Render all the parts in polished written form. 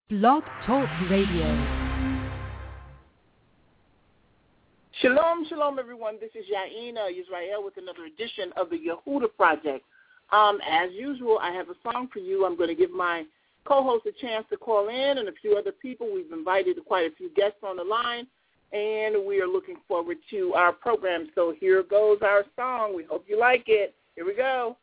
Blog Talk Radio. Shalom, shalom, everyone. This is Yaina Yisrael with another edition of the Yehuda Project. As usual, I have a song for you. I'm going to give my co-host a chance to call in and a few other people. We've invited quite a few guests on the line, and we are looking forward to our program. So here goes our song. We hope you like it. Here we go.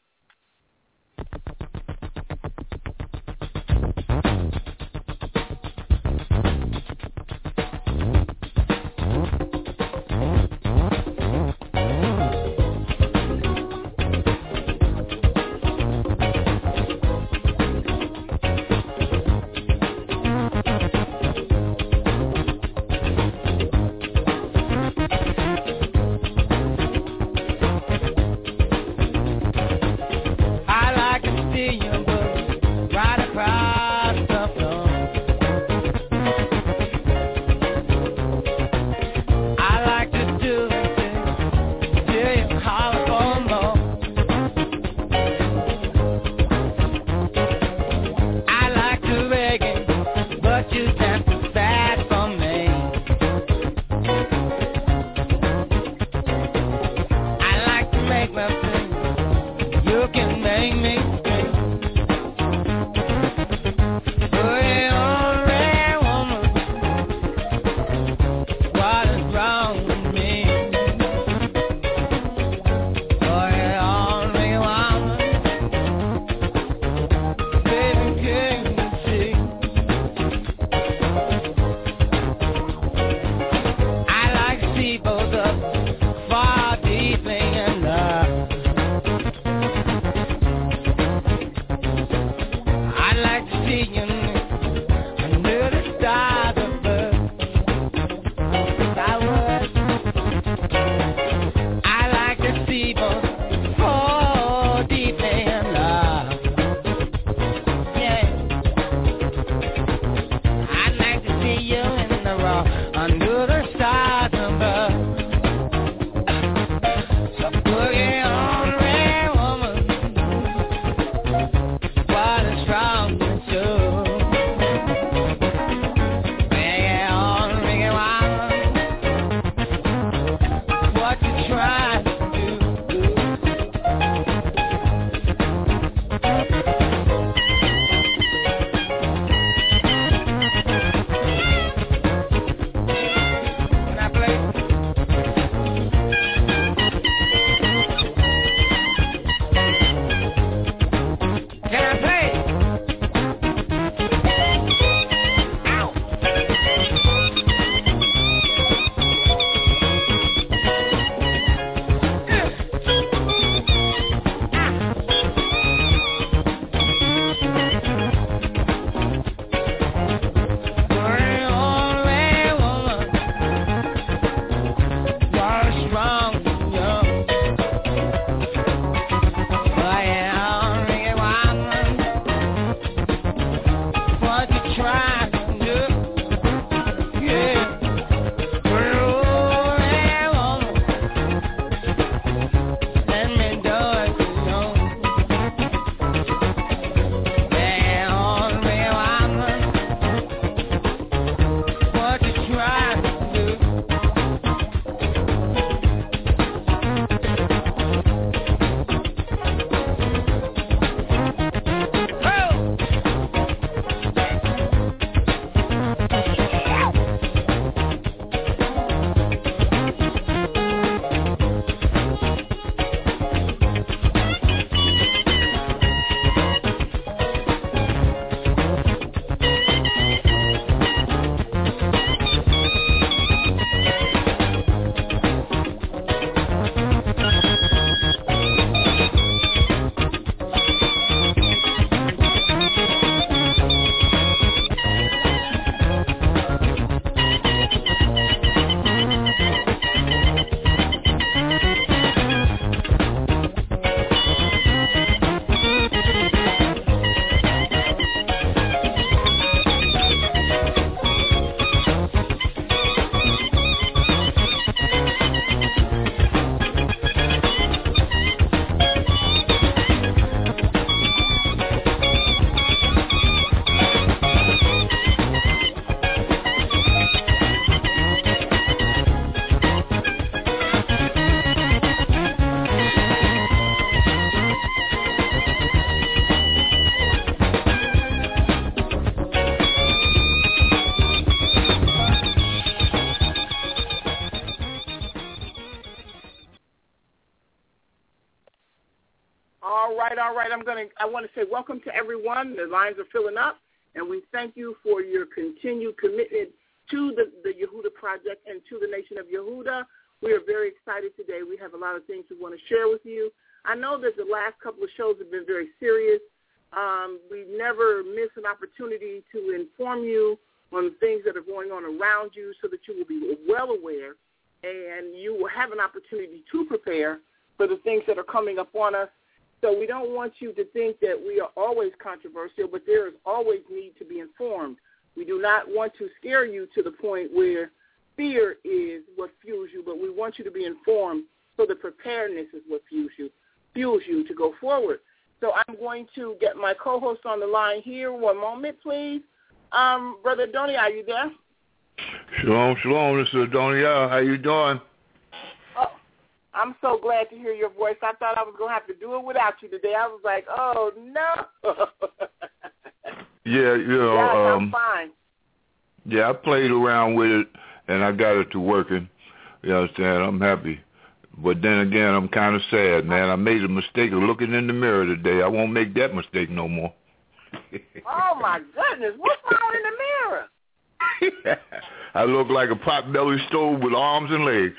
I want to say welcome to everyone. The lines are filling up, and we thank you for your continued commitment to the Yehuda Project and to the nation of Yehuda. We are very excited today. We have a lot of things we want to share with you. I know that the last couple of shows have been very serious. We never miss an opportunity to inform you on the things that are going on around you so that you will be well aware and you will have an opportunity to prepare for the things that are coming up on us. So we don't want you to think that we are always controversial, but there is always need to be informed. We do not want to scare you to the point where fear is what fuels you, but we want you to be informed so that preparedness is what fuels you to go forward. So I'm going to get my co-host on the line here. One moment, please. Brother Adoniah, are you there? Shalom, shalom. This is Adoniah. How you doing? Oh, I'm so glad to hear your voice. I thought I was going to have to do it without you today. I was like, oh, no. Yeah, yes, I'm fine. Yeah, I played around with it, and I got it to working. You understand? I'm happy. But then again, I'm kind of sad, man. I made a mistake of looking in the mirror today. I won't make that mistake no more. Oh, my goodness. What's wrong in the mirror? I look like a potbelly stove with arms and legs.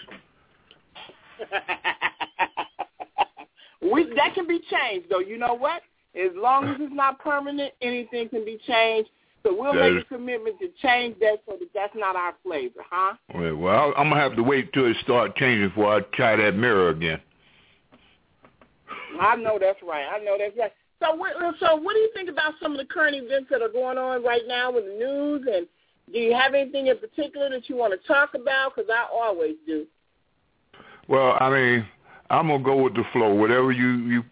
That can be changed, though. You know what? As long as it's not permanent, anything can be changed. So we'll make a commitment to change that so that that's not our flavor, huh? Well, I'm going to have to wait till it starts changing before I try that mirror again. I know that's right. So what do you think about some of the current events that are going on right now in the news? And do you have anything in particular that you want to talk about? Because I always do. Well, I mean, I'm going to go with the flow. Whatever you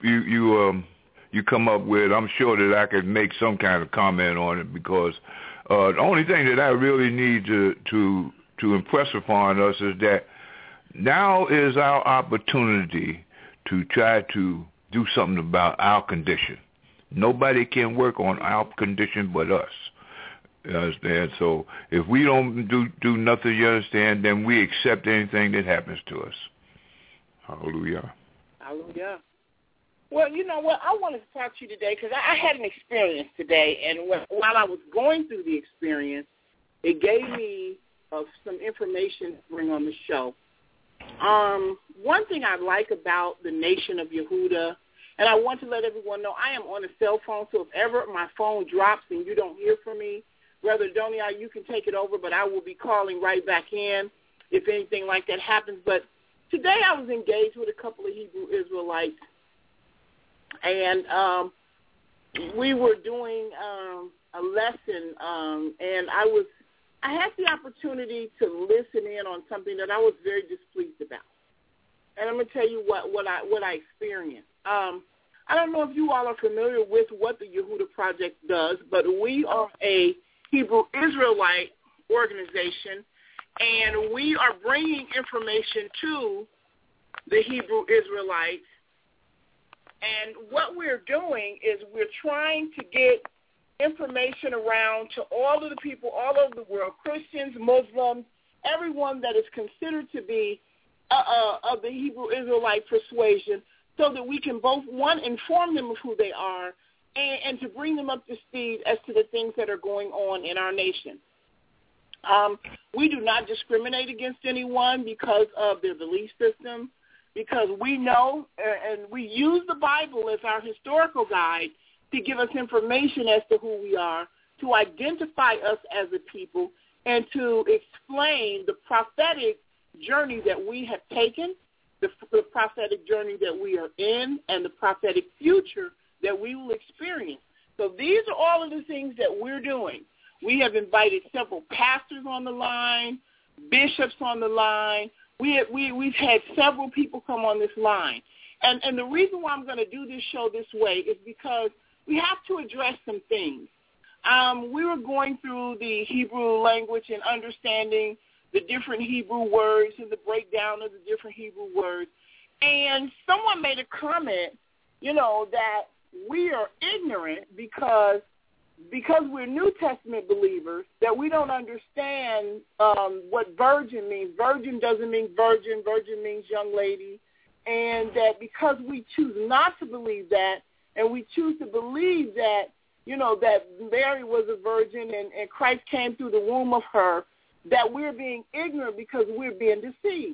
come up with, I'm sure that I could make some kind of comment on it because the only thing that I really need to impress upon us is that now is our opportunity to try to do something about our condition. Nobody can work on our condition but us. You understand? So if we don't do nothing, you understand, then we accept anything that happens to us. Hallelujah. Hallelujah. Well, you know what? I wanted to talk to you today because I had an experience today, and while I was going through the experience, it gave me some information to bring on the show. One thing I like about the nation of Yehuda, and I want to let everyone know I am on a cell phone, so if ever my phone drops and you don't hear from me, Brother Adoniah, you can take it over, but I will be calling right back in if anything like that happens. But today I was engaged with a couple of Hebrew Israelites, and we were doing a lesson, and I had the opportunity to listen in on something that I was very displeased about. And I'm going to tell you what I experienced. I don't know if you all are familiar with what the Yehuda Project does, but we are a Hebrew Israelite organization, and we are bringing information to the Hebrew Israelites. And what we're doing is we're trying to get information around to all of the people all over the world, Christians, Muslims, everyone that is considered to be of the Hebrew Israelite persuasion, so that we can both, one, inform them of who they are, and to bring them up to speed as to the things that are going on in our nation. We do not discriminate against anyone because of their belief system, because we know and we use the Bible as our historical guide to give us information as to who we are, to identify us as a people, and to explain the prophetic journey that we have taken, the prophetic journey that we are in, and the prophetic future that we will experience. So these are all of the things that we're doing. We have invited several pastors on the line, bishops on the line. We've had several people come on this line. And the reason why I'm going to do this show this way is because we have to address some things. We were going through the Hebrew language and understanding the different Hebrew words and the breakdown of the different Hebrew words. And someone made a comment, that we are ignorant because we're New Testament believers, that we don't understand what virgin means. Virgin doesn't mean virgin. Virgin means young lady. And that because we choose not to believe that, and we choose to believe that, that Mary was a virgin and Christ came through the womb of her, that we're being ignorant because we're being deceived.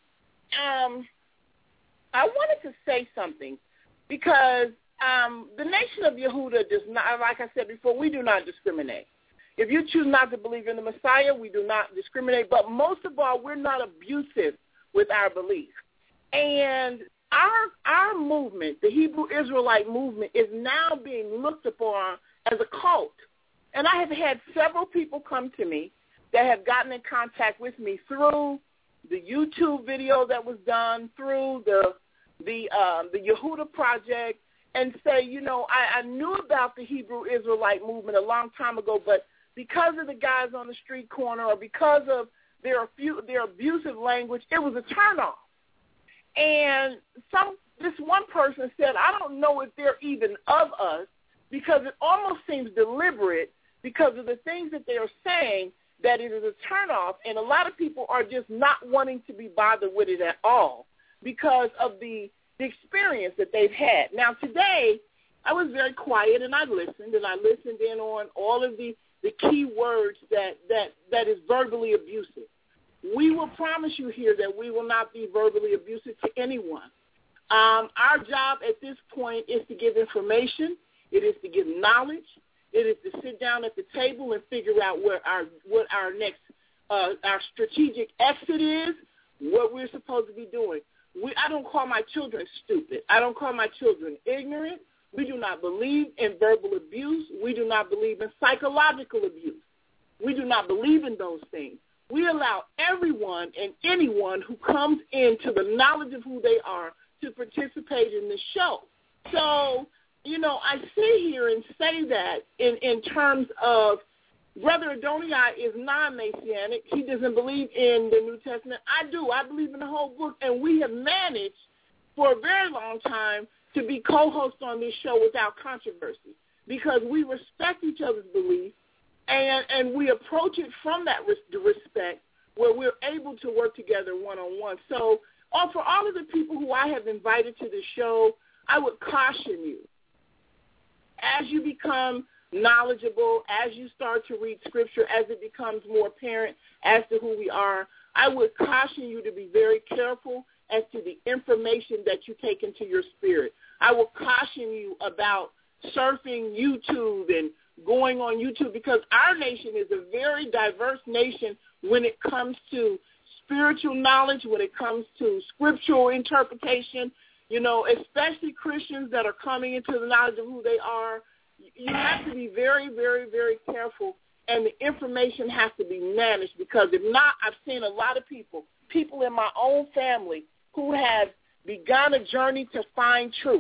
I wanted to say something because the nation of Yehuda does not, like I said before, we do not discriminate. If you choose not to believe in the Messiah, we do not discriminate. But most of all, we're not abusive with our belief. And our movement, the Hebrew Israelite movement, is now being looked upon as a cult. And I have had several people come to me that have gotten in contact with me through the YouTube video that was done, through the Yehuda Project, and say, I knew about the Hebrew Israelite movement a long time ago, but because of the guys on the street corner or because of their abusive language, it was a turnoff. And this one person said, I don't know if they're even of us because it almost seems deliberate because of the things that they are saying that it is a turnoff, and a lot of people are just not wanting to be bothered with it at all because of the experience that they've had. Now, today, I was very quiet, and I listened in on all of the key words that is verbally abusive. We will promise you here that we will not be verbally abusive to anyone. Our job at this point is to give information. It is to give knowledge. It is to sit down at the table and figure out what our next our strategic exit is, what we're supposed to be doing. I don't call my children stupid. I don't call my children ignorant. We do not believe in verbal abuse. We do not believe in psychological abuse. We do not believe in those things. We allow everyone and anyone who comes into the knowledge of who they are to participate in the show. So, I sit here and say that in terms of Brother Adonai is non-Messianic. He doesn't believe in the New Testament. I do. I believe in the whole book, and we have managed for a very long time to be co-hosts on this show without controversy because we respect each other's beliefs, and we approach it from that respect where we're able to work together one-on-one. So for all of the people who I have invited to the show, I would caution you, as you become knowledgeable, as you start to read Scripture, as it becomes more apparent as to who we are, I would caution you to be very careful as to the information that you take into your spirit. I will caution you about surfing YouTube and going on YouTube because our nation is a very diverse nation when it comes to spiritual knowledge, when it comes to scriptural interpretation, especially Christians that are coming into the knowledge of who they are. You have to be very, very, very careful, and the information has to be managed because if not, I've seen a lot of people in my own family who have begun a journey to find truth.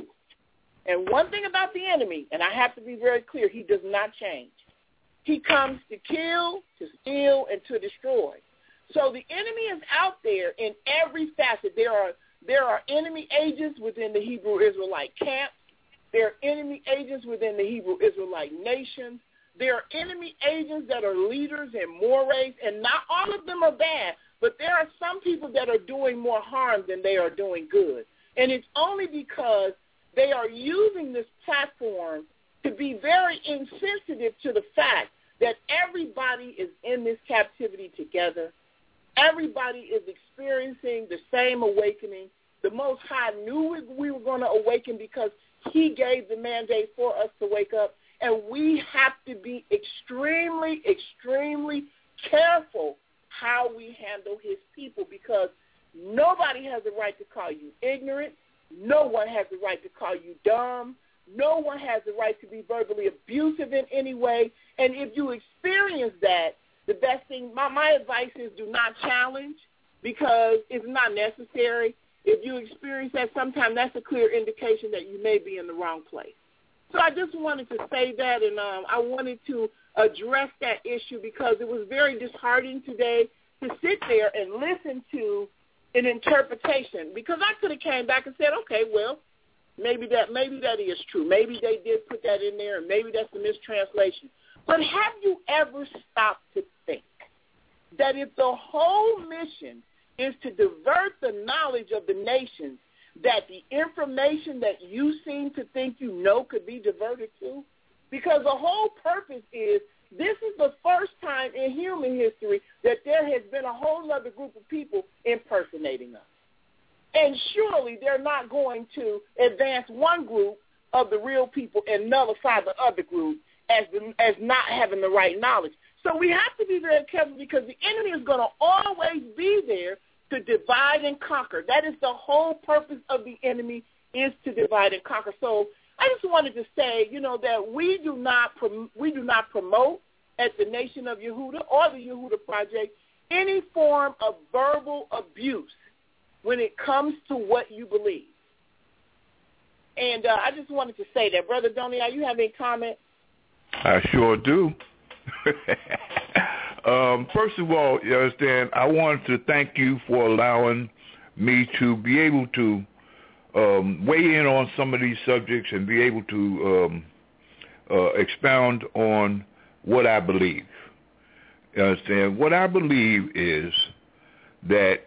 And one thing about the enemy, and I have to be very clear, he does not change. He comes to kill, to steal, and to destroy. So the enemy is out there in every facet. There are enemy agents within the Hebrew Israelite camp. There are enemy agents within the Hebrew Israelite nation. There are enemy agents that are leaders and mores, and not all of them are bad, but there are some people that are doing more harm than they are doing good. And it's only because they are using this platform to be very insensitive to the fact that everybody is in this captivity together. Everybody is experiencing the same awakening. The Most High knew we were going to awaken because he gave the mandate for us to wake up, and we have to be extremely, extremely careful how we handle his people because nobody has the right to call you ignorant. No one has the right to call you dumb. No one has the right to be verbally abusive in any way. And if you experience that, the best thing, my advice is do not challenge because it's not necessary. If you experience that, sometimes that's a clear indication that you may be in the wrong place. So I just wanted to say that, and I wanted to address that issue because it was very disheartening today to sit there and listen to an interpretation because I could have came back and said, okay, well, maybe that is true. Maybe they did put that in there, and maybe that's a mistranslation. But have you ever stopped to think that if the whole mission is to divert the knowledge of the nations, that the information that you seem to think you know could be diverted to? Because the whole purpose is this is the first time in human history that there has been a whole other group of people impersonating us. And surely they're not going to advance one group of the real people and nullify the other group as not having the right knowledge. So we have to be very careful because the enemy is going to always be there to divide and conquer. That is the whole purpose of the enemy, is to divide and conquer. So I just wanted to say, that we do not promote at the Nation of Yehuda or the Yehuda Project any form of verbal abuse when it comes to what you believe. And I just wanted to say that. Brother Donia, you have any comment? I sure do. First of all, you understand, I wanted to thank you for allowing me to be able to weigh in on some of these subjects and be able to expound on what I believe. You understand? What I believe is that,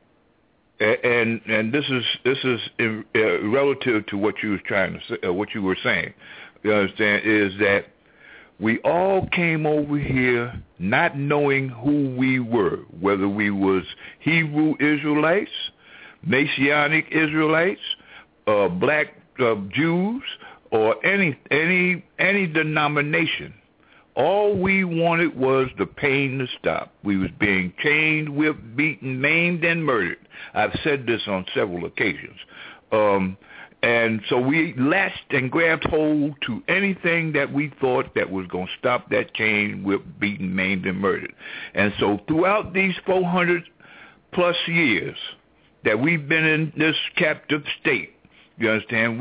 and this is relative to what you was trying to say, what you were saying. You understand? Is that we all came over here not knowing who we were, whether we was Hebrew Israelites, Messianic Israelites, black Jews, or any denomination. All we wanted was the pain to stop. We was being chained, whipped, beaten, maimed, and murdered. I've said this on several occasions. And so we latched and grabbed hold to anything that we thought that was going to stop that chain, whipped, beaten, maimed, and murdered. And so throughout these 400-plus years that we've been in this captive state, you understand,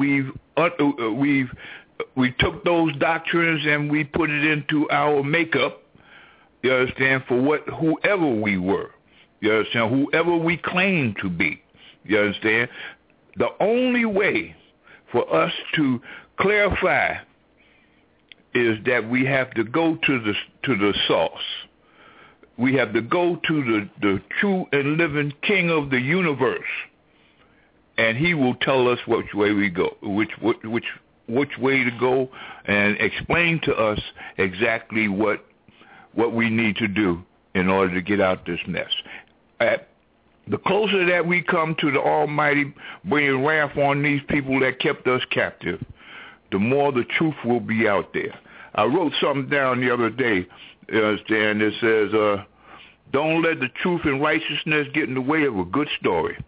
we took those doctrines and we put it into our makeup, you understand, for whoever we were, you understand, whoever we claimed to be, you understand. The only way for us to clarify is that we have to go to the source. We have to go to the true and living King of the universe, and he will tell us which way we go, which way to go, and explain to us exactly what we need to do in order to get out this mess. The closer that we come to the Almighty bringing wrath on these people that kept us captive, the more the truth will be out there. I wrote something down the other day, and it says, don't let the truth and righteousness get in the way of a good story.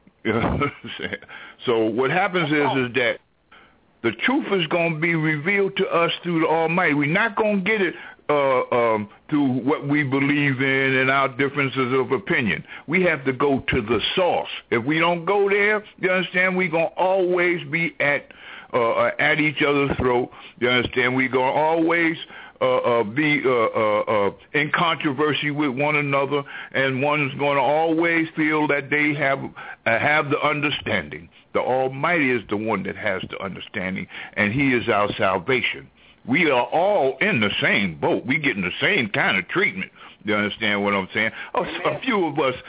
So what happens is that the truth is going to be revealed to us through the Almighty. We're not going to get it through what we believe in and our differences of opinion. We have to go to the source. If we don't go there, you understand, we're going to always be at each other's throat. You understand? We're going to always be in controversy with one another, and one's going to always feel that they have the understanding. The Almighty is the one that has the understanding, and he is our salvation. We are all in the same boat. We getting the same kind of treatment. You understand what I'm saying? A few of us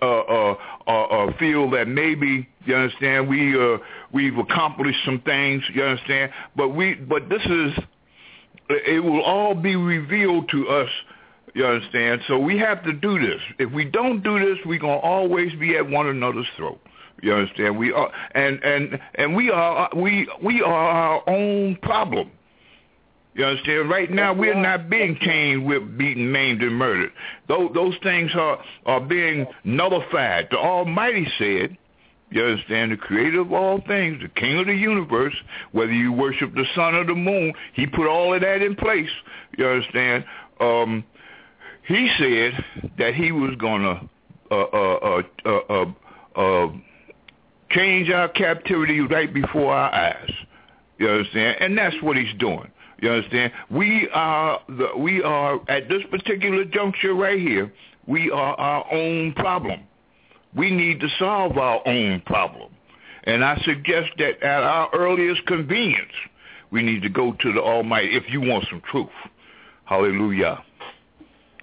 feel that maybe, you understand, we've accomplished some things. You understand? But it will all be revealed to us. You understand? So we have to do this. If we don't do this, we're gonna always be at one another's throat. You understand? We are, and we are our own problem. You understand? Right now, we're not being chained, whipped, beaten, maimed, and murdered. Those things are being nullified. The Almighty said, you understand, the creator of all things, the King of the universe, whether you worship the sun or the moon, he put all of that in place. You understand? He said that he was going to change our captivity right before our eyes. You understand? And that's what he's doing. You understand? We are at this particular juncture right here, we are our own problem. We need to solve our own problem. And I suggest that at our earliest convenience, we need to go to the Almighty if you want some truth. Hallelujah.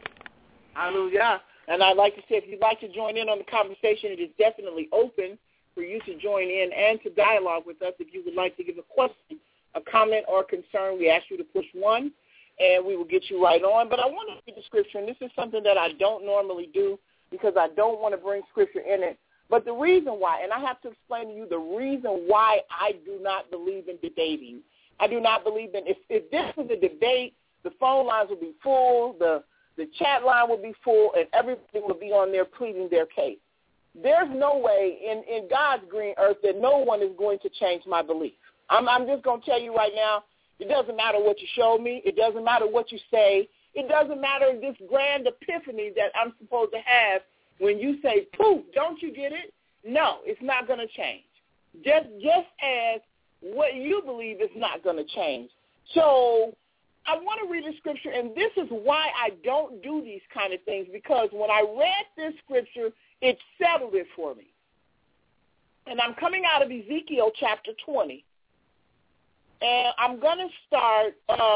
Hallelujah. And I'd like to say, if you'd like to join in on the conversation, it is definitely open. for you to join in and to dialogue with us. If you would like to give a question, a comment, or concern, we ask you to push 1, and we will get you right on. But I want to read the scripture, and this is something that I don't normally do because I don't want to bring scripture in it. But the reason why, and I have to explain to you the reason why I do not believe in debating. I do not believe in, if this was a debate, the phone lines would be full, the chat line would be full, and everybody would be on there pleading their case. There's no way in God's green earth that no one is going to change my belief. I'm just going to tell you right now, it doesn't matter what you show me. It doesn't matter what you say. It doesn't matter this grand epiphany that I'm supposed to have when you say, poof, don't you get it? No, it's not going to change. Just as what you believe is not going to change. So I want to read the scripture, and this is why I don't do these kind of things, because when I read this scripture, it settled it for me. And I'm coming out of Ezekiel chapter 20. And I'm going to start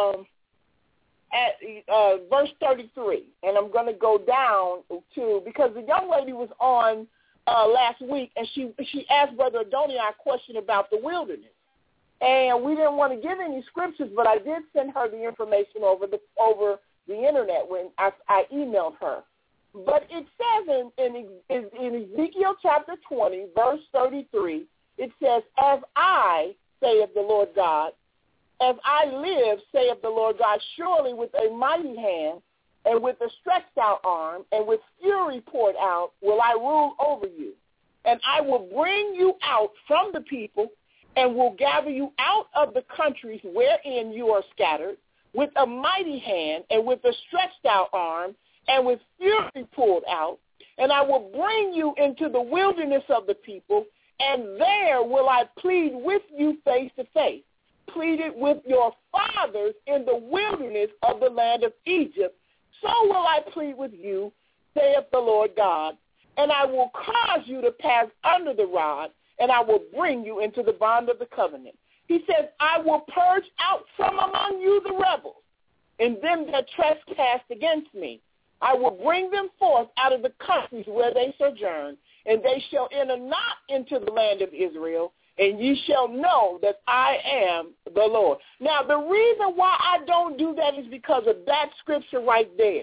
at verse 33, and I'm going to go down to, because the young lady was on last week, and she asked Brother Adoniai a question about the wilderness. And we didn't want to give any scriptures, but I did send her the information over the internet when I emailed her. But it says in Ezekiel chapter 20, verse 33, it says, as I, saith the Lord God, as I live, saith the Lord God, surely with a mighty hand and with a stretched out arm and with fury poured out will I rule over you. And I will bring you out from the people and will gather you out of the countries wherein you are scattered with a mighty hand and with a stretched out arm and with fury poured out. And I will bring you into the wilderness of the people, and there will I plead with you face to face. Pleaded with your fathers in the wilderness of the land of Egypt. So will I plead with you, saith the Lord God, and I will cause you to pass under the rod, and I will bring you into the bond of the covenant. He says, I will purge out from among you the rebels, and them that trespassed against me. I will bring them forth out of the countries where they sojourn, and they shall enter not into the land of Israel, and ye shall know that I am the Lord. Now, the reason why I don't do that is because of that scripture right there.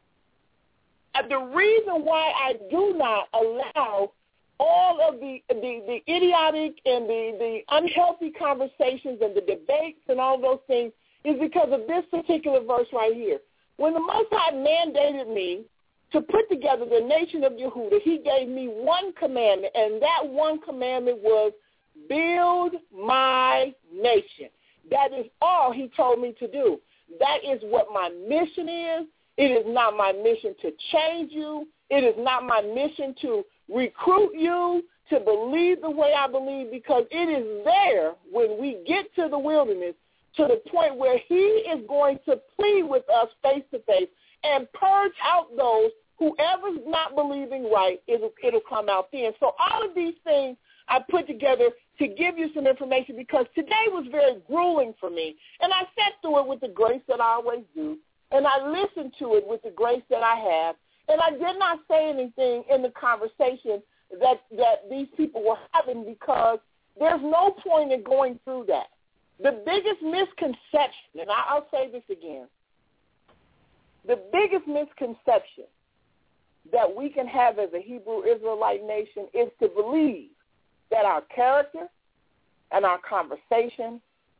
And the reason why I do not allow all of the idiotic and the unhealthy conversations and the debates and all those things is because of this particular verse right here. When the Most High mandated me to put together the nation of Yehudah, he gave me one commandment, and that one commandment was build my nation. That is all he told me to do. That is what my mission is. It is not my mission to change you. It is not my mission to recruit you to believe the way I believe, because it is there when we get to the wilderness to the point where he is going to plead with us face to face and purge out those, whoever's not believing right, it'll come out then. So all of these things I put together to give you some information, because today was very grueling for me. And I sat through it with the grace that I always do, and I listened to it with the grace that I have, and I did not say anything in the conversation that these people were having, because there's no point in going through that. The biggest misconception, and I'll say this again, the biggest misconception that we can have as a Hebrew Israelite nation is to believe that our character and our conversation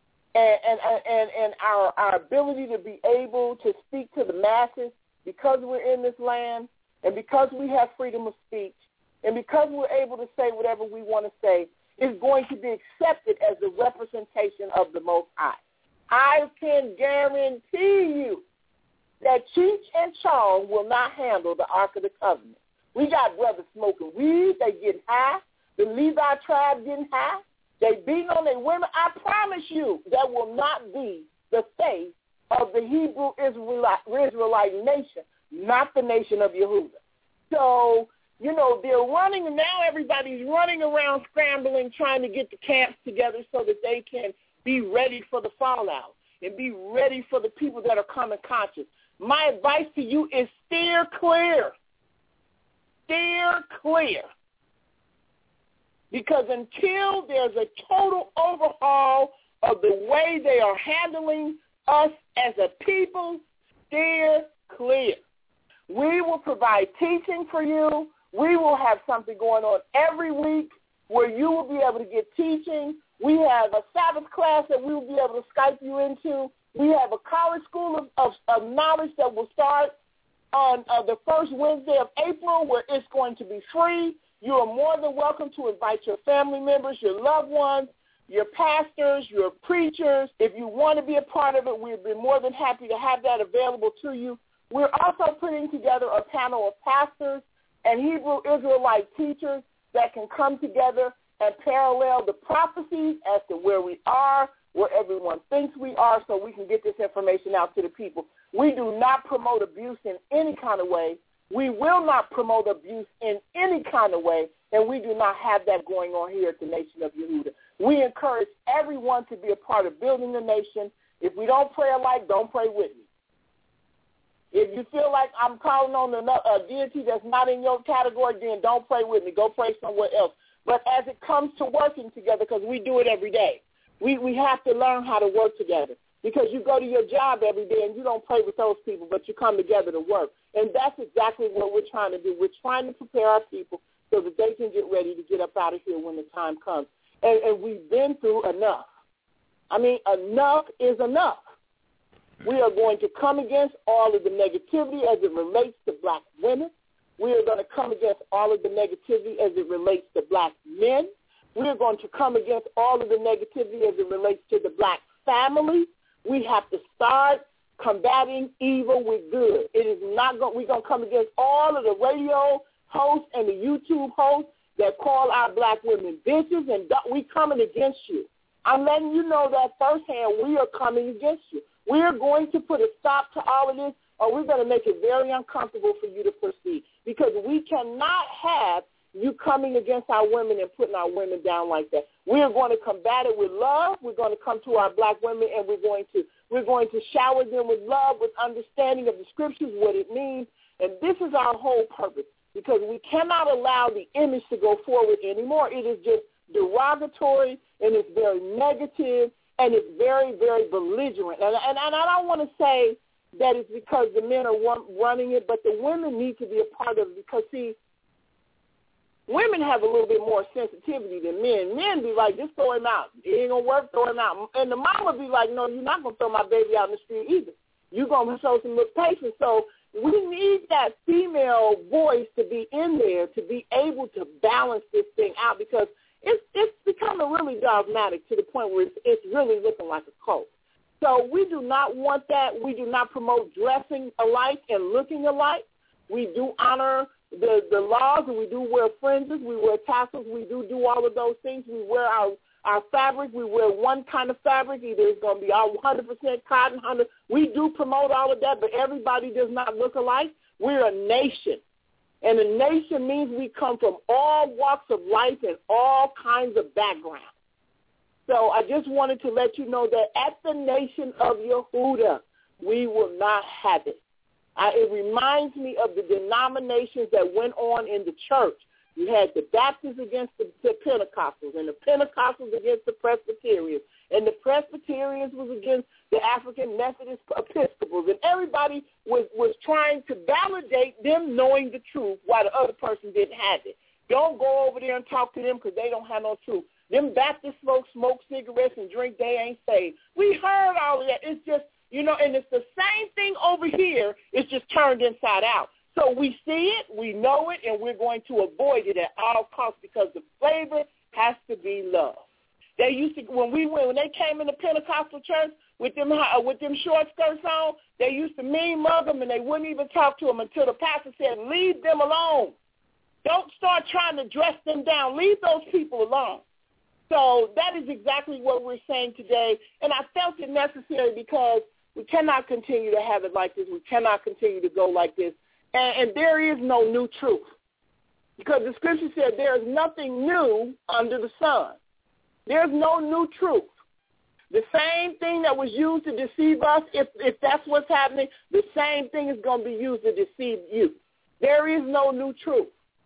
and our ability to be able to speak to the masses, because we're in this land and because we have freedom of speech and because we're able to say whatever we want to say, is going to be accepted as the representation of the Most High. I can guarantee you that Cheech and Chong will not handle the Ark of the Covenant. We got brothers smoking weed, they getting high. The Levi tribe getting high. They beating on their women. I promise you that will not be the face of the Hebrew Israelite nation, not the nation of Yehudah. So, they're running, and now everybody's running around scrambling, trying to get the camps together so that they can be ready for the fallout and be ready for the people that are coming conscious. My advice to you is steer clear. Steer clear. Because until there's a total overhaul of the way they are handling us as a people, steer clear. We will provide teaching for you. We will have something going on every week where you will be able to get teaching. We have a Sabbath class that we will be able to Skype you into. We have a college school of knowledge that will start on the first Wednesday of April, where it's going to be free. You are more than welcome to invite your family members, your loved ones, your pastors, your preachers. If you want to be a part of it, we'd be more than happy to have that available to you. We're also putting together a panel of pastors and Hebrew Israelite teachers that can come together and parallel the prophecies as to where we are, where everyone thinks we are, so we can get this information out to the people. We do not promote abuse in any kind of way. We will not promote abuse in any kind of way, and we do not have that going on here at the Nation of Yehuda. We encourage everyone to be a part of building the nation. If we don't pray alike, don't pray with me. If you feel like I'm calling on a deity that's not in your category, then don't pray with me. Go pray somewhere else. But as it comes to working together, because we do it every day, we have to learn how to work together. Because you go to your job every day and you don't pray with those people, but you come together to work. And that's exactly what we're trying to do. We're trying to prepare our people so that they can get ready to get up out of here when the time comes. And we've been through enough. I mean, enough is enough. We are going to come against all of the negativity as it relates to black women. We are going to come against all of the negativity as it relates to black men. We are going to come against all of the negativity as it relates to the black family. We have to start combating evil with good. It is not going. We're going to come against all of the radio hosts and the YouTube hosts that call our black women bitches, and we coming against you. I'm letting you know that firsthand. We are coming against you. We are going to put a stop to all of this, or we're going to make it very uncomfortable for you to proceed, because we cannot have you coming against our women and putting our women down like that. We are going to combat it with love. We're going to come to our black women, and we're going to shower them with love, with understanding of the scriptures, what it means. And this is our whole purpose, because we cannot allow the image to go forward anymore. It is just derogatory, and it's very negative, and it's very, very belligerent. And I don't want to say that it's because the men are running it, but the women need to be a part of it, because, see, women have a little bit more sensitivity than men. Men be like, just throw him out. It ain't going to work, throw him out. And the mama be like, no, you're not going to throw my baby out in the street either. You're going to show some patience. So we need that female voice to be in there to be able to balance this thing out, because it's becoming really dogmatic to the point where it's really looking like a cult. So we do not want that. We do not promote dressing alike and looking alike. We do honor the laws, and we do wear fringes, we wear tassels, we do all of those things. We wear our fabric. We wear one kind of fabric. Either it's going to be all 100% cotton, 100. We do promote all of that, but everybody does not look alike. We're a nation, and a nation means we come from all walks of life and all kinds of backgrounds. So I just wanted to let you know that at the Nation of Yehuda, we will not have it. It reminds me of the denominations that went on in the church. You had the Baptists against the Pentecostals, and the Pentecostals against the Presbyterians, and the Presbyterians was against the African Methodist Episcopals, and everybody was trying to validate them knowing the truth while the other person didn't have it. Don't go over there and talk to them because they don't have no truth. Them Baptist folks smoke cigarettes and drink, they ain't saved. We heard all of that. It's just, and it's the same thing over here. It's just turned inside out. So we see it, we know it, and we're going to avoid it at all costs, because the flavor has to be love. They used to, when they came in the Pentecostal church with them short skirts on, they used to mean mug them, and they wouldn't even talk to them until the pastor said, leave them alone. Don't start trying to dress them down. Leave those people alone. So that is exactly what we're saying today, and I felt it necessary because we cannot continue to have it like this. We cannot continue to go like this. And there is no new truth, because the scripture said there is nothing new under the sun. There's no new truth. The same thing that was used to deceive us, if that's what's happening, the same thing is going to be used to deceive you. There is no new truth.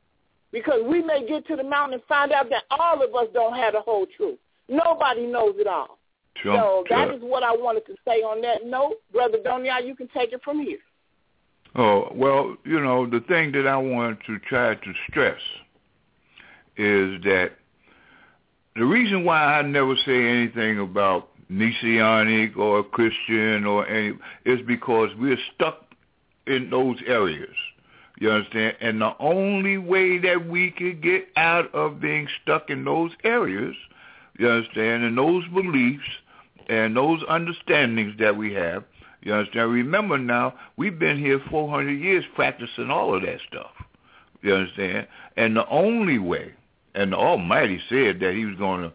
Because we may get to the mountain and find out that all of us don't have the whole truth. Nobody knows it all. Sure, so that is what I wanted to say on that note. Brother Donial, you can take it from here. Oh, well, the thing that I wanted to try to stress is that the reason why I never say anything about Messianic or Christian or any is because we're stuck in those areas. You understand? And the only way that we could get out of being stuck in those areas, you understand, and those beliefs and those understandings that we have, you understand? Remember now, we've been here 400 years practicing all of that stuff. You understand? And the only way, and the Almighty said that He was going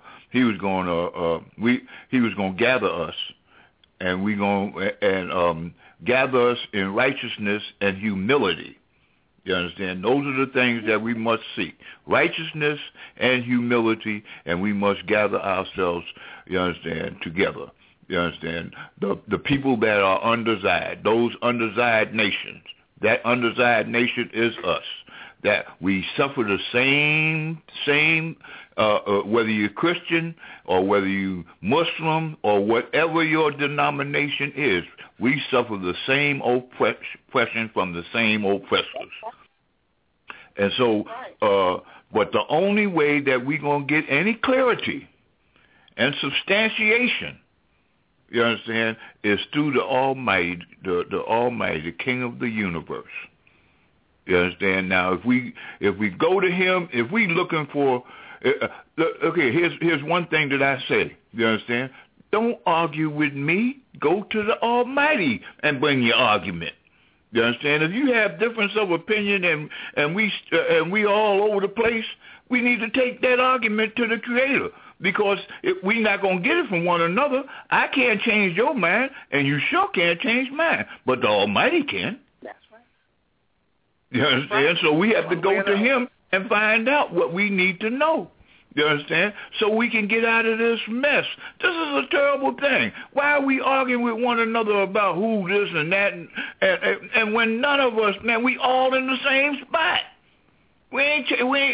to gather us, and gather us in righteousness and humility. You understand? Those are the things that we must seek. Righteousness and humility, and we must gather ourselves, you understand, together. You understand? The people that are undesired, those undesired nations, that undesired nation is us. That we suffer the same whether you're Christian or whether you're Muslim or whatever your denomination is, we suffer the same oppression from the same oppressors. And so, but the only way that we're going to get any clarity and substantiation, you understand, is through the Almighty, the Almighty, the King of the universe. You understand? Now, if we go to Him, if we looking for, okay, here's one thing that I say. You understand? Don't argue with me. Go to the Almighty and bring your argument. You understand? If you have difference of opinion and we all over the place, we need to take that argument to the Creator. Because we're not going to get it from one another. I can't change your mind, and you sure can't change mine. But the Almighty can. That's right. You understand? Right. So we have to go to Him and find out what we need to know. You understand? So we can get out of this mess. This is a terrible thing. Why are we arguing with one another about who this and that? And when none of us, man, we all in the same spot. We ain't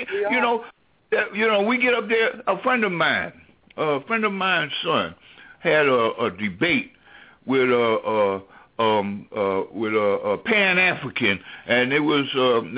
we get up there. A friend of mine's son had a debate with a Pan-African, and it was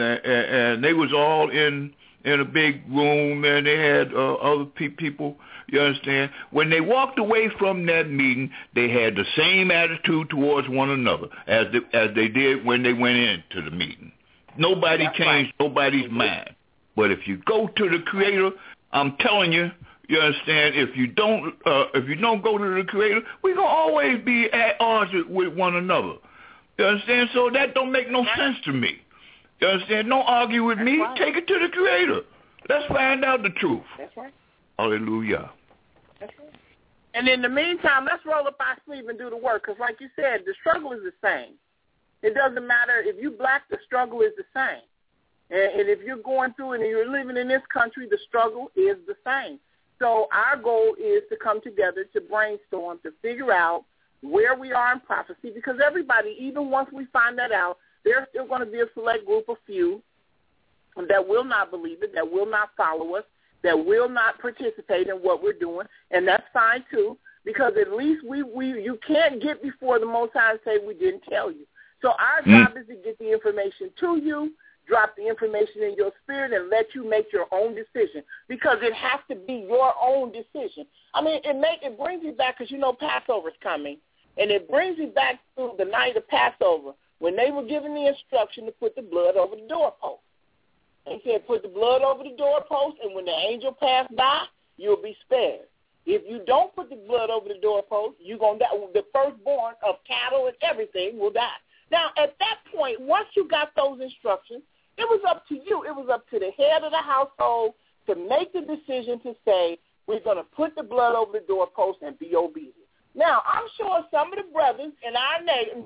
and they was all in a big room, and they had other people. You understand? When they walked away from that meeting, they had the same attitude towards one another as they did when they went into the meeting. Nobody changed nobody's mind. But if you go to the Creator, I'm telling you, you understand, if you don't go to the Creator, we're going to always be at odds with one another. You understand? So that don't make no sense to me. You understand? Don't argue with me. Right. Take it to the Creator. Let's find out the truth. That's right. Hallelujah. That's right. And in the meantime, let's roll up our sleeve and do the work. Because like you said, the struggle is the same. It doesn't matter if you black, the struggle is the same. And if you're going through it and you're living in this country, the struggle is the same. So our goal is to come together to brainstorm, to figure out where we are in prophecy, because everybody, even once we find that out, there's still going to be a select group of few that will not believe it, that will not follow us, that will not participate in what we're doing, and that's fine too, because at least you can't get before the Most High and say we didn't tell you. So our job is to get the information to you, drop the information in your spirit, and let you make your own decision, because it has to be your own decision. I mean, it brings you back, because Passover's coming, and it brings you back to the night of Passover when they were given the instruction to put the blood over the doorpost. They said put the blood over the doorpost, and when the angel passed by, you'll be spared. If you don't put the blood over the doorpost, you're going to die. The firstborn of cattle and everything will die. Now, at that point, once you got those instructions, it was up to you. It was up to the head of the household to make the decision to say, we're going to put the blood over the doorpost and be obedient. Now, I'm sure some of the brothers in our nation,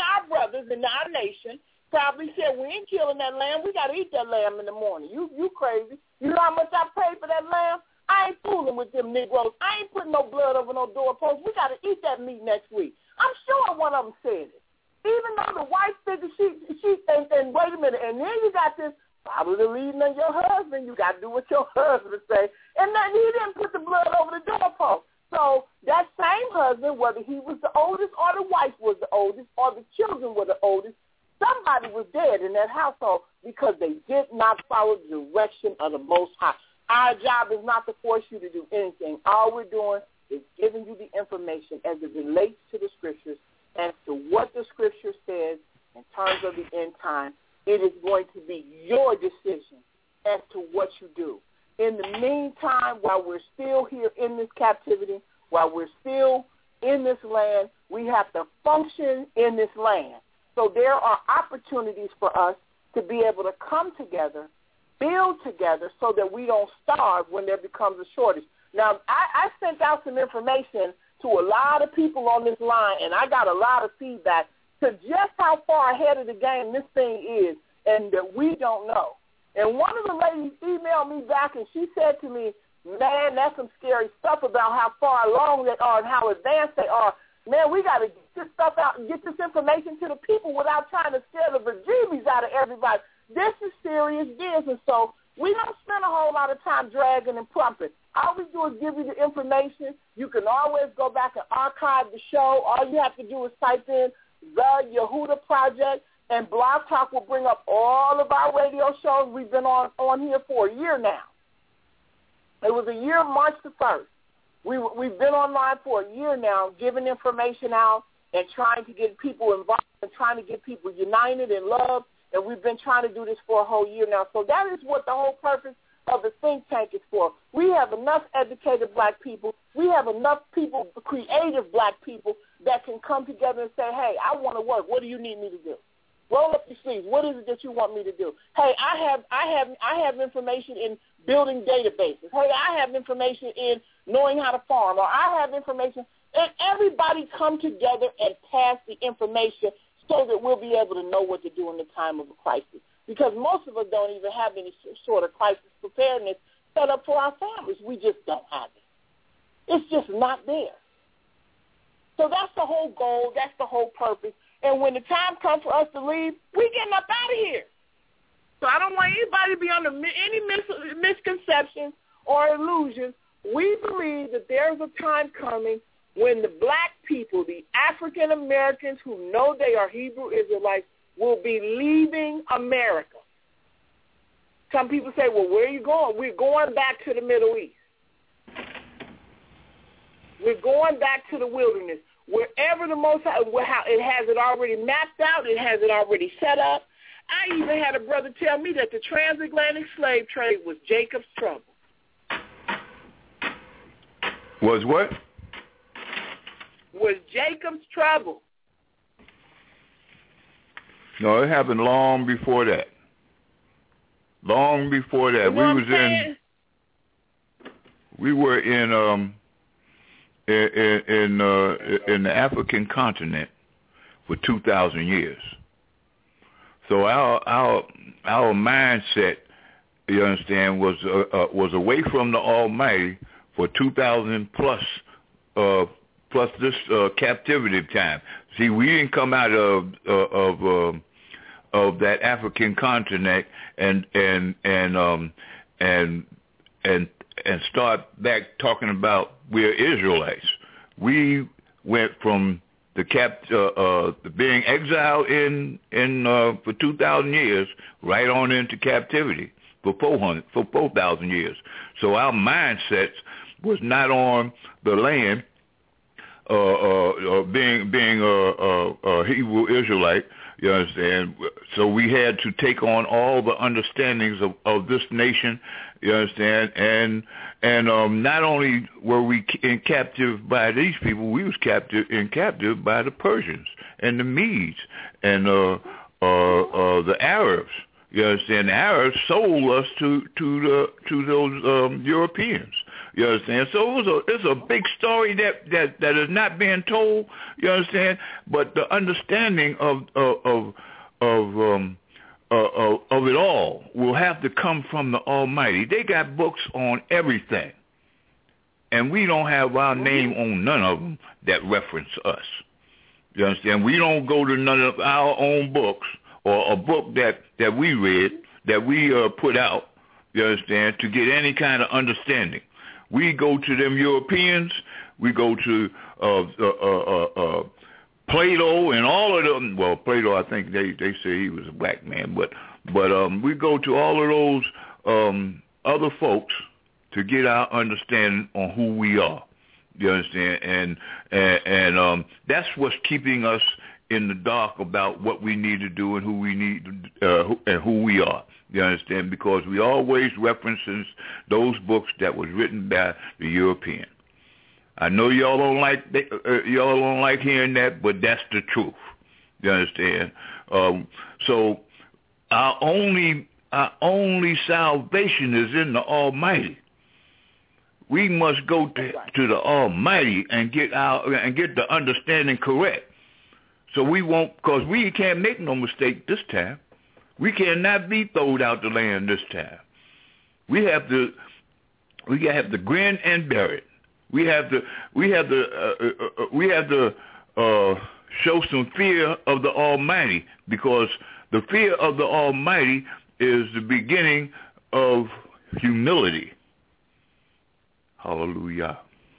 probably said, we ain't killing that lamb. We got to eat that lamb in the morning. You crazy. You know how much I paid for that lamb? I ain't fooling with them Negroes. I ain't putting no blood over no doorpost. We got to eat that meat next week. I'm sure one of them said it. Even though the wife figured she and wait a minute, and then you got this follow the leading of your husband. You got to do what your husband say. And then he didn't put the blood over the doorpost. So that same husband, whether he was the oldest or the wife was the oldest or the children were the oldest, somebody was dead in that household because they did not follow the direction of the Most High. Our job is not to force you to do anything. All we're doing is giving you the information as it relates to the Scriptures as to what the Scripture says in terms of the end time. It is going to be your decision as to what you do. In the meantime, while we're still here in this captivity, while we're still in this land, we have to function in this land. So there are opportunities for us to be able to come together, build together, so that we don't starve when there becomes a shortage. Now, I sent out some information to a lot of people on this line, and I got a lot of feedback to just how far ahead of the game this thing is and that we don't know. And one of the ladies emailed me back, and she said to me, man, that's some scary stuff about how far along they are and how advanced they are. Man, we got to get this stuff out and get this information to the people without trying to scare the bejeebies out of everybody. This is serious business, so we don't spend a whole lot of time dragging and pumping. All we do is give you the information. You can always go back and archive the show. All you have to do is type in The Yehuda Project, and Blog Talk will bring up all of our radio shows. We've been on here for a year now. It was a year, March the 1st. We've been online for a year now, giving information out and trying to get people involved and trying to get people united in love, and we've been trying to do this for a whole year now. So that is what the whole purpose of the think tank is for. We have enough educated black people. We have enough people, creative black people, that can come together and say, hey, I want to work. What do you need me to do? Roll up your sleeves. What is it that you want me to do? Hey, I have information in building databases. Hey, I have information in knowing how to farm, or I have information. And everybody come together and pass the information so that we'll be able to know what to do in the time of a crisis. Because most of us don't even have any sort of crisis preparedness set up for our families. We just don't have it. It's just not there. So that's the whole goal. That's the whole purpose. And when the time comes for us to leave, we're getting up out of here. So I don't want anybody to be under any misconceptions or illusions. We believe that there's a time coming when the black people, the African Americans who know they are Hebrew Israelites, will be leaving America. Some people say, well, where are you going? We're going back to the Middle East. We're going back to the wilderness. Wherever the Most High, it has it already mapped out, it has it already set up. I even had a brother tell me that the transatlantic slave trade was Jacob's trouble. Was what? Was Jacob's trouble. No, it happened long before that. Long before that. You know we were in the African continent for 2,000 years. So our mindset, you understand, was away from the Almighty for 2,000 plus this captivity time. See, we didn't come out of that African continent and start back talking about we're Israelites. We went from the being exiled for 2,000 years right on into captivity for 4,000 years. So our mindsets was not on the land, being a Hebrew Israelite. You understand? So we had to take on all the understandings of this nation. You understand? And not only were we in captive by these people, we was captive by the Persians and the Medes and the Arabs. You understand? The Arabs sold us to those Europeans. You understand? So it's a big story that is not being told. You understand? But the understanding of it all will have to come from the Almighty. They got books on everything, and we don't have our name on none of them that reference us. You understand? We don't go to none of our own books or a book that we read that we put out, you understand, to get any kind of understanding. We go to them Europeans, we go to Plato and all of them. Well, Plato, I think they say he was a black man, but we go to all of those other folks to get our understanding on who we are. You understand? And that's what's keeping us in the dark about what we need to do and who we need and who we are. You understand? Because we always references those books that was written by the European. I know y'all don't like hearing that, but that's the truth. You understand? So our only salvation is in the Almighty. We must go to the Almighty and get the understanding correct. So we won't, because we can't make no mistake this time. We cannot be thrown out the land this time. We have to grin and bear it. We have to show some fear of the Almighty, because the fear of the Almighty is the beginning of humility. Hallelujah.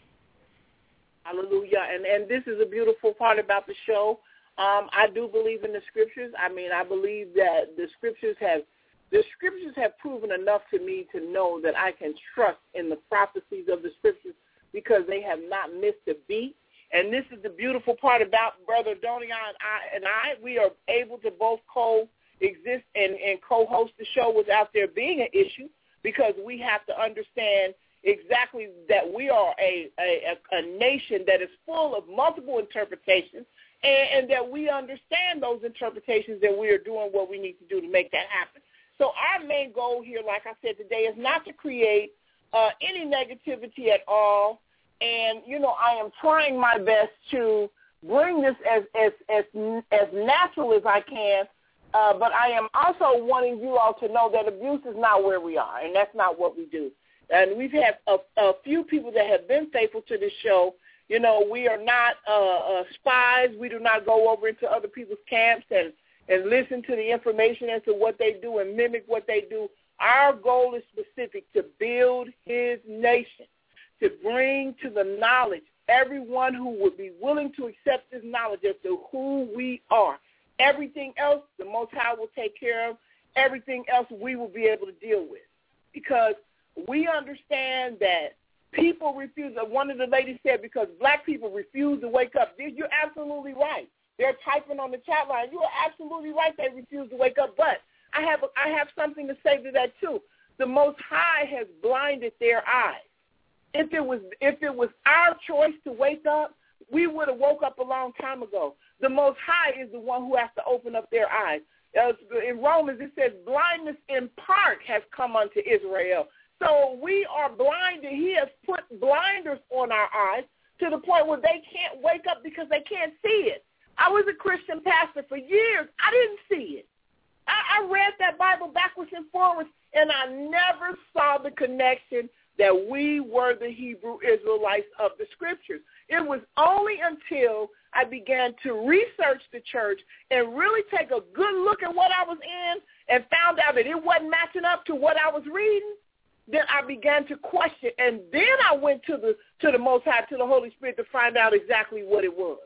Hallelujah. And this is a beautiful part about the show. I do believe in the scriptures. I mean, I believe that the scriptures have proven enough to me to know that I can trust in the prophecies of the scriptures, because they have not missed a beat. And this is the beautiful part about Brother Donia and I. We are able to both coexist and co-host the show without there being an issue, because we have to understand exactly that we are a nation that is full of multiple interpretations, and that we understand those interpretations, and we are doing what we need to do to make that happen. So our main goal here, like I said today, is not to create any negativity at all. And, I am trying my best to bring this as natural as I can, but I am also wanting you all to know that abuse is not where we are, and that's not what we do. And we've had a few people that have been faithful to this show. We are not spies. We do not go over into other people's camps and listen to the information as to what they do and mimic what they do. Our goal is specific: to build his nation, to bring to the knowledge everyone who would be willing to accept this knowledge as to who we are. Everything else, the Most High will take care of. Everything else we will be able to deal with, because we understand that people refuse. One of the ladies said, because black people refuse to wake up. You're absolutely right. They're typing on the chat line. You are absolutely right. They refuse to wake up. But I have something to say to that too. The Most High has blinded their eyes. If it was our choice to wake up, we would have woke up a long time ago. The Most High is the one who has to open up their eyes. In Romans, it says, blindness in part has come unto Israel. So we are blinded. He has put blinders on our eyes to the point where they can't wake up because they can't see it. I was a Christian pastor for years. I didn't see it. I read that Bible backwards and forwards, and I never saw the connection that we were the Hebrew Israelites of the scriptures. It was only until I began to research the church and really take a good look at what I was in and found out that it wasn't matching up to what I was reading, then I began to question. And then I went to the Most High, to the Holy Spirit, to find out exactly what it was.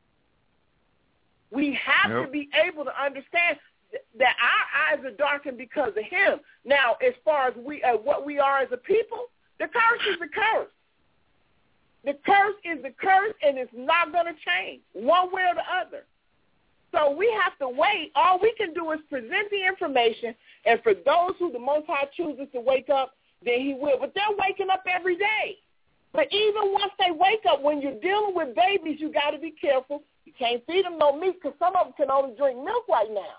We have to be able to understand that our eyes are darkened because of him. Now, as far as what we are as a people, the curse is the curse. The curse is the curse, and it's not going to change one way or the other. So we have to wait. All we can do is present the information, and for those who the Most High chooses to wake up, then he will. But they're waking up every day. But even once they wake up, when you're dealing with babies, you got to be careful. You can't feed them no meat, because some of them can only drink milk right now.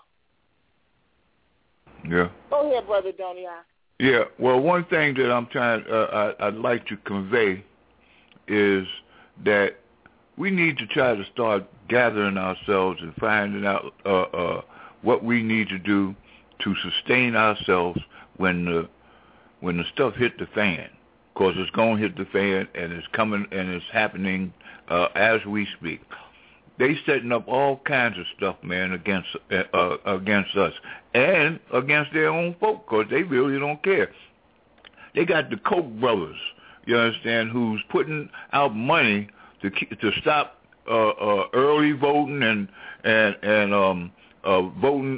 Yeah. Go ahead, Brother Donia. Yeah. Well, one thing that I'm trying, I'd like to convey is that we need to try to start gathering ourselves and finding out what we need to do to sustain ourselves when the stuff hit the fan, because it's going to hit the fan, and it's coming, and it's happening as we speak. they setting up all kinds of stuff, man, against us and against their own folk, because they really don't care. They got the Koch brothers, you understand, who's putting out money to stop early voting and voting.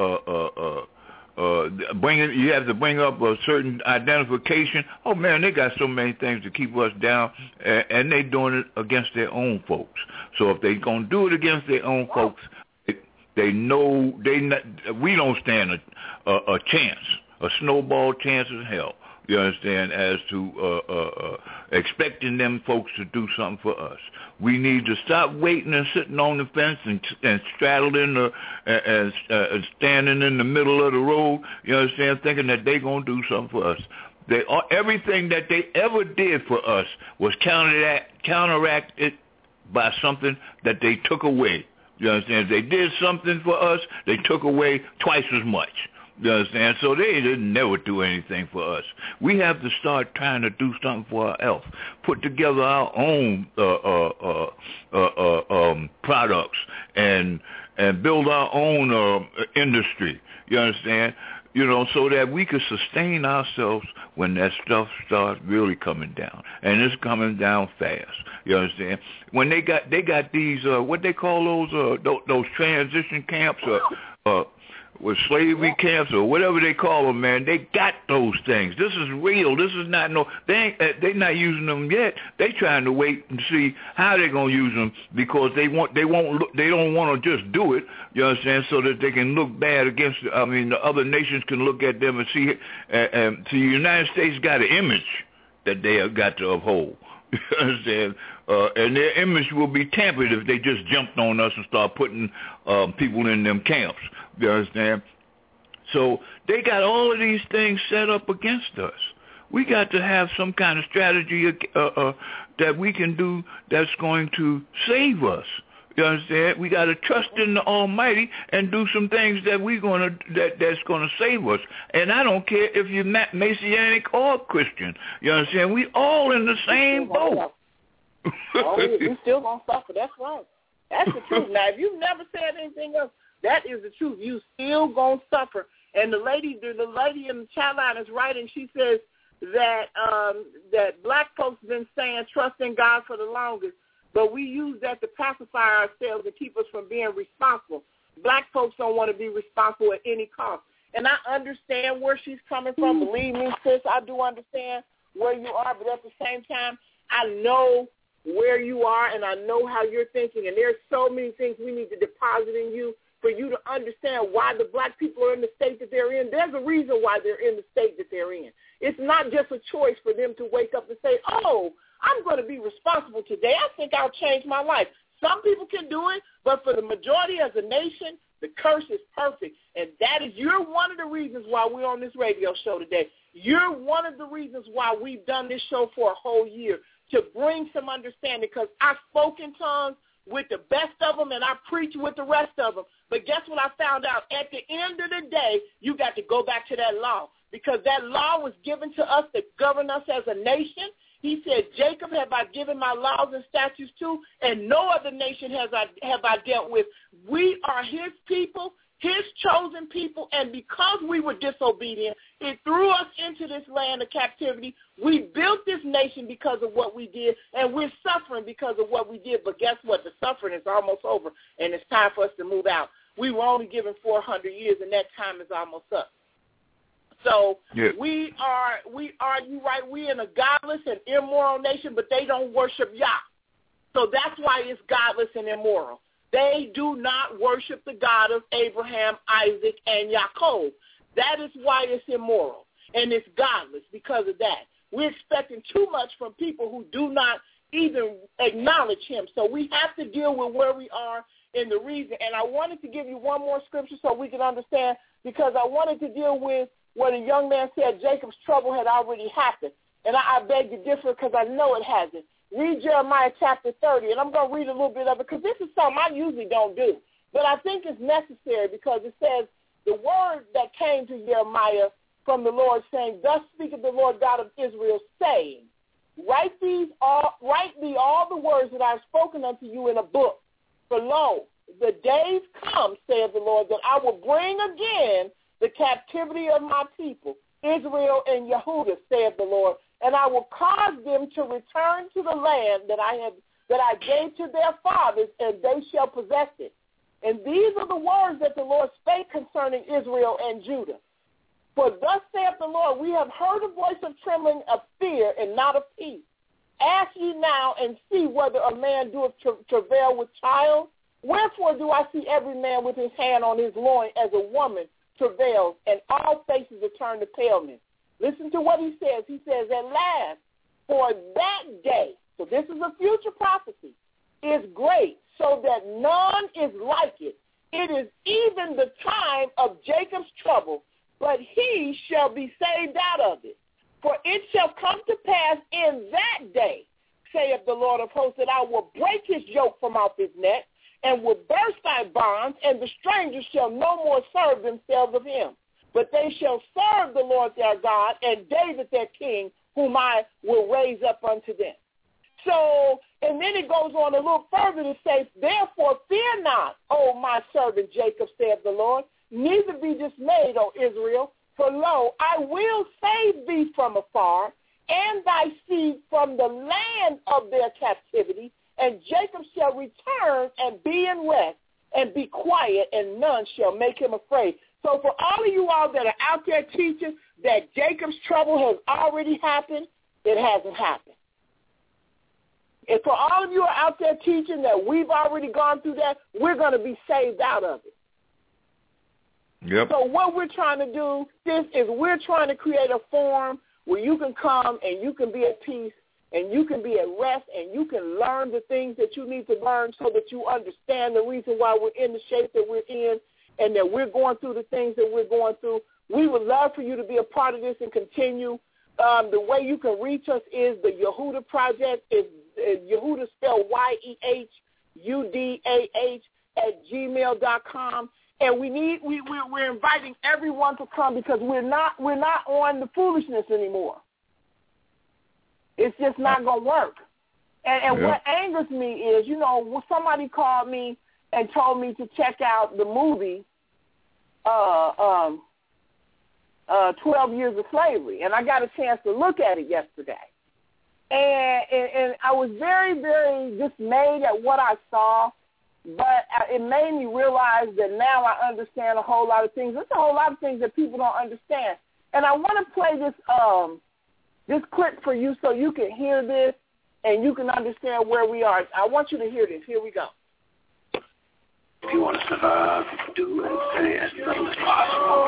You have to bring up a certain identification. Oh man, they got so many things to keep us down, and they doing it against their own folks. So if they gonna do it against their own folks, they know we don't stand a chance, a snowball chance in hell. You understand, as to expecting them folks to do something for us. We need to stop waiting and sitting on the fence and straddling and standing in the middle of the road, you understand, thinking that they're going to do something for us. Everything that they ever did for us was counteracted by something that they took away. You understand? If they did something for us, they took away twice as much. You understand? So they didn't never do anything for us. We have to start trying to do something for ourselves. Put together our own products and build our own industry. You understand? You know, so that we could sustain ourselves when that stuff starts really coming down, and it's coming down fast. You understand? When they got these what they call those transition camps with slavery camps or whatever they call them, man, they got those things. This is real. This is not they're not using them yet. They trying to wait and see how they're gonna use them, because they don't want to just do it. You understand? So that they can look bad against. The other nations can look at them and see. And the United States got an image that they have got to uphold. You understand? And their image will be tampered if they just jumped on us and start putting people in them camps. You understand? So they got all of these things set up against us. We got to have some kind of strategy that we can do that's going to save us. You understand? We got to trust in the Almighty and do some things that's gonna save us. And I don't care if you're Messianic or Christian. You understand? We all in the same boat. We still gonna suffer. That's right. That's the truth. Now, if you've never said anything else, that is the truth. You still gonna suffer. And the lady in the chat line is right, and she says that that black folks been saying trust in God for the longest, but we use that to pacify ourselves and keep us from being responsible. Black folks don't want to be responsible at any cost. And I understand where she's coming from. Believe me, sis, I do understand where you are, but at the same time, I know where you are, and I know how you're thinking, and there's so many things we need to deposit in you for you to understand why the black people are in the state that they're in. There's a reason why they're in the state that they're in. It's not just a choice for them to wake up and say, oh, I'm going to be responsible today. I think I'll change my life. Some people can do it, but for the majority as a nation, the curse is perfect. And you're one of the reasons why we're on this radio show today. You're one of the reasons why we've done this show for a whole year, to bring some understanding, because I spoke in tongues with the best of them and I preach with the rest of them. But guess what I found out? At the end of the day, you got to go back to that law, because that law was given to us to govern us as a nation. He said, Jacob have I given my laws and statutes to, and no other nation have I dealt with. We are his people, his chosen people, and because we were disobedient, it threw us into this land of captivity. We built this nation because of what we did, and we're suffering because of what we did. But guess what? The suffering is almost over, and it's time for us to move out. We were only given 400 years, and that time is almost up. So we are, you right, we in a godless and immoral nation, but they don't worship Yah. So that's why it's godless and immoral. They do not worship the God of Abraham, Isaac, and Yaakov. That is why it's immoral, and it's godless because of that. We're expecting too much from people who do not even acknowledge him. So we have to deal with where we are in the reason. And I wanted to give you one more scripture so we can understand, because I wanted to deal with where the young man said Jacob's trouble had already happened. And I beg to differ, because I know it hasn't. Read Jeremiah chapter 30, and I'm going to read a little bit of it, because this is something I usually don't do. But I think it's necessary, because it says, the word that came to Jeremiah from the Lord, saying, thus speaketh the Lord God of Israel, saying, write thee all the words that I have spoken unto you in a book, For lo, the days come, saith the Lord, that I will bring again the captivity of my people, Israel and Yehudah, saith the Lord, and I will cause them to return to the land that I gave to their fathers, and they shall possess it. And these are the words that the Lord spake concerning Israel and Judah. For thus saith the Lord, we have heard a voice of trembling, of fear, and not of peace. Ask ye now and see whether a man doeth travail with child. Wherefore do I see every man with his hand on his loin as a woman travails, and all faces are turned to paleness. Listen to what he says. He says, at last, for that day, so this is a future prophecy, is great, so that none is like it. It is even the time of Jacob's trouble, but he shall be saved out of it. For it shall come to pass in that day, saith the Lord of hosts, that I will break his yoke from off his neck, and will burst thy bonds, and the strangers shall no more serve themselves of him. But they shall serve the Lord their God, and David their king, whom I will raise up unto them. So, and then it goes on a little further to say, therefore fear not, O my servant Jacob, saith the Lord, neither be dismayed, O Israel, for lo, I will save thee from afar, and thy seed from the land of their captivity, and Jacob shall return and be in rest, and be quiet, and none shall make him afraid. So for all of you all that are out there teaching that Jacob's trouble has already happened, it hasn't happened. And for all of you are out there teaching that we've already gone through that, we're going to be saved out of it. Yep. So what we're trying to do, sis, is we're trying to create a forum where you can come and you can be at peace and you can be at rest and you can learn the things that you need to learn so that you understand the reason why we're in the shape that we're in and that we're going through the things that we're going through. We would love for you to be a part of this and continue. The way you can reach us is the Yehudah Project. It's Yehudah spelled YEHUDAH @gmail.com. And we're inviting everyone to come because we're not on the foolishness anymore. It's just not going to work. And what angers me is, when somebody called me and told me to check out the movie 12 Years of Slavery, and I got a chance to look at it yesterday. And I was very, very dismayed at what I saw, but it made me realize that now I understand a whole lot of things. There's a whole lot of things that people don't understand. And I want to play this clip for you so you can hear this and you can understand where we are. I want you to hear this. Here we go. If you want to survive, do and say as little as possible.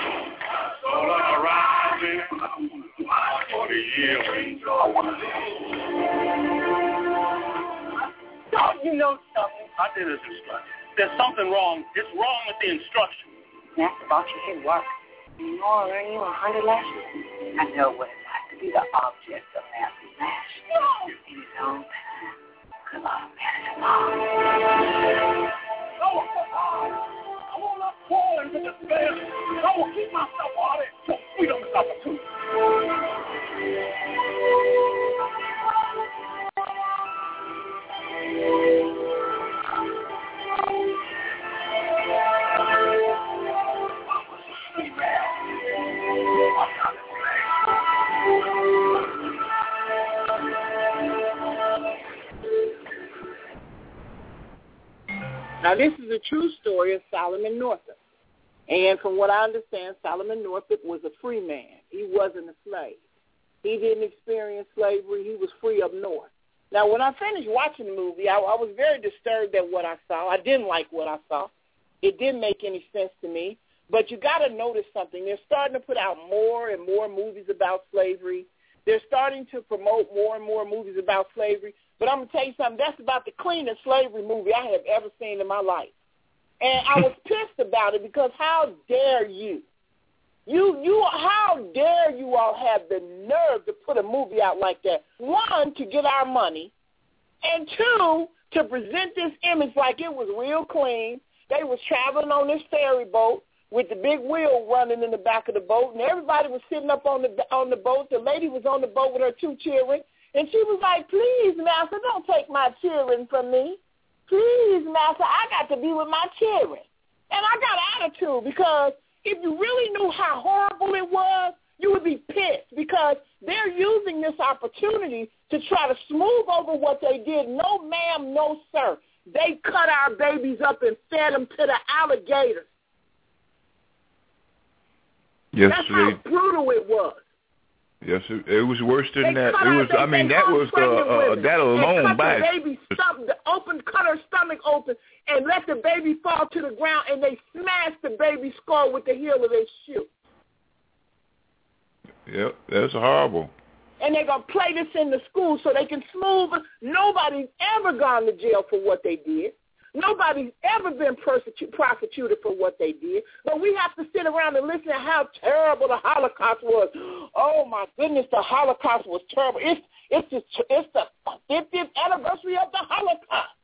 You know something? I did as instructed. There's something wrong. It's wrong with the instruction. That's about your head work. You know I'll earn you 100 lashes. I know what it's like to be the object of nasty lash. In his own time. Because I'm mad at mom. I will not fall into despair. I will keep myself out of it till freedom is opportunity. Now, this is a true story of Solomon Northup. And from what I understand, Solomon Northup was a free man. He wasn't a slave. He didn't experience slavery. He was free up north. Now, when I finished watching the movie, I was very disturbed at what I saw. I didn't like what I saw. It didn't make any sense to me. But you got to notice something. They're starting to put out more and more movies about slavery. They're starting to promote more and more movies about slavery. But I'm going to tell you something. That's about the cleanest slavery movie I have ever seen in my life. And I was pissed about it because how dare you? How dare you all have the nerve to put a movie out like that? One, to get our money, and two, to present this image like it was real clean. They was traveling on this ferry boat with the big wheel running in the back of the boat, and everybody was sitting up on the boat. The lady was on the boat with her two children, and she was like, "Please, master, don't take my children from me." please, Master, I got to be with my children. And I got attitude because if you really knew how horrible it was, you would be pissed because they're using this opportunity to try to smooth over what they did. No, ma'am, no, sir. They cut our babies up and fed them to the alligators. Yes, that's how brutal it was. Yes, it was worse than that. It was. I mean, that was that alone by cut her stomach open, and let the baby fall to the ground, and they smashed the baby's skull with the heel of their shoe. Yep, that's horrible. And they're gonna play this in the school so they can smooth it. Nobody's ever gone to jail for what they did. Nobody's ever been prosecuted for what they did, but we have to sit around and listen to how terrible the Holocaust was. Oh my goodness, the Holocaust was terrible. It's the 50th anniversary of the Holocaust.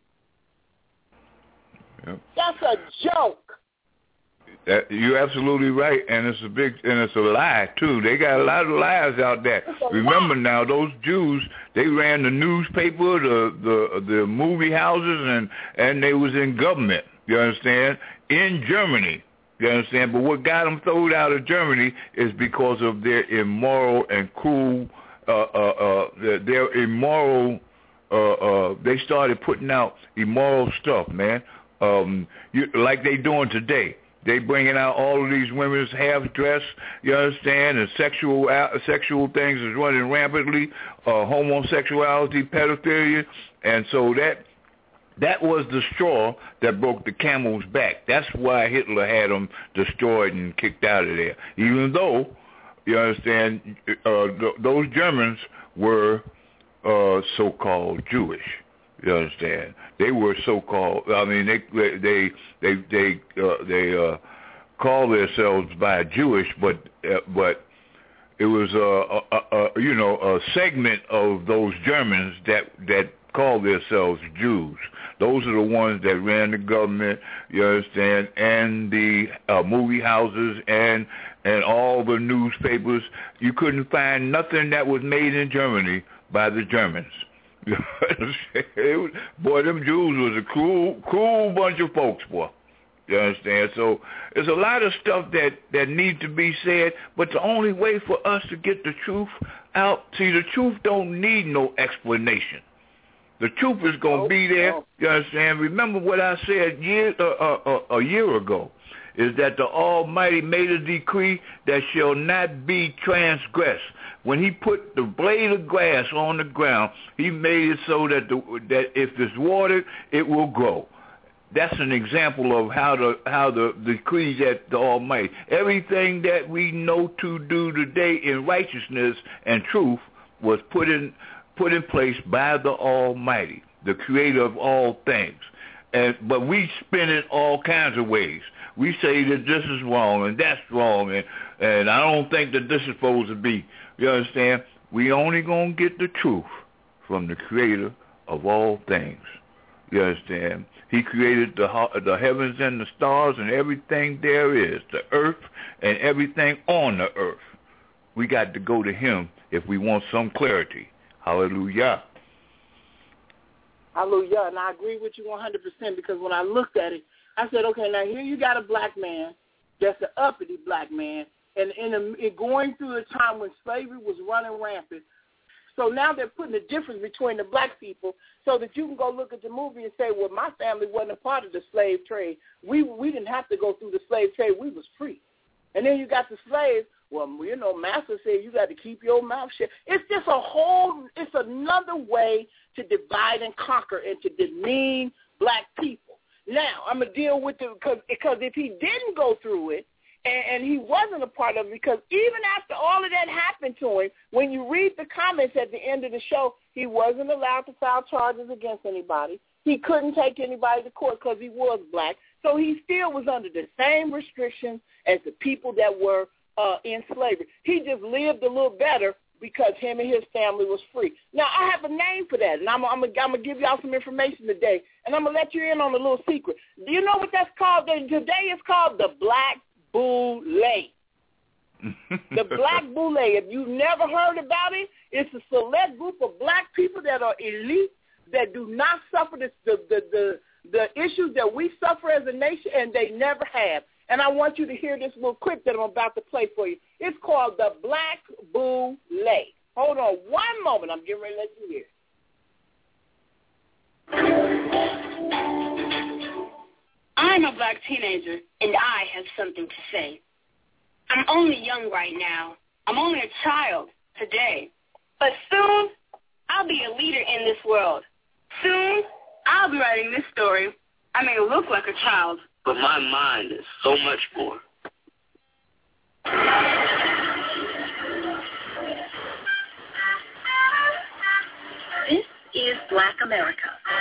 Yep. That's a joke. You're absolutely right, and it's a lie too. They got a lot of lies out there. Remember now, those Jews, they ran the newspaper, the movie houses, and they was in government. You understand? In Germany. You understand? But what got them thrown out of Germany is because of their immoral and cruel. Their immoral. They started putting out immoral stuff, man. Like they doing today. They bringing out all of these women's half dress, you understand, and sexual things is running rampantly, homosexuality, pedophilia, and so that was the straw that broke the camel's back. That's why Hitler had them destroyed and kicked out of there. Even though, you understand, those Germans were so-called Jewish. You understand? They were so-called. I mean, they call themselves by Jewish, but it was a segment of those Germans that called themselves Jews. Those are the ones that ran the government. You understand? And the movie houses and all the newspapers. You couldn't find nothing that was made in Germany by the Germans. Boy, them Jews was a cool bunch of folks, boy. You understand? So there's a lot of stuff that needs to be said, but the only way for us to get the truth out, see, the truth don't need no explanation. The truth is going to be there. You understand? Remember what I said a year ago, is that the Almighty made a decree that shall not be transgressed. When he put the blade of grass on the ground, he made it so that if it's watered, it will grow. That's an example of how the decrees at the Almighty. Everything that we know to do today in righteousness and truth was put in place by the Almighty, the Creator of all things. But we spin it all kinds of ways. We say that this is wrong and that's wrong, and I don't think that this is supposed to be. You understand? We only going to get the truth from the Creator of all things. You understand? He created the heavens and the stars and everything there is, the earth and everything on the earth. We got to go to him if we want some clarity. Hallelujah. Hallelujah. And I agree with you 100% because when I looked at it, I said, okay, now here you got a black man that's an uppity black man, and going through a time when slavery was running rampant. So now they're putting a difference between the black people so that you can go look at the movie and say, well, my family wasn't a part of the slave trade. We didn't have to go through the slave trade. We was free. And then you got the slaves. Well, you know, Master said you got to keep your mouth shut. It's just it's another way to divide and conquer and to demean black people. Now, I'm going to deal with it because if he didn't go through it, and he wasn't a part of it, because even after all of that happened to him, when you read the comments at the end of the show, he wasn't allowed to file charges against anybody. He couldn't take anybody to court because he was black. So he still was under the same restrictions as the people that were in slavery. He just lived a little better because him and his family was free. Now, I have a name for that, and I'm going to give y'all some information today, and I'm going to let you in on a little secret. Do you know what that's called? Today it's called the Black Boule. The Black Boule. If you've never heard about it, it's a select group of black people that are elite that do not suffer the issues that we suffer as a nation, and they never have. And I want you to hear this little clip that I'm about to play for you. It's called the Black Boule. Hold on one moment. I'm getting ready to let you hear it. I'm a black teenager, and I have something to say. I'm only young right now. I'm only a child today. But soon, I'll be a leader in this world. Soon, I'll be writing this story. I may look like a child, but my mind is so much more. This is Black America.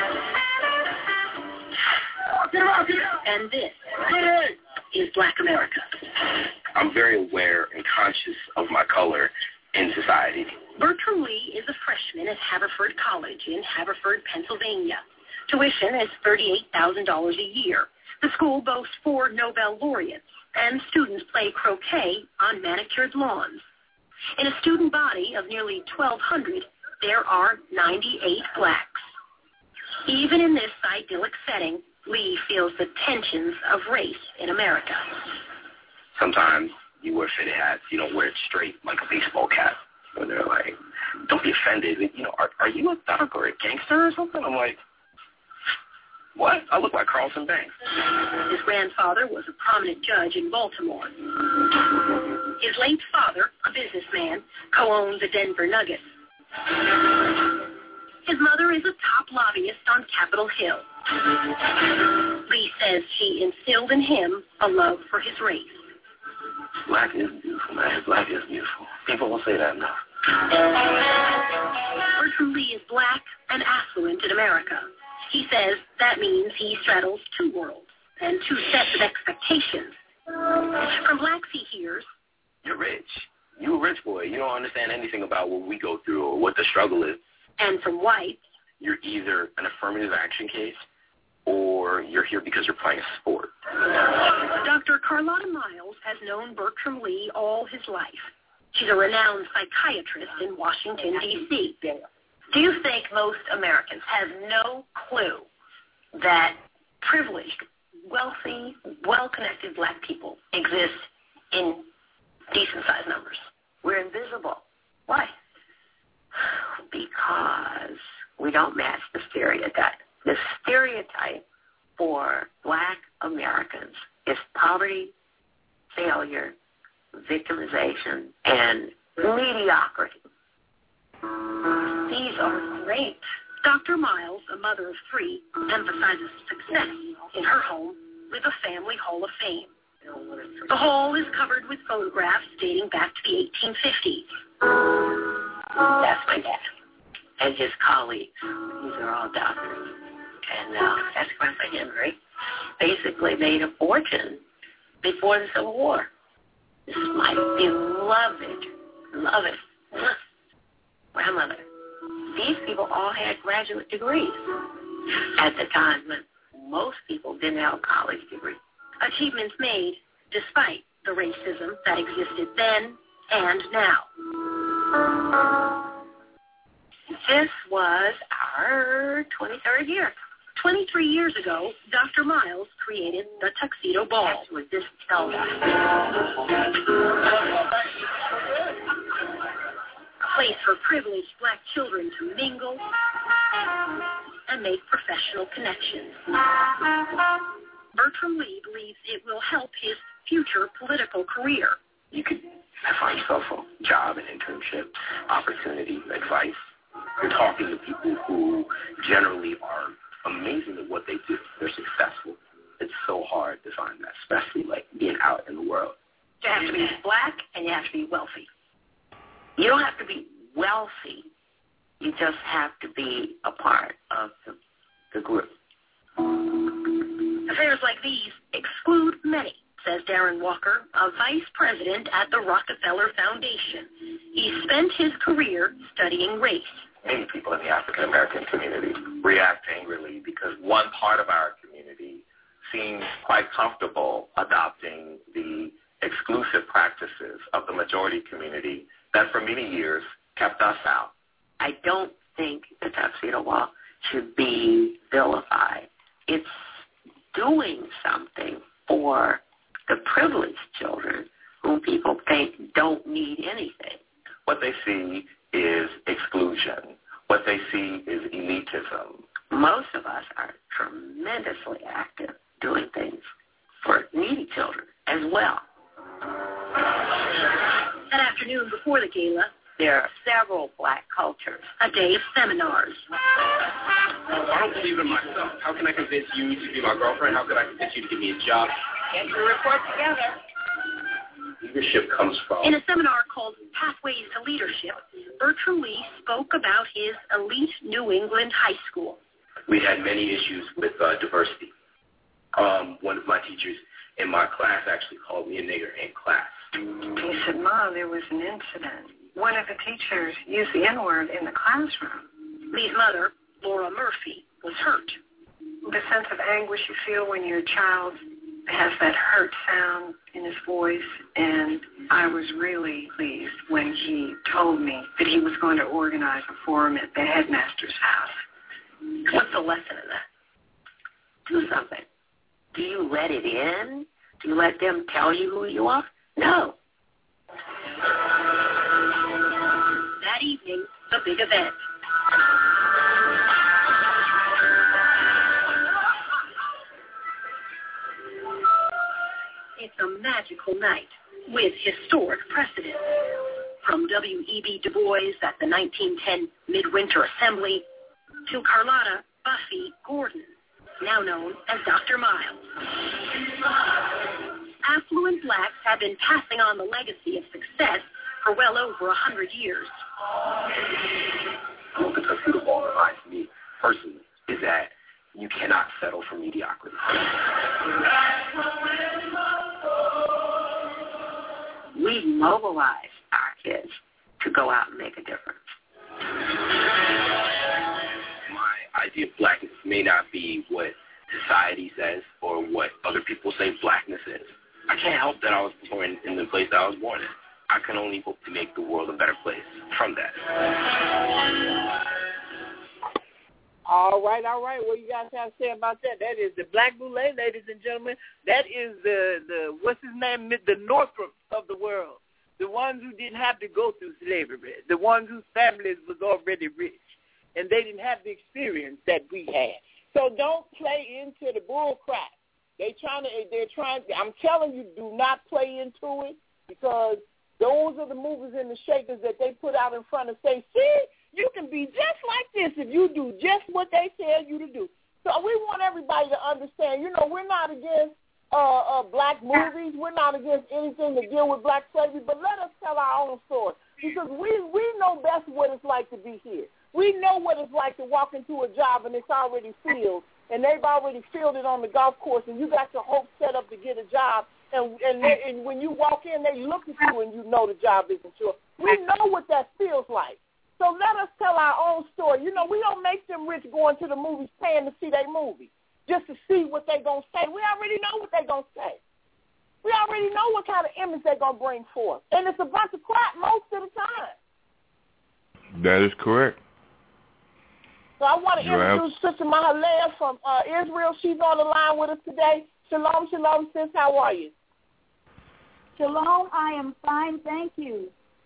And this is Black America. I'm very aware and conscious of my color in society. Bertram Lee is a freshman at Haverford College in Haverford, Pennsylvania. Tuition is $38,000 a year. The school boasts 4 Nobel laureates, and students play croquet on manicured lawns. In a student body of nearly 1,200, there are 98 blacks. Even in this idyllic setting, Lee feels the tensions of race in America. Sometimes you wear fitted hats. You don't wear it straight like a baseball cap. When they're like, don't be offended. You know, are you a thug or a gangster or something? I'm like, what? I look like Carlton Banks. His grandfather was a prominent judge in Baltimore. His late father, a businessman, co-owned the Denver Nuggets. His mother is a top lobbyist on Capitol Hill. Lee says she instilled in him a love for his race. Black is beautiful, man. Black is beautiful. People don't say that enough. Bertram Lee is black and affluent in America. He says that means he straddles 2 worlds and 2 sets of expectations. From blacks he hears, you're rich. You're a rich boy. You don't understand anything about what we go through or what the struggle is. And from whites, you're either an affirmative action case or you're here because you're playing a sport. Dr. Carlotta Miles has known Bertram Lee all his life. She's a renowned psychiatrist in Washington, D.C. Do you think most Americans have no clue that privileged, wealthy, well-connected black people exist in decent-sized numbers? We're invisible. Why? Because we don't match the stereotype. The stereotype for black Americans is poverty, failure, victimization, and mediocrity. These are great. Dr. Miles, a mother of 3, emphasizes success in her home with a family hall of fame. The hall is covered with photographs dating back to the 1850s. That's my dad and his colleagues. These are all doctors. And that's Grandpa Henry. Basically made a fortune before the Civil War. This is my beloved grandmother. These people all had graduate degrees at the time when most people didn't have a college degree. Achievements made despite the racism that existed then and now. This was our 23rd year. 23 years ago, Dr. Miles created the Tuxedo Ball. With this Zelda. A place for privileged black children to mingle and make professional connections. Bertram Lee believes it will help his future political career. You could find yourself a job, an internship, opportunity, advice. You're talking to people who generally are amazing at what they do. They're successful. It's so hard to find that, especially like being out in the world. You have to be black and you have to be wealthy. You don't have to be wealthy. You just have to be a part of the group. Affairs like these exclude many, says Darren Walker, a vice president at the Rockefeller Foundation. He spent his career studying race. Many people in the African American community react angrily because one part of our community seems quite comfortable adopting the exclusive practices of the majority community that for many years kept us out. I don't think the Tuxedo Ball to be vilified. It's doing something for the privileged children whom people think don't need anything. What they see is exclusion. What they see is elitism. Most of us are tremendously active doing things for needy children as well. That afternoon before the gala, there are several black cultures. A day of seminars. I don't believe in myself. How can I convince you to be my girlfriend? How can I convince you to give me a job? Get your report together. Leadership comes from... In a seminar called Pathways to Leadership, Bertram Lee spoke about his elite New England high school. We had many issues with diversity. One of my teachers in my class actually called me a nigger in class. He said, Mom, there was an incident. One of the teachers used the N-word in the classroom. Lee's mother, Laura Murphy, was hurt. The sense of anguish you feel when your child has that hurt sound in his voice, and I was really pleased when he told me that he was going to organize a forum at the headmaster's house. What's the lesson in that? Do something. Do you let it in? Do you let them tell you who you are? No. That evening, the big event. It's a magical night with historic precedent. From W.E.B. Du Bois at the 1910 Midwinter Assembly to Carlotta Buffy Gordon, now known as Dr. Miles. Affluent blacks have been passing on the legacy of success for well over 100 years. What the Tuskegee Ball reminds me personally is that you cannot settle for mediocrity. We mobilize our kids to go out and make a difference. My idea of blackness may not be what society says or what other people say blackness is. I can't help that I was born in the place that I was born in. I can only hope to make the world a better place from that. All right. What do you guys have to say about that? That is the Black Boule, ladies and gentlemen. That is the what's his name? The Northrup of the world. The ones who didn't have to go through slavery. The ones whose families was already rich. And they didn't have the experience that we had. So don't play into the bull crap. They're trying. I'm telling you, do not play into it, because those are the movers and the shakers that they put out in front and say, see, you can be just like this if you do just what they tell you to do. So we want everybody to understand, we're not against black movies. We're not against anything to deal with black slavery, but let us tell our own story, because we know best what it's like to be here. We know what it's like to walk into a job and it's already filled, and they've already filled it on the golf course, and you got your hopes set up to get a job, and when you walk in, they look at you and you know the job isn't yours. We know what that feels like. So let us tell our own story. We don't make them rich going to the movies paying to see their movie just to see what they're going to say. We already know what they're going to say. We already know what kind of image they're going to bring forth. And it's a bunch of crap most of the time. That is correct. So I want to introduce Sister Mahalea from Israel. She's on the line with us today. Shalom, sis. How are you? Shalom, I am fine, thank you.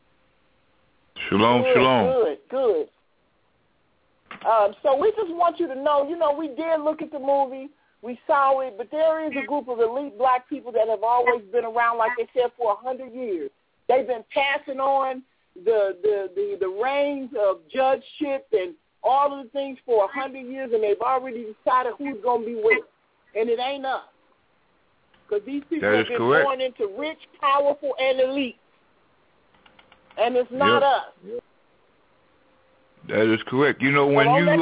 Shalom. Good. So we just want you to know, we did look at the movie. We saw it, but there is a group of elite black people that have always been around, like they said, for 100 years. They've been passing on the reins of judgeship and all of the things for 100 years, and they've already decided who's going to be with them. And it ain't us. Because these people have been born into rich, powerful, and elite. And it's not us. Yep. That is correct. When go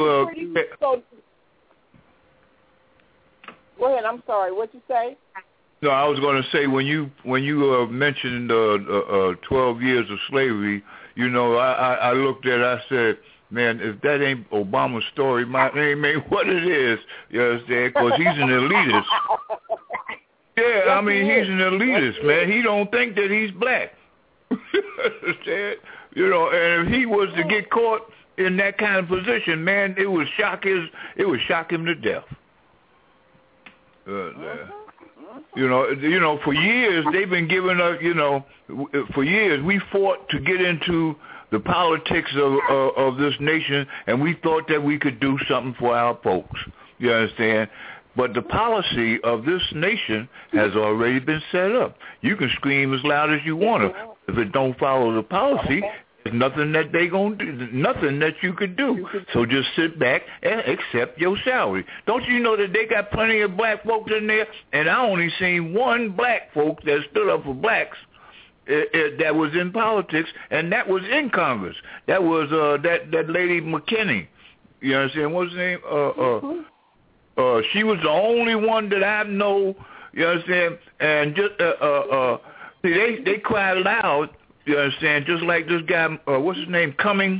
ahead. I'm sorry. What'd you say? No, I was going to say when you mentioned 12 years of slavery, I looked at it, I said, man, if that ain't Obama's story, my name ain't what it is. You understand? Because he's an elitist. Yeah, I mean, he's an elitist, man. He don't think that he's black. You know, and if he was to get caught in that kind of position, man, it would shock him to death. You know, for years they've been giving us. You know, for years we fought to get into the politics of this nation, and we thought that we could do something for our folks. You understand? But the policy of this nation has already been set up. You can scream as loud as you want to. If it don't follow the policy, there's nothing that they gonna do, nothing that you could do. So just sit back and accept your salary. Don't you know that they got plenty of black folks in there? And I only seen one black folk that stood up for blacks that was in politics, and that was in Congress. That was that lady McKinney. You understand? What's her name? She was the only one that I know, you understand, and just they cried loud, you understand, just like this guy, what's his name, Cummings,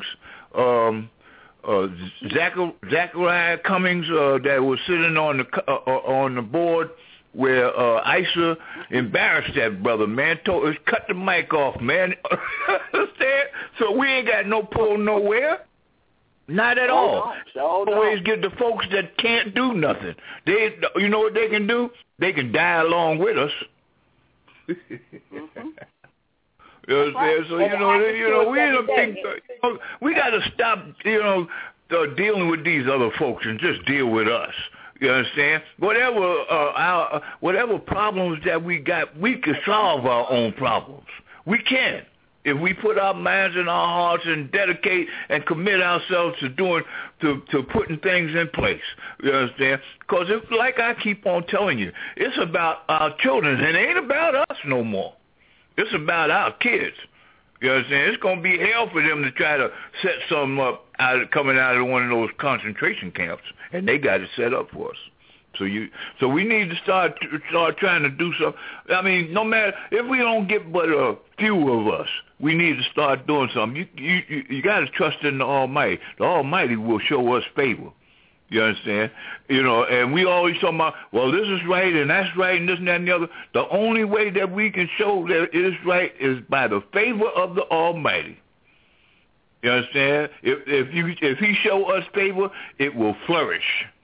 Zachariah Cummings, that was sitting on the board where Issa embarrassed that brother, man, told us cut the mic off, man. Understand? So we ain't got no pull nowhere. Not at all. Always get the folks that can't do nothing. You know what they can do? They can die along with us. You know what I'm saying? So you know, we in a big. We got to stop, dealing with these other folks and just deal with us. You understand? Whatever problems that we got, we can solve our own problems. We can. If we put our minds and our hearts and dedicate and commit ourselves to putting things in place, you understand? Because like I keep on telling you, it's about our children, and it ain't about us no more. It's about our kids. You understand? It's going to be hell for them to try to set something up coming out of one of those concentration camps, and they got it set up for us. So we need to start trying to do something. I mean, no matter if we don't get but a few of us, we need to start doing something. You got to trust in the Almighty. The Almighty will show us favor. You understand? You know, and we always talk about, well, this is right and that's right and this and that and the other. The only way that we can show that it is right is by the favor of the Almighty. You understand? If He show us favor, it will flourish.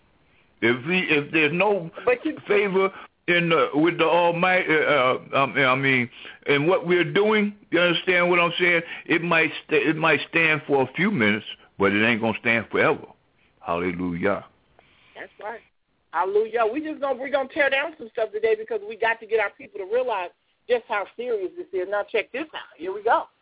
If there's no favor with the Almighty, I mean, in what we're doing, you understand what I'm saying? It might stand for a few minutes, but it ain't gonna stand forever. Hallelujah. That's right. Hallelujah. We're gonna tear down some stuff today because we got to get our people to realize just how serious this is. Now check this out. Here we go.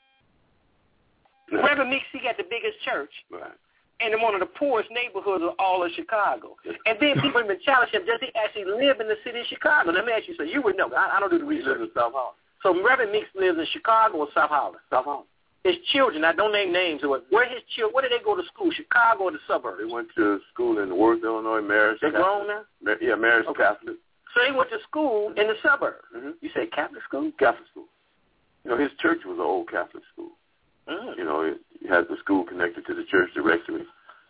Reverend Meeks, he got the biggest church. Right. And in one of the poorest neighborhoods of all of Chicago. And then people have been challenging him, does he actually live in the city of Chicago? Let me ask you, so you would know. I don't do the research. He lives in South Holland. So Reverend Meeks lives in Chicago or South Holland? South Holland. His children, I don't name names, where did they go to school, Chicago or the suburbs? They went to school in Worth, Illinois, Marist. They grown now? Yeah, Marist Catholic. So they went to school in the suburbs. Mm-hmm. You say Catholic school? Catholic school. You know, his church was an old Catholic school. You know, he had the school connected to the church directory.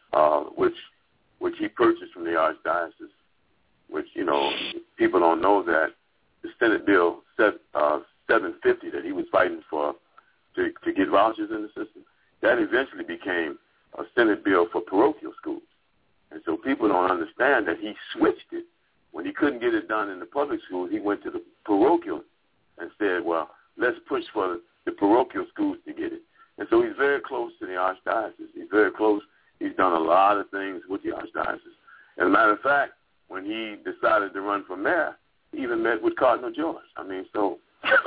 Which he purchased from the Archdiocese, which, you know, people don't know that the Senate Bill 750 that he was fighting for to get vouchers in the system, that eventually became a Senate bill for parochial schools. And so people don't understand that he switched it. When he couldn't get it done in the public schools, he went to the parochial and said, well, let's push for the parochial schools to get it. And so he's very close to the Archdiocese. He's very close. He's done a lot of things with the Archdiocese. As a matter of fact, when he decided to run for mayor, he even met with Cardinal George. Did you go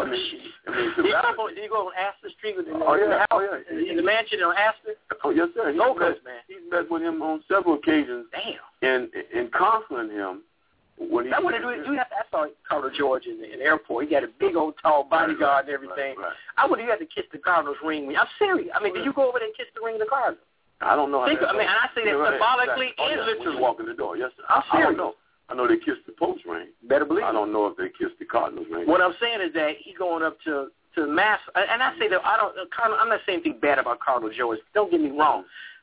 on Astor Street in the mansion on Astor? Oh, yes, sir. He met with him on several occasions. Damn. In counseling him. I saw Cardinal George in the airport. He got a big old tall bodyguard and everything. Right. I wonder if you had to kiss the Cardinal's ring. I'm serious. I mean, did you go over there and kiss the ring of the Cardinal? I don't know. And I say that symbolically and literally. You walk in the door, yes, sir. I don't know. I know they kissed the Pope's ring. Better believe. I don't know if they kissed the Cardinal's ring. What I'm saying is that he's going up to mass, and I say that I'm not saying anything bad about Cardinal George. Don't get me wrong.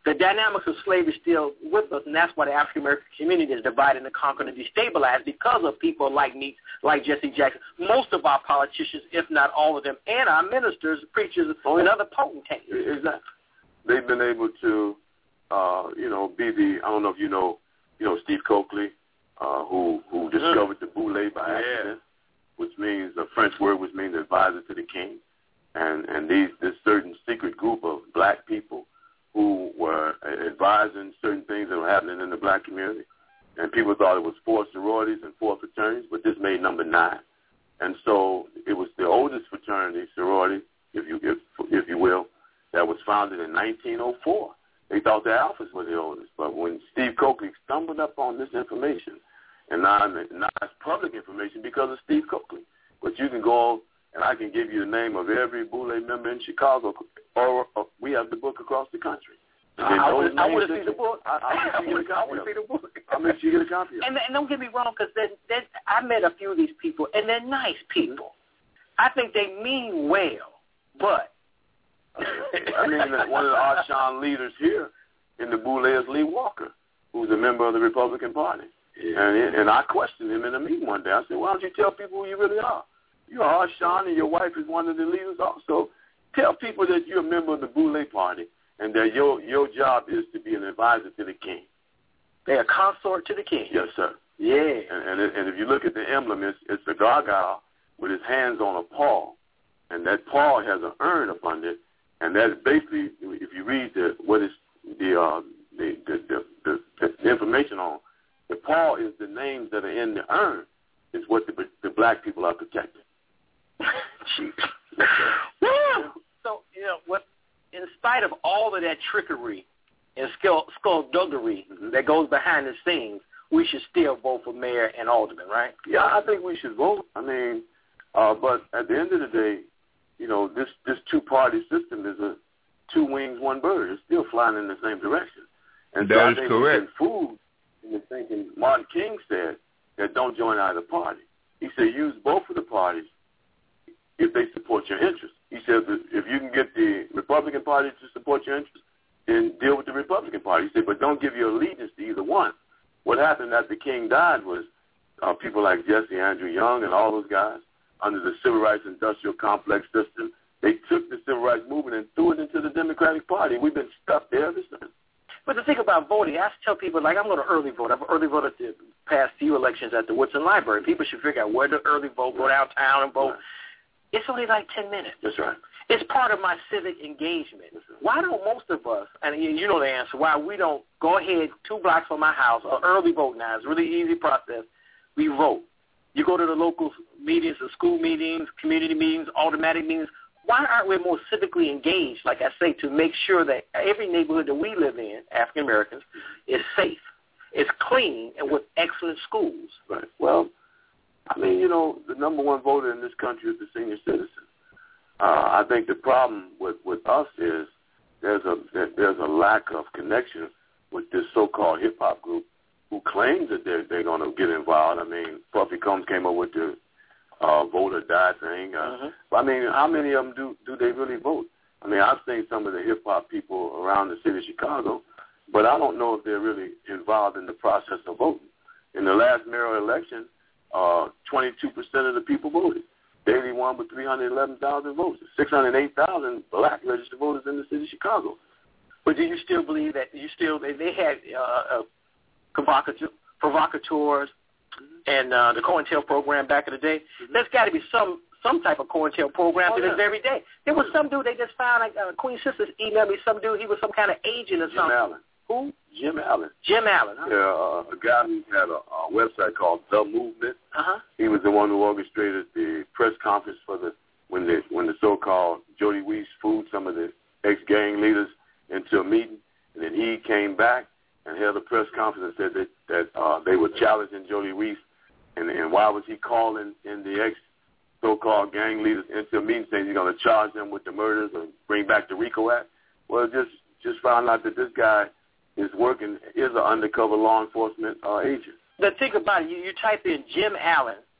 The dynamics of slavery is still with us, and that's why the African-American community is divided and conquered and destabilized because of people like me, like Jesse Jackson. Most of our politicians, if not all of them, and our ministers, preachers, and other potentates. Exactly. They've been able to, be the, I don't know if you know Steve Coakley, who discovered the boule by accident, which means a French word which means advisor to the king. And this certain secret group of black people who were advising certain things that were happening in the black community. And people thought it was 4 sororities and 4 fraternities, but this made number 9. And so it was the oldest fraternity, sorority, if you will, that was founded in 1904. They thought the Alphas were the oldest. But when Steve Coakley stumbled up on this information, and now it's public information because of Steve Coakley, but you can go and I can give you the name of every boule member in Chicago, or we have the book across the country. I want to see the book. I want to see the book. I'll make sure you get a copy of it. And don't get me wrong, because I met a few of these people, and they're nice people. I think they mean well, but. I mean, one of the Arshan leaders here in the boule is Lee Walker, who's a member of the Republican Party. Yeah. And I questioned him in a meeting one day. I said, why don't you tell people who you really are? You're Arshan, and your wife is one of the leaders also. Tell people that you're a member of the boule party and that your job is to be an advisor to the king. They're a consort to the king. Yes, sir. Yeah. And if you look at the emblem, it's a gargoyle with his hands on a paw, and that paw has an urn upon it, and that's basically, if you read the information on, the paw is the names that are in the urn. Is what the black people are protecting. So, what, in spite of all of that trickery and skullduggery that goes behind the scenes, we should still vote for mayor and alderman, right? Yeah, I think we should vote. I mean, but at the end of the day, this two-party system is a 2 wings, 1 bird. It's still flying in the same direction. And that is correct. Food in the thinking Martin King said that don't join either party. He said use both of the parties if they support your interests. He said that if you can get the Republican Party to support your interests, then deal with the Republican Party. He said, but don't give your allegiance to either one. What happened after King died was people like Jesse Andrew Young and all those guys under the Civil Rights Industrial Complex system, they took the Civil Rights Movement and threw it into the Democratic Party. We've been stuck there ever since. But the thing about voting, I tell people, like, I'm going to early vote. I've early voted the past few elections at the Woodson Library. People should figure out where to early vote, go downtown and vote. Right. It's only like 10 minutes. That's right. It's part of my civic engagement. Right. Why don't most of us, and you know the answer, why we don't go ahead 2 blocks from my house, or early vote now. It's a really easy process. We vote. You go to the local meetings, the school meetings, community meetings, automatic meetings. Why aren't we more civically engaged, like I say, to make sure that every neighborhood that we live in, African Americans, is safe, is clean, and with excellent schools? Right. Well, I mean, the number 1 voter in this country is the senior citizen. I think the problem with us is there's a lack of connection with this so-called hip-hop group who claims that they're going to get involved. I mean, Puffy Combs came up with the vote or die thing. But I mean, how many of them do they really vote? I mean, I've seen some of the hip-hop people around the city of Chicago, but I don't know if they're really involved in the process of voting. In the last mayoral election, 22% of the people voted. Daley won with 311,000 votes. 608,000 black registered voters in the city of Chicago. But do you still believe that they had provocateurs and the COINTEL program back in the day? There's got to be some type of COINTEL program to this every day. There was some dude they just found, like Queen Sisters emailed me, some dude, he was some kind of agent or something. Jim Allen. Who? Jim Allen. Jim Allen, huh? Yeah, a guy who had a website called The Movement. He was the one who orchestrated the press conference for when the so-called Jody Weiss fooled some of the ex-gang leaders into a meeting, and then he came back and held a press conference and said that they were challenging Jody Weiss, and why was he calling in the ex-so-called gang leaders into a meeting saying he's going to charge them with the murders or bring back the RICO Act? Well, just found out that this guy is an undercover law enforcement agent. But think about it. You type in Jim Allen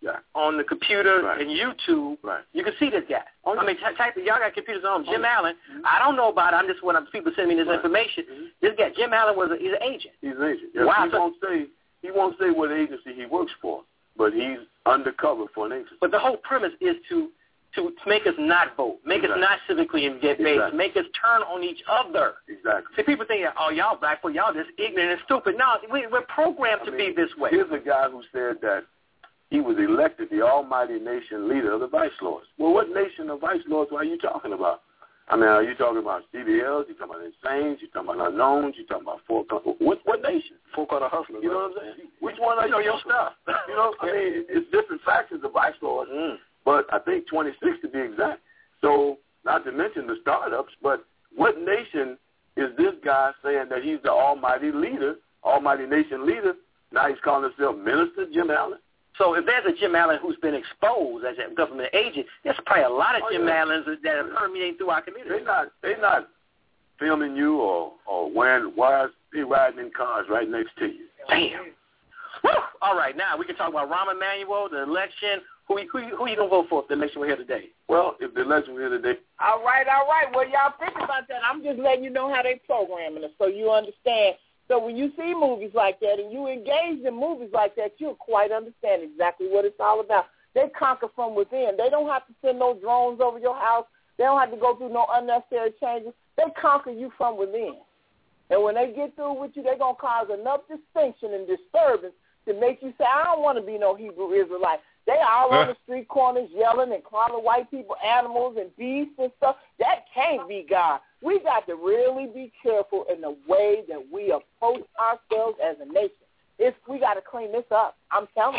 on the computer Right. and YouTube, Right. you can see this guy. I mean, type y'all got computers at home. Jim Allen, I don't know about it. I'm just when people send me this information. This guy, Jim Allen, he's an agent. He's an agent. Yeah, Wow. He won't say what agency he works for, but he's undercover for an agency. But the whole premise is to make us not vote, make us not civically engaged, make us turn on each other. Exactly. See, people think, oh, y'all black people, y'all just ignorant and stupid. No, we're programmed to be this way. Here's a guy who said that he was elected the almighty nation leader of the vice lords. Well, what nation of vice lords are you talking about? I mean, are you talking about CBLs? You talking about Insanes? You talking about Unknowns? You talking about what nation? Four-quarter hustlers. You know what I'm saying? Which one are you? Your stuff. You know, I mean, it's different factions of vice lords, but I think 26 to be exact. So, not to mention the startups, but what nation is this guy saying that he's the almighty leader, almighty nation leader? Now he's calling himself Minister Jim Allen. So if there's a Jim Allen who's been exposed as a government agent, there's probably a lot of Jim Allens that are permeating through our community. They're not filming you or wearing wires. They're riding in cars right next to you. Damn. Woo! All right, now we can talk about Rahm Emanuel, the election. Who you going to vote for if the election were here today? Well, if the election were here today. All right. Well, y'all think about that. I'm just letting you know how they programming it so you understand. So when you see movies like that and you engage in movies like that, you'll quite understand exactly what it's all about. They conquer from within. They don't have to send no drones over your house. They don't have to go through no unnecessary changes. They conquer you from within. And when they get through with you, they're going to cause enough distinction and disturbance to make you say, I don't want to be no Hebrew Israelite. They all on the street corners yelling and calling white people animals and beasts and stuff. That can't be God. We got to really be careful in the way that we approach ourselves as a nation. We got to clean this up. I'm telling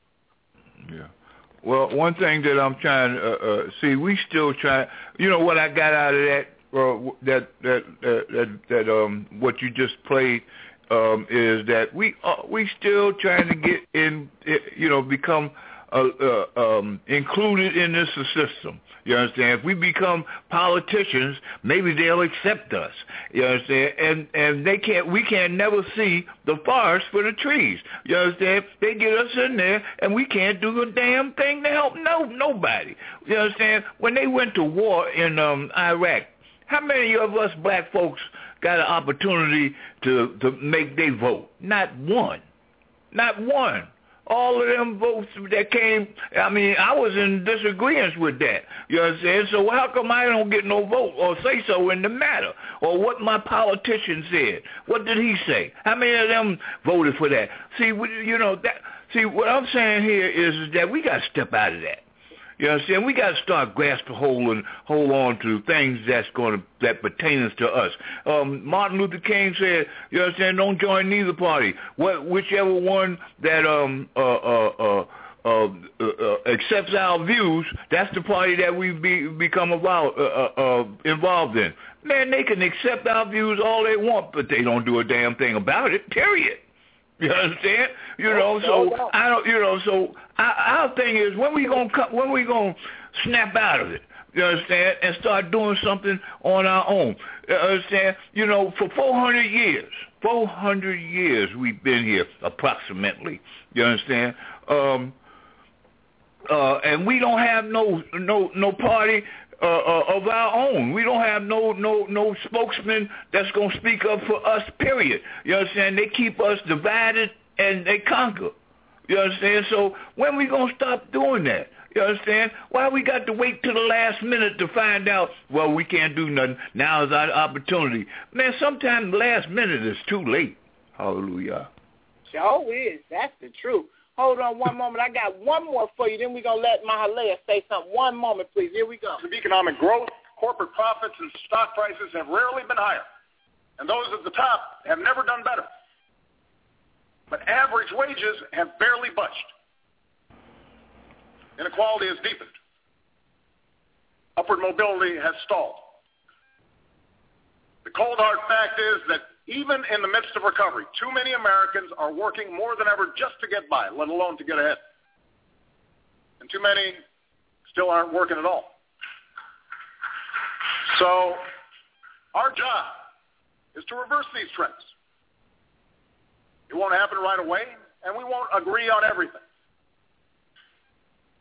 you. Yeah. Well, one thing that I'm trying to see, we still trying. You know what I got out of that what you just played is that we still trying to get in. Become included in this system. You understand? If we become politicians, maybe they'll accept us. You understand? And we can't never see the forest for the trees. You understand? They get us in there, and we can't do a damn thing to help nobody. You understand? When they went to war in Iraq, how many of us black folks got an opportunity to make their vote? Not one. Not one. All of them votes that came, I mean, I was in disagreement with that. You know what I'm saying? So how come I don't get no vote or say so in the matter? Or what my politician said? What did he say? How many of them voted for that? See, what I'm saying here is that we got to step out of that. You know what I'm saying? We got to start grasping hold on to things that pertains to us. Martin Luther King said, you know what I'm saying, don't join neither party. Whichever one that accepts our views, that's the party that we become involved in. Man, they can accept our views all they want, but they don't do a damn thing about it, period. You understand? So our thing is when we gonna snap out of it. You understand? And start doing something on our own. You understand? For 400 years we've been here approximately. You understand? And we don't have no party of our own. We don't have no spokesman that's going to speak up for us, period. You understand? They keep us divided and they conquer. You understand? So when we going to stop doing that? You understand? Why we got to wait till the last minute to find out, well, we can't do nothing. Now is our opportunity. Man, sometimes the last minute is too late. Hallelujah. Sure is. That's the truth. Hold on one moment. I got one more for you. Then we're going to let Mahalea say something. One moment, please. Here we go. Of economic growth, corporate profits and stock prices have rarely been higher. And those at the top have never done better. But average wages have barely budged. Inequality has deepened. Upward mobility has stalled. The cold hard fact is that even in the midst of recovery, too many Americans are working more than ever just to get by, let alone to get ahead. And too many still aren't working at all. So our job is to reverse these trends. It won't happen right away, and we won't agree on everything.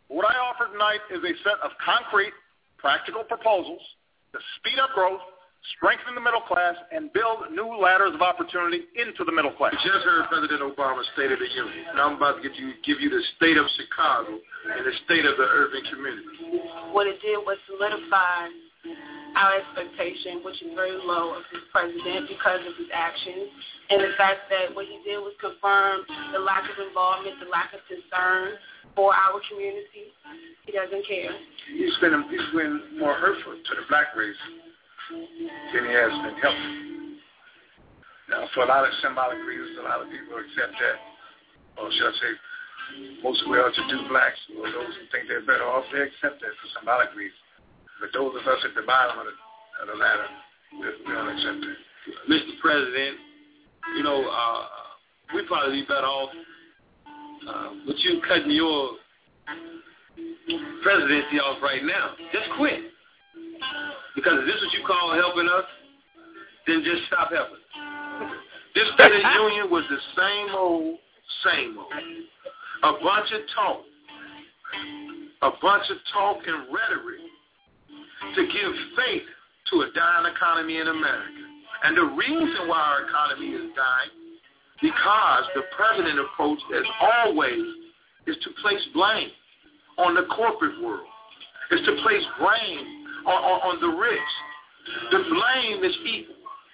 What I offer tonight is a set of concrete, practical proposals to speed up growth, strengthen the middle class, and build new ladders of opportunity into the middle class. Just heard President Obama's State of the Union. Now I'm about to give you the state of Chicago and the state of the urban community. What it did was solidify our expectation, which is very low, of this president because of his actions, and the fact that what he did was confirm the lack of involvement, the lack of concern for our community. He doesn't care. He's been more hurtful to the black race than he has been helpful. Now, for a lot of symbolic reasons, a lot of people accept that, or should I say, most well-to-do blacks, or those who think they're better off, they accept that for symbolic reasons. But those of us at the bottom of the ladder, we don't accept that. Mr. President, we'd probably be better off with you cutting your presidency off right now. Just quit. Because if this is what you call helping us, then just stop helping. This State of the Union was the same old. A bunch of talk and rhetoric to give faith to a dying economy in America. And the reason why our economy is dying, because the president approach, as always, is to place blame on the corporate world, is to place blame on the rich. The blame is equal.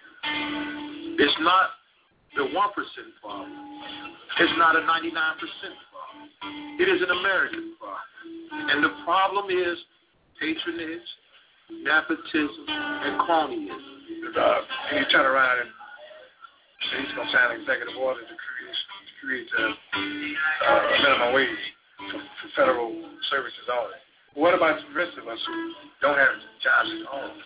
It's not the 1% problem. It's not a 99% problem. It is an American problem. And the problem is patronage, nepotism, and cronyism. And you turn around and say he's going to sign an executive order to create a minimum wage for federal services only. What about the rest of us who don't have jobs at home?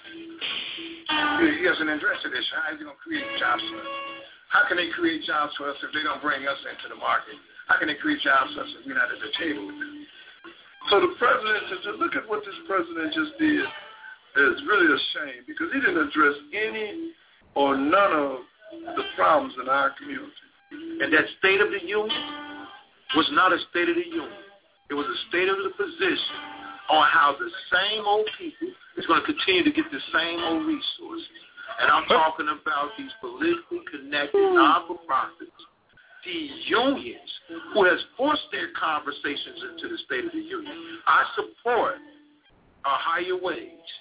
He hasn't addressed the issue. How is he going to create jobs for us? How can they create jobs for us if they don't bring us into the market? How can they create jobs for us if we're not at the table with them? So the president, to look at what this president just did, is really a shame because he didn't address any or none of the problems in our community. And that State of the Union was not a State of the Union. It was a state of the position on how the same old people is going to continue to get the same old resources. And I'm talking about these politically connected non-for-profits, these unions who has forced their conversations into the State of the Union. I support a higher wage.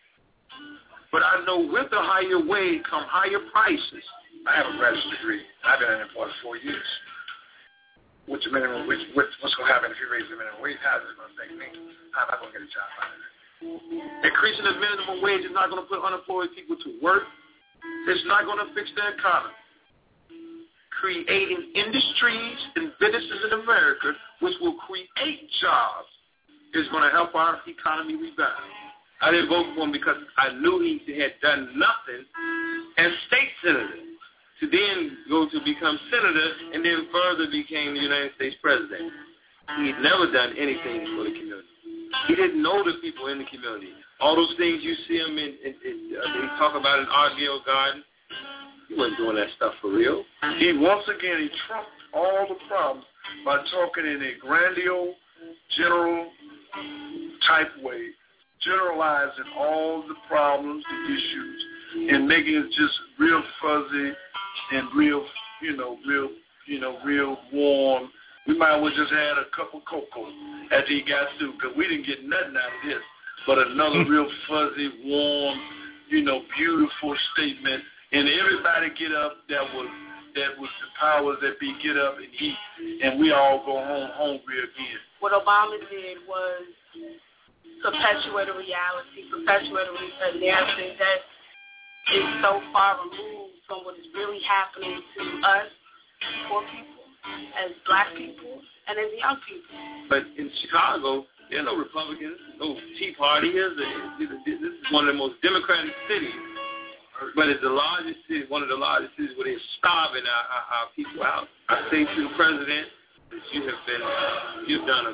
But I know with the higher wage come higher prices. I have a graduate degree. I've been unemployed for 4 years. What's going to happen if you raise the minimum wage? How is it going to affect me? How am I going to get a job out of it? Increasing the minimum wage is not going to put unemployed people to work. It's not going to fix the economy. Creating industries and businesses in America which will create jobs is going to help our economy rebound. I didn't vote for him because I knew he had done nothing as state senator to then go to become senator and then further became the United States president. He had never done anything for the community. He didn't know the people in the community. All those things you see him they talk about in Argyle Garden, he wasn't doing that stuff for real. He trumped all the problems by talking in a grandiose, general type way, generalizing all the problems, the issues, and making it just real fuzzy and real warm. We might as well just add a cup of cocoa after he got through, because we didn't get nothing out of this but another real fuzzy, warm, beautiful statement. And everybody get up that was the powers that be get up and eat, and we all go home hungry again. What Obama did was perpetuate a reality, perpetuate a narrative that is so far removed from what is really happening to us, poor people, as black people, and as young people. But in Chicago, there are no Republicans, no Tea Partiers. This is one of the most democratic cities, but it's the largest city, one of the largest cities where they're starving our people out. I say to the president that you've done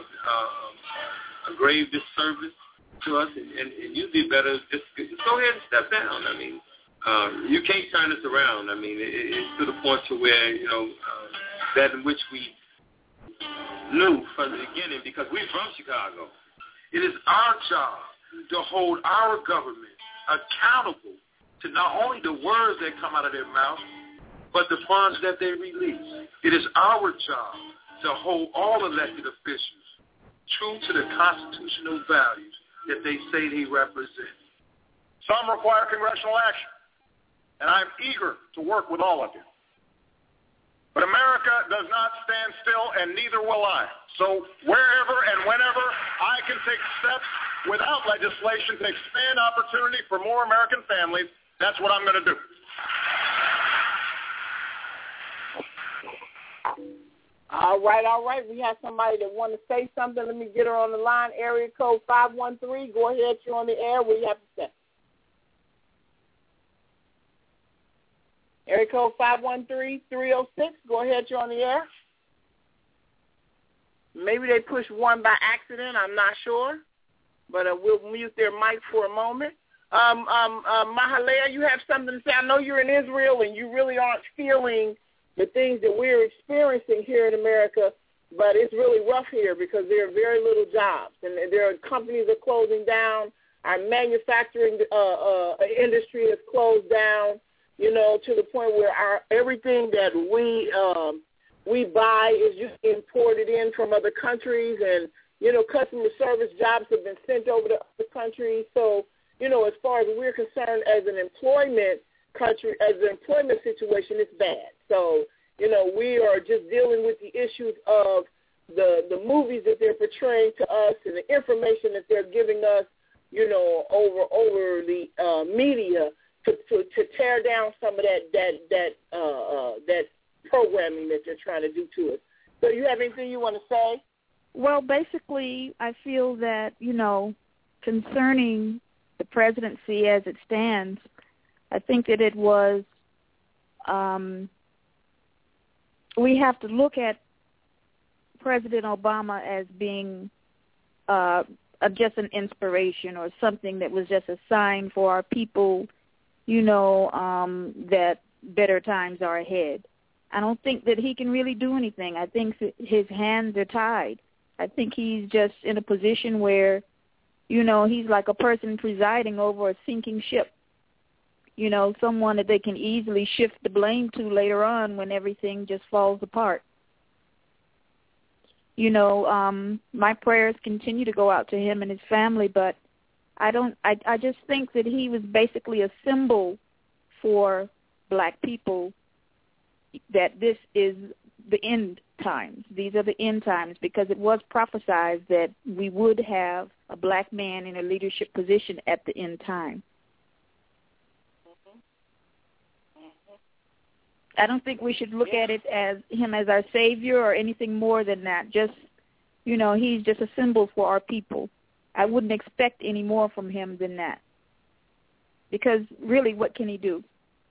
a grave disservice to us, and you'd be better just go ahead and step down. I mean, you can't turn this around. I mean, it's to the point to where that in which we knew from the beginning, because we're from Chicago. It is our job to hold our government accountable to not only the words that come out of their mouth, but the funds that they release. It is our job to hold all elected officials true to the constitutional values that they say they represent. Some require congressional action, and I'm eager to work with all of you. But America does not stand still, and neither will I. So wherever and whenever I can take steps without legislation to expand opportunity for more American families, that's what I'm going to do. All right. We have somebody that want to say something. Let me get her on the line. Area code 513. Go ahead. You're on the air. What do you have to say? Area code 513-306. Go ahead. You're on the air. Maybe they pushed one by accident. I'm not sure. But we'll mute their mic for a moment. Mahalea, you have something to say? I know you're in Israel and you really aren't feeling the things that we're experiencing here in America, but it's really rough here because there are very little jobs, and there are companies that are closing down. Our manufacturing industry has closed down, to the point where everything that we buy is just imported in from other countries, and, customer service jobs have been sent over to other countries. So, as far as we're concerned as an employment country, as an employment situation, it's bad. So, we are just dealing with the issues of the movies that they're portraying to us and the information that they're giving us, over the media to tear down some of that programming that they're trying to do to us. So, you have anything you want to say? Well, basically, I feel that, concerning the presidency as it stands, I think that it was, we have to look at President Obama as being just an inspiration or something that was just a sign for our people, that better times are ahead. I don't think that he can really do anything. I think his hands are tied. I think he's just in a position where, he's like a person presiding over a sinking ship. Someone that they can easily shift the blame to later on when everything just falls apart. My prayers continue to go out to him and his family, but I just think that he was basically a symbol for black people that this is the end times. These are the end times, because it was prophesied that we would have a black man in a leadership position at the end time. I don't think we should look at it as him as our savior or anything more than that. Just, he's just a symbol for our people. I wouldn't expect any more from him than that. Because really, what can he do?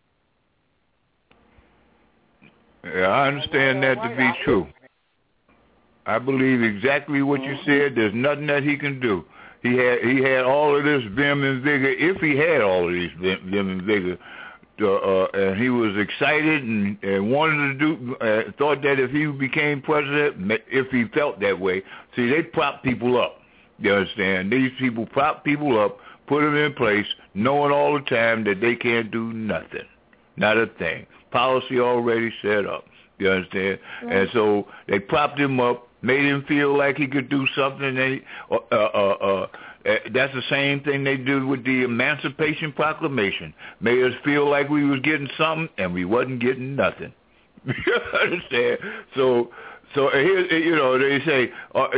Yeah, I understand that to be true. I believe exactly what you said. There's nothing that he can do. He had all of this vim and vigor, if he had all of these vim and vigor, and he was excited and wanted to do, thought that if he became president, if he felt that way. See, they prop people up. You understand? These people prop people up, put them in place, knowing all the time that they can't do nothing, not a thing. Policy already set up. You understand? Right. And so they propped him up, made him feel like he could do something. That's the same thing they did with the Emancipation Proclamation. Made us feel like we was getting something, and we wasn't getting nothing. You understand? So here, they say,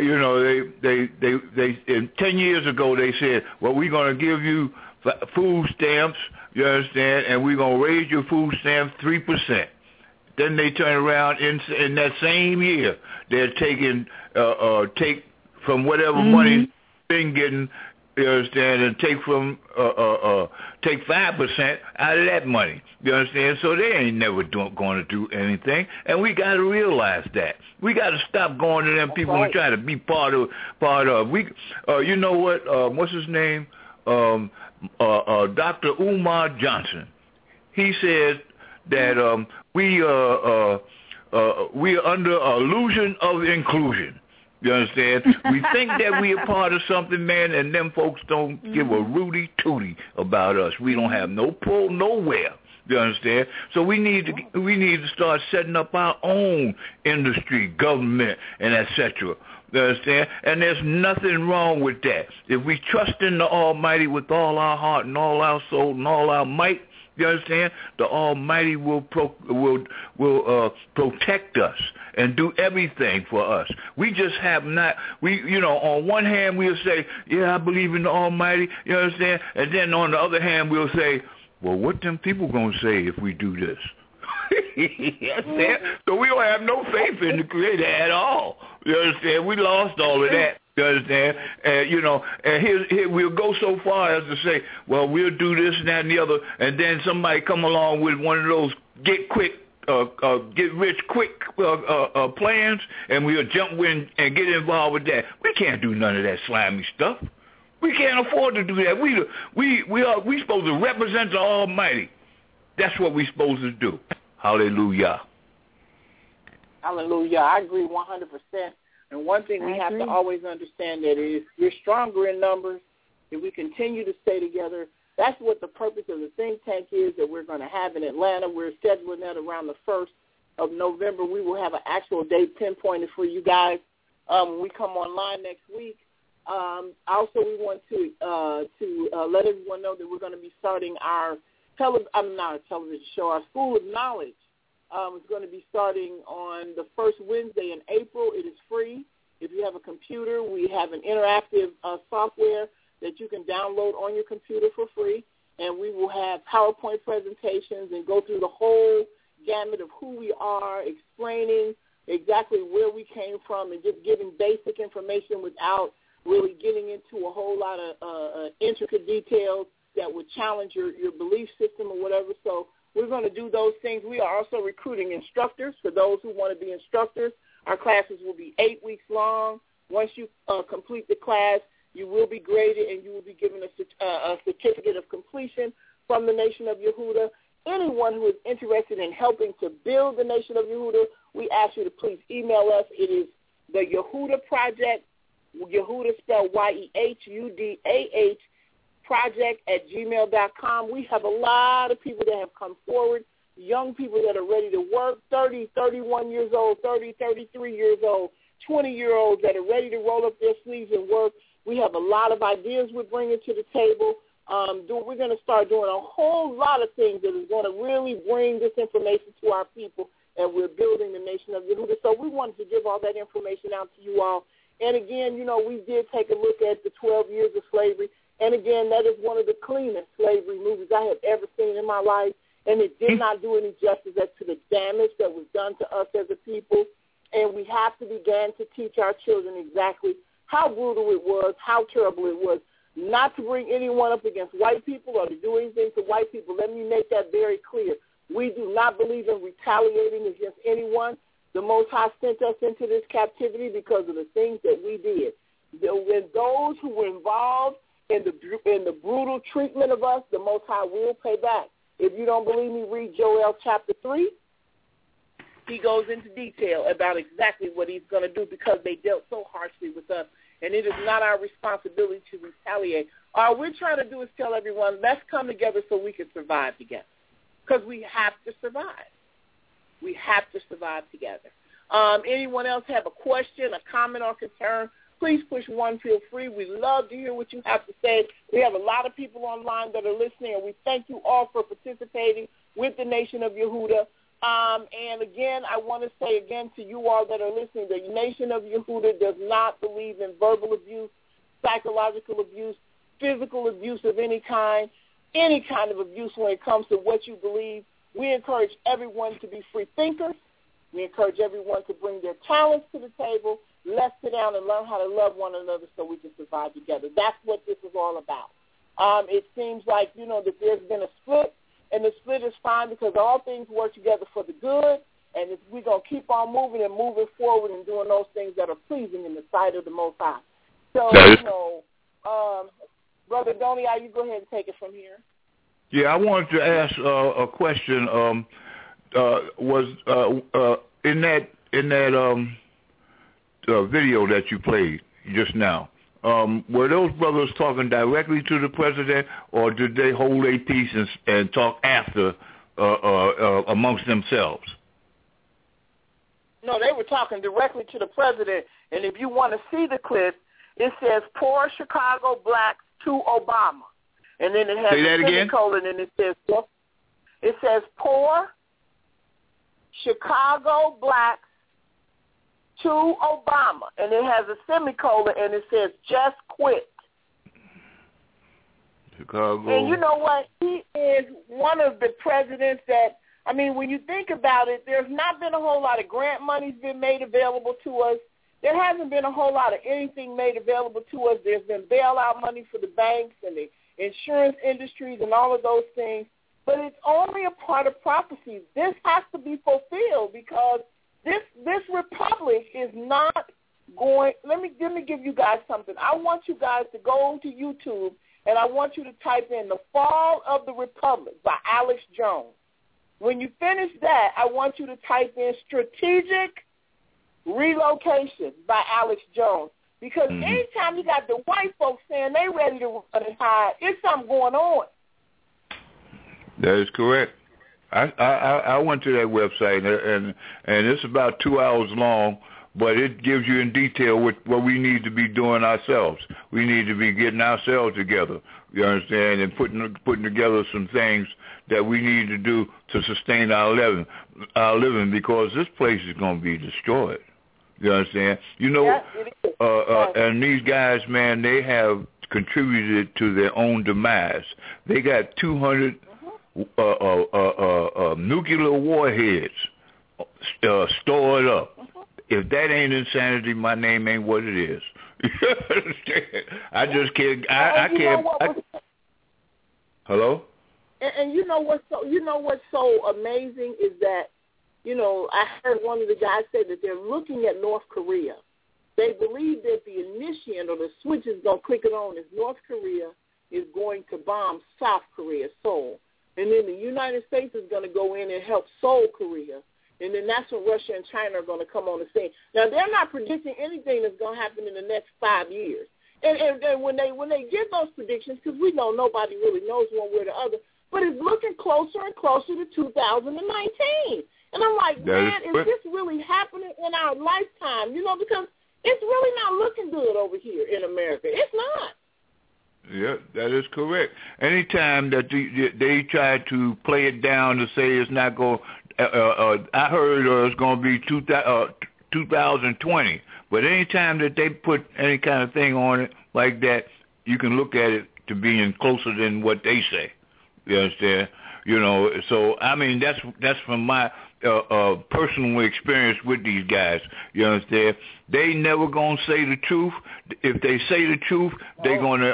they 10 years ago they said, well, we're going to give you food stamps, you understand, and we're going to raise your food stamps 3%. Then they turn around in that same year, they're take from whatever money been getting, you understand, and take 5% out of that money. You understand? So they ain't never going to do anything, and we got to realize that. We got to stop going to them people and trying to be part of. We, you know what? What's his name? Dr. Umar Johnson. He said that we are under illusion of inclusion. You understand? We think that we are part of something, man, and them folks don't give a rooty tooty about us. We don't have no pull nowhere. You understand? So we need to start setting up our own industry, government, and etc. You understand? And there's nothing wrong with that. If we trust in the Almighty with all our heart and all our soul and all our might, you understand? The Almighty will protect us and do everything for us. We just have not. On one hand we'll say, yeah, I believe in the Almighty. You understand? And then on the other hand we'll say, well, what them people gonna say if we do this? You understand? So we don't have no faith in the Creator at all. You understand? We lost all of that. You understand? And here we'll go so far as to say, well, we'll do this and that and the other, and then somebody come along with one of those get rich quick plans, and we'll jump in and get involved with that. We can't do none of that slimy stuff. We can't afford to do that. We supposed to represent the Almighty. That's what we're supposed to do. Hallelujah. Hallelujah. I agree 100%. And one thing we have to always understand that is we're stronger in numbers if we continue to stay together. That's what the purpose of the think tank is that we're going to have in Atlanta. We're scheduling that around the 1st of November. We will have an actual date pinpointed for you guys when we come online next week. Also, we want to let everyone know that we're going to be starting our television show, our School of Knowledge. It's going to be starting on the first Wednesday in April. It is free. If you have a computer, we have an interactive software that you can download on your computer for free, and we will have PowerPoint presentations and go through the whole gamut of who we are, explaining exactly where we came from and just giving basic information without really getting into a whole lot of intricate details that would challenge your belief system or whatever. So we're going to do those things. We are also recruiting instructors for those who want to be instructors. Our classes will be 8 weeks long. Once you complete the class, you will be graded and you will be given a certificate of completion from the Nation of Yehuda. Anyone who is interested in helping to build the Nation of Yehuda, we ask you to please email us. It is the Yehuda Project, Yehuda spelled YEHUDAH, project@gmail.com. We have a lot of people that have come forward, young people that are ready to work, 30, 31 years old, 30, 33 years old, 20-year-olds that are ready to roll up their sleeves and work. We have a lot of ideas we're bringing to the table. We're going to start doing a whole lot of things that is going to really bring this information to our people, and we're building the Nation of Yehuda. So we wanted to give all that information out to you all. And again, we did take a look at the 12 years of slavery. And again, that is one of the cleanest slavery movies I have ever seen in my life. And it did not do any justice as to the damage that was done to us as a people. And we have to begin to teach our children exactly how brutal it was, how terrible it was, not to bring anyone up against white people or to do anything to white people. Let me make that very clear. We do not believe in retaliating against anyone. The Most High sent us into this captivity because of the things that we did. When those who were involved in the brutal treatment of us, the Most High will pay back. If you don't believe me, read Joel chapter 3. He goes into detail about exactly what he's going to do because they dealt so harshly with us, and it is not our responsibility to retaliate. All we're trying to do is tell everyone, let's come together so we can survive together, because we have to survive. We have to survive together. Anyone else have a question, a comment, or concern? Please push 1, feel free. We love to hear what you have to say. We have a lot of people online that are listening, and we thank you all for participating with the Nation of Yehuda. And again, I want to say again to you all that are listening, the Nation of Yehuda does not believe in verbal abuse, psychological abuse, physical abuse of any kind of abuse when it comes to what you believe. We encourage everyone to be free thinkers. We encourage everyone to bring their talents to the table. Let's sit down and learn how to love one another so we can survive together. That's what this is all about. It seems like, that there's been a split, and the split is fine because all things work together for the good, and we're going to keep on moving and moving forward and doing those things that are pleasing in the sight of the Most High. So, Brother Donnie, you go ahead and take it from here. Yeah, I wanted to ask a question. Was in that video that you played just now, were those brothers talking directly to the president, or did they hold a peace and talk after amongst themselves? No, they were talking directly to the president. And if you want to see the clip, it says "Poor Chicago Blacks to Obama," and then it has a semicolon, and it says "Poor Chicago Blacks to Obama," and it has a semicolon, and it says "Just quit." Chicago. And you know what? He is one of the presidents that, I mean, when you think about it, there's not been a whole lot of grant money's been made available to us. There hasn't been a whole lot of anything made available to us. There's been bailout money for the banks and the insurance industries and all of those things. But it's only a part of prophecy. This has to be fulfilled because this republic is not going. Let me give you guys something. I want you guys to go to YouTube and I want you to type in "The Fall of the Republic" by Alex Jones. When you finish that, I want you to type in "Strategic Relocation" by Alex Jones. Because anytime you got the white folks saying they ready to run and hide, it's something going on. That is correct. I went to that website, and it's about 2 hours long, but it gives you in detail what we need to be doing ourselves. We need to be getting ourselves together, you understand, and putting together some things that we need to do to sustain our living, because this place is going to be destroyed. You understand? You know, and these guys, man, they have contributed to their own demise. They got 200 nuclear warheads stored up. If that ain't insanity, my name ain't what it is. I just can't. I can't. Hello. And you know what's so amazing is that, you know, I heard one of the guys say that they're looking at North Korea. They believe that the initiant or the switch is going to click it on is North Korea is going to bomb South Korea, Seoul. And then the United States is going to go in and help Seoul, Korea. And then that's when Russia and China are going to come on the scene. Now, they're not predicting anything that's going to happen in the next 5 years. And when they give those predictions, because we know nobody really knows one way or the other, but it's looking closer and closer to 2019. And I'm like, man, is this really happening in our lifetime? You know, because it's really not looking good over here in America. It's not. Yeah, that is correct. Anytime that they try to play it down to say it's not going, I heard it's going to be 2020. But anytime that they put any kind of thing on it like that, you can look at it to being closer than what they say. You understand? You know, so I mean that's from my personal experience with these guys. You understand? They never gonna say the truth. If they say the truth, they're gonna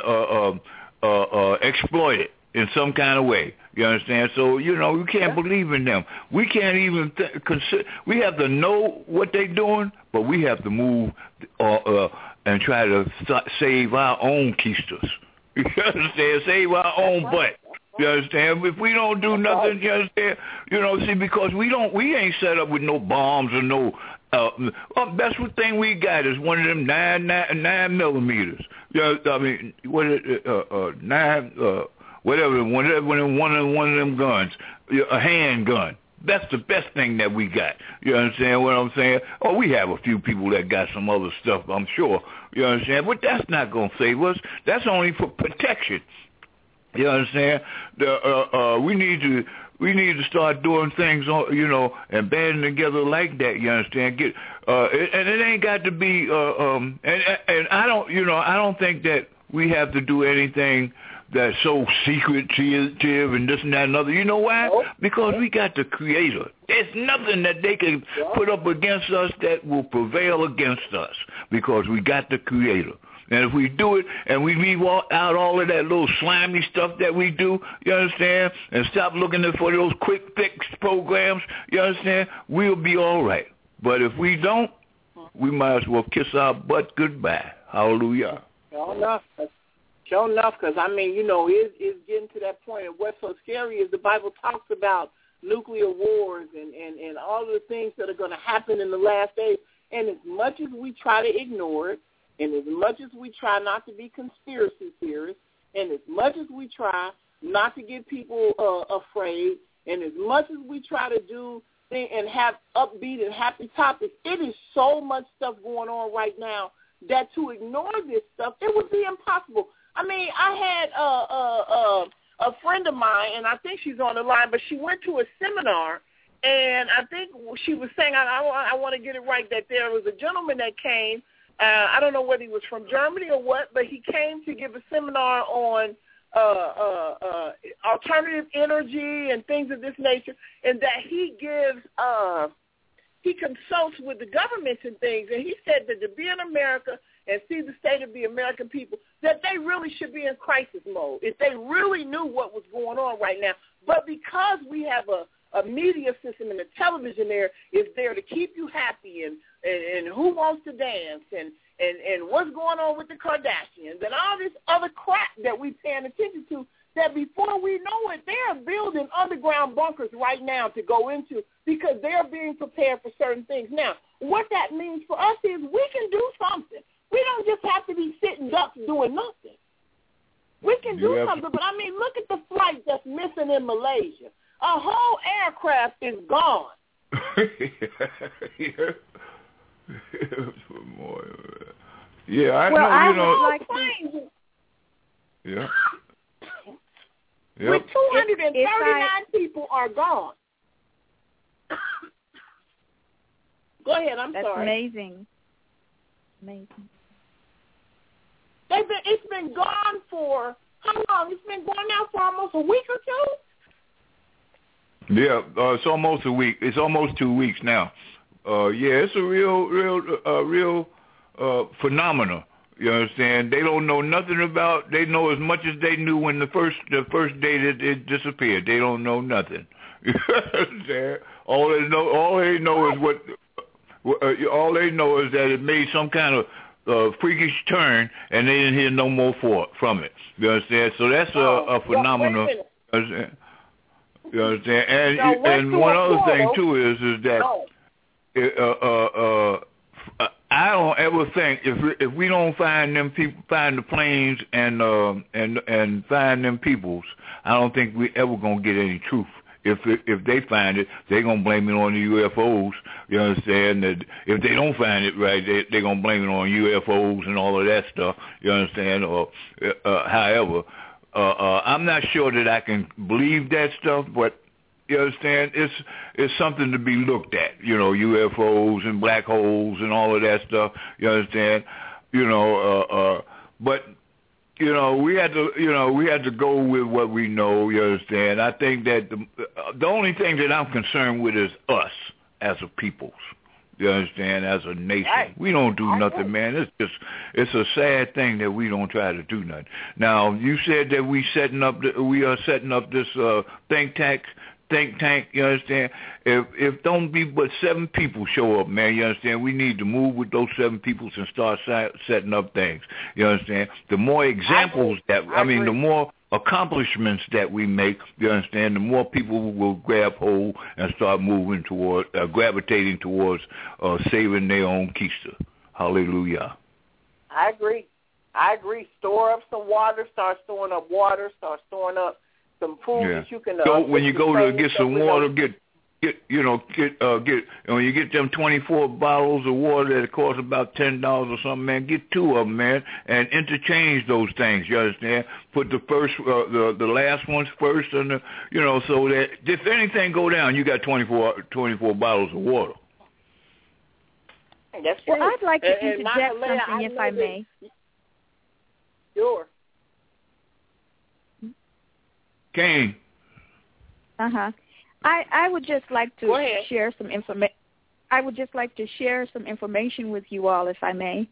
exploit it in some kind of way. You understand? So you know we can't believe in them. We can't even consider. We have to know what they're doing, but we have to move and try to save our own keisters. You understand? Save our own butt. You understand? If we don't do nothing, you understand? You know, see, because we ain't set up with no bombs or no. Best thing we got is one of them 9 millimeters. You know, I mean, what is it? Whatever. One of them guns, a handgun. That's the best thing that we got. You understand what I'm saying? Oh, we have a few people that got some other stuff, I'm sure. You understand? But that's not going to save us. That's only for protection. You understand? We need to start doing things, you know, and banding together like that. You understand? And it ain't got to be. And I don't think that we have to do anything that's so secretive and this and that and other. You know why? Because we got the Creator. There's nothing that they can put up against us that will prevail against us, because we got the Creator. And if we do it and we leave out all of that little slimy stuff that we do, you understand, and stop looking for those quick fix programs, you understand, we'll be all right. But if we don't, we might as well kiss our butt goodbye. Hallelujah. Sure enough, because, I mean, you know, it's getting to that point. And what's so scary is the Bible talks about nuclear wars and all of the things that are going to happen in the last days. And as much as we try to ignore it, and as much as we try not to be conspiracy theorists, and as much as we try not to get people afraid, and as much as we try to do things and have upbeat and happy topics, it is so much stuff going on right now that to ignore this stuff, it would be impossible. I mean, I had a friend of mine, and I think she's on the line, but she went to a seminar, and I think she was saying, I want to get it right, that there was a gentleman that came, I don't know whether he was from Germany or what, but he came to give a seminar on alternative energy and things of this nature, and that he gives, he consults with the governments and things, and he said that to be in America and see the state of the American people, that they really should be in crisis mode if they really knew what was going on right now. But because we have a media system and a television there is there to keep you happy and Who Wants to Dance and what's going on with the Kardashians and all this other crap that we're paying attention to, that before we know it, they're building underground bunkers right now to go into because they're being prepared for certain things. Now, what that means for us is we can do something. We don't just have to be sitting ducks doing nothing. We can do something, but I mean, look at the flight that's missing in Malaysia. A whole aircraft is gone. Yeah, I well, know. I you know. Like yeah. With 239 people are gone. Go ahead. I'm That's sorry. Amazing. It's been gone for how long? It's been gone now for almost a week or two. Yeah, it's almost a week. It's almost 2 weeks now. Yeah, it's a real phenomenon. You understand? They don't know nothing about. They know as much as they knew when the first day that it disappeared. They don't know nothing. You understand? All they know is all they know is that it made some kind of freakish turn, and they didn't hear no more from it. You understand? So that's a phenomenon. You understand? And one other thing too is that I don't ever think if we don't find them people, find the planes and find them peoples, I don't think we ever gonna get any truth. If they find it, they're going to blame it on the UFOs. You understand? That if they don't find it right, they're going to blame it on UFOs and all of that stuff. You understand? Or however, I'm not sure that I can believe that stuff, but you understand? It's something to be looked at. You know, UFOs and black holes and all of that stuff. You understand? You know, but. You know, we had to go with what we know. You understand? I think that the only thing that I'm concerned with is us as a peoples. You understand? As a nation, we don't do nothing, man. It's a sad thing that we don't try to do nothing. Now, you said that we are setting up this think tank. You understand? If don't be but 7 people show up, man, you understand? We need to move with those 7 people and start setting up things. You understand? The more examples the more accomplishments that we make, you understand, the more people will grab hold and start moving toward, gravitating towards saving their own keister. Hallelujah. I agree. Store up some water, start storing up water, start storing up some food that you can. So when you go to get some water, get when you get them 24 bottles of water that cost about $10 or something, man, get 2 of them, man, and interchange those things. You understand? Put the first, the last ones first, and so that if anything go down, you got 24 bottles of water. That's well, I'd like to interject something, if I may. Sure. Kane. I would just like to share some information. I would just like to share some information with you all, if I may.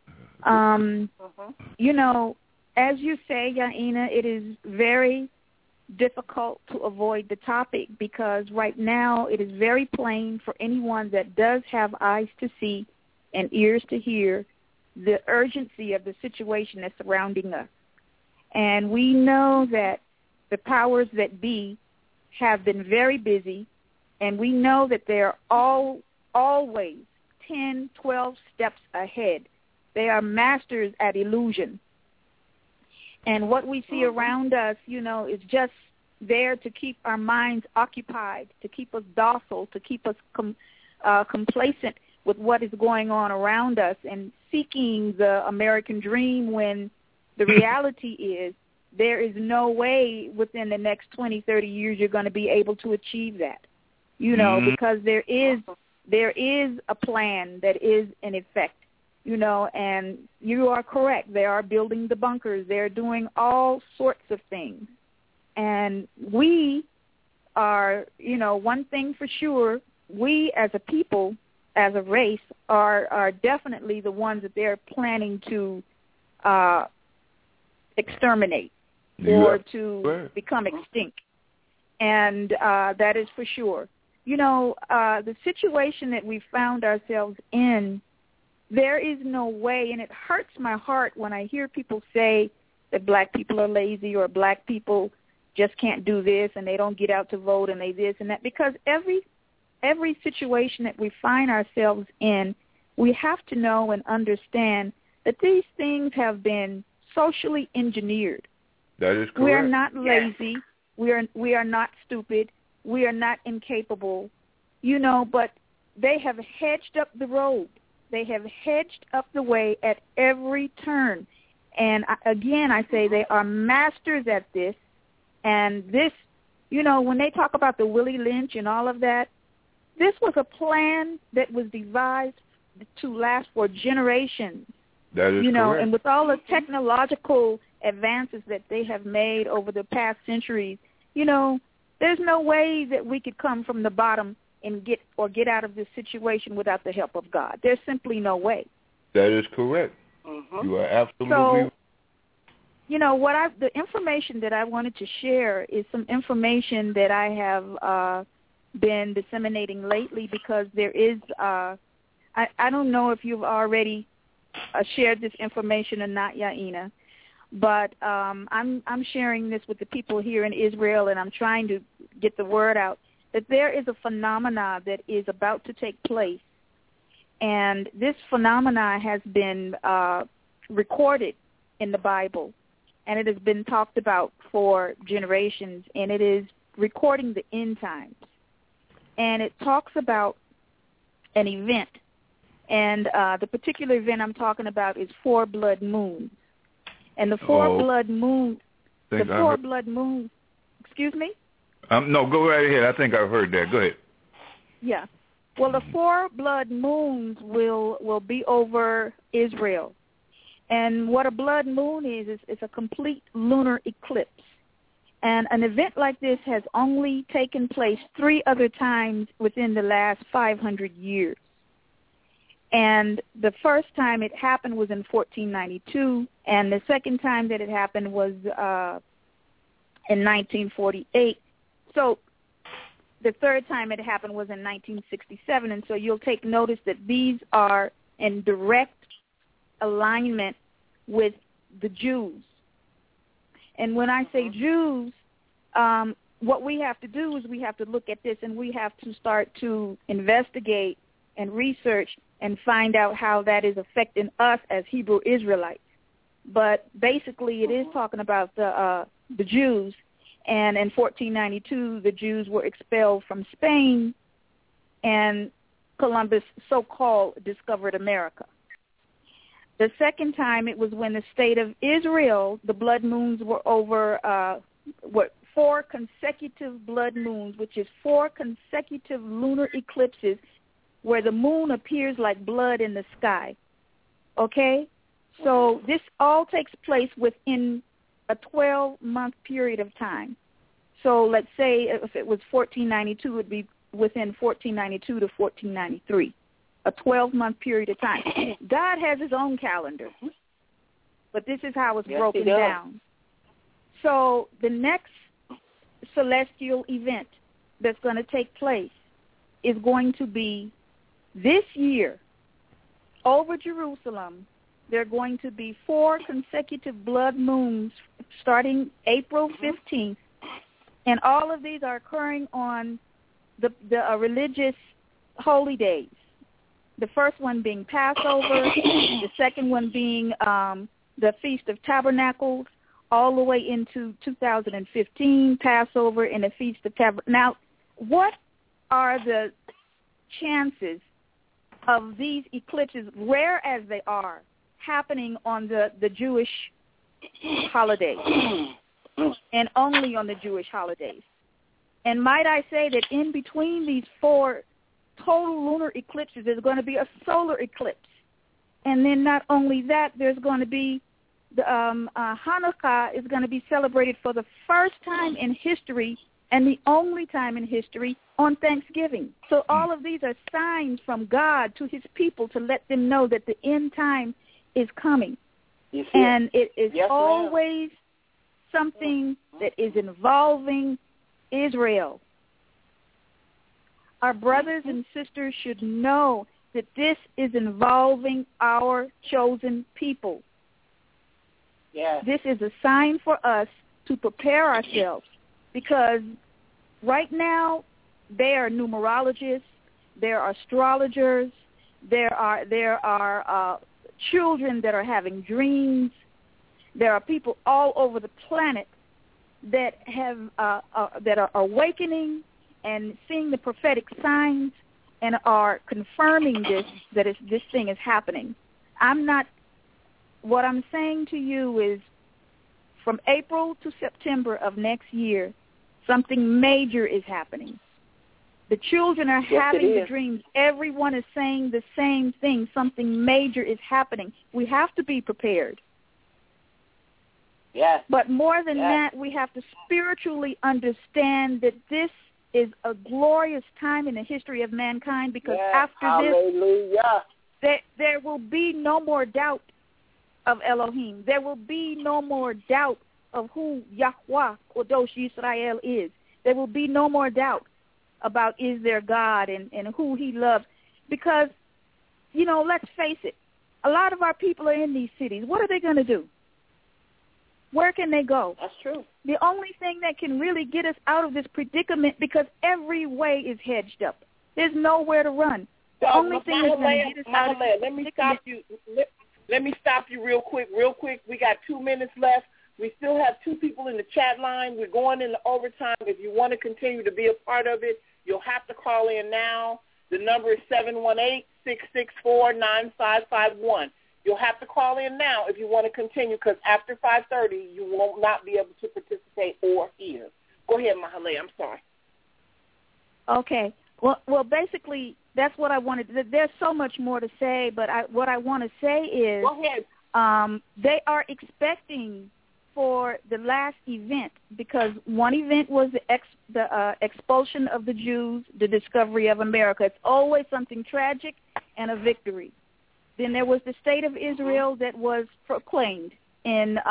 You know, as you say, Yaina, it is very difficult to avoid the topic because right now it is very plain for anyone that does have eyes to see and ears to hear the urgency of the situation that's surrounding us. And we know that the powers that be have been very busy, and we know that they're always 10, 12 steps ahead. They are masters at illusion. And what we see around us, is just there to keep our minds occupied, to keep us docile, to keep us complacent with what is going on around us and seeking the American dream when the reality is there is no way within the next 20, 30 years you're going to be able to achieve that, because there is a plan that is in effect, and you are correct. They are building the bunkers. They're doing all sorts of things. And we are, one thing for sure, we as a people, as a race, are definitely the ones that they're planning to exterminate or to become extinct. And that is for sure. The situation that we found ourselves in, there is no way, and it hurts my heart when I hear people say that black people are lazy or black people just can't do this and they don't get out to vote and they this and that, because every situation that we find ourselves in, we have to know and understand that these things have been socially engineered. That is correct. We are not lazy. We are not stupid. We are not incapable, but they have hedged up the road. They have hedged up the way at every turn. And again, I say they are masters at this. And this, when they talk about the Willie Lynch and all of that, this was a plan that was devised to last for generations. That is correct. And with all the technological advances that they have made over the past centuries, there's no way that we could come from the bottom and get out of this situation without the help of God. There's simply no way. That is correct. You are absolutely. So, the information that I wanted to share is some information that I have been disseminating lately, because there is, I don't know if you've already shared this information or not, Yaina, but I'm sharing this with the people here in Israel, and I'm trying to get the word out that there is a phenomena that is about to take place, and this phenomena has been recorded in the Bible, and it has been talked about for generations, and it is recording the end times. And it talks about an event, and the particular event I'm talking about is 4 blood moons. And the 4 blood moons, excuse me? No, go right ahead. I think I've heard that. Go ahead. Yeah. Well, the 4 blood moons will be over Israel. And what a blood moon is a complete lunar eclipse. And an event like this has only taken place 3 other times within the last 500 years. And the first time it happened was in 1492, and the second time that it happened was in 1948. So the third time it happened was in 1967, and so you'll take notice that these are in direct alignment with the Jews. And when I say Jews, what we have to do is we have to look at this, and we have to start to investigate and research and find out how that is affecting us as Hebrew Israelites. But basically it is talking about the Jews, and in 1492 the Jews were expelled from Spain, and Columbus so-called discovered America. The second time it was when the state of Israel, the blood moons were over 4 consecutive blood moons, which is 4 consecutive lunar eclipses where the moon appears like blood in the sky. Okay? So this all takes place within a 12-month period of time. So let's say if it was 1492, it would be within 1492 to 1493, a 12-month period of time. God has his own calendar, but this is how it's broken down. So the next celestial event that's going to take place is going to be this year. Over Jerusalem, there are going to be 4 consecutive blood moons starting April 15th And all of these are occurring on the religious holy days. The first one being Passover, the second one being the Feast of Tabernacles, all the way into 2015, Passover and the Feast of Tabernacles. Now, what are the chances of these eclipses, rare as they are, happening on the Jewish holidays and only on the Jewish holidays? And might I say that in between these 4 total lunar eclipses, there's going to be a solar eclipse. And then not only that, there's going to be the Hanukkah is going to be celebrated for the first time in history and the only time in history on Thanksgiving. So all of these are signs from God to his people to let them know that the end time is coming. And it is always something that is involving Israel. Our brothers and sisters should know that this is involving our chosen people. Yes. This is a sign for us to prepare ourselves, because right now there are numerologists, there are astrologers, there are children that are having dreams. There are people all over the planet that have that are awakening and seeing the prophetic signs and are confirming this thing is happening. What I'm saying to you is, from April to September of next year, something major is happening. The children are having the dreams. Everyone is saying the same thing. Something major is happening. We have to be prepared. Yes. But more than that, we have to spiritually understand that this is a glorious time in the history of mankind, because after this, there will be no more doubt of Elohim. There will be no more doubt of who Yahweh, Kadosh Yisrael, is. There will be no more doubt about is there God and who he loves. Because, let's face it, a lot of our people are in these cities. What are they going to do? Where can they go? That's true. The only thing that can really get us out of this predicament, because every way is hedged up. There's nowhere to run. The only thing that's going to get us out of this predicament. Let me stop you real quick. We got 2 minutes left. We still have 2 people in the chat line. We're going into overtime. If you want to continue to be a part of it, you'll have to call in now. The number is 718-664-9551. You'll have to call in now if you want to continue, because after 5:30, you will not be able to participate or hear. Go ahead, Mahale. I'm sorry. Okay. Well, basically, that's what I wanted. There's so much more to say, but what I want to say is, go ahead. They are expecting for the last event, because one event was the expulsion of the Jews, the discovery of America. It's always something tragic and a victory. Then there was the state of Israel that was proclaimed in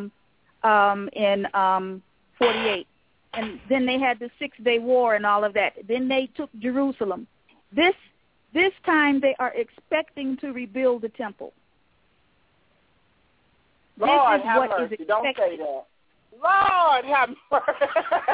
48. And then they had the 6-day war and all of that. Then they took Jerusalem. This time they are expecting to rebuild the temple. Lord have mercy. Don't say that. Lord have mercy.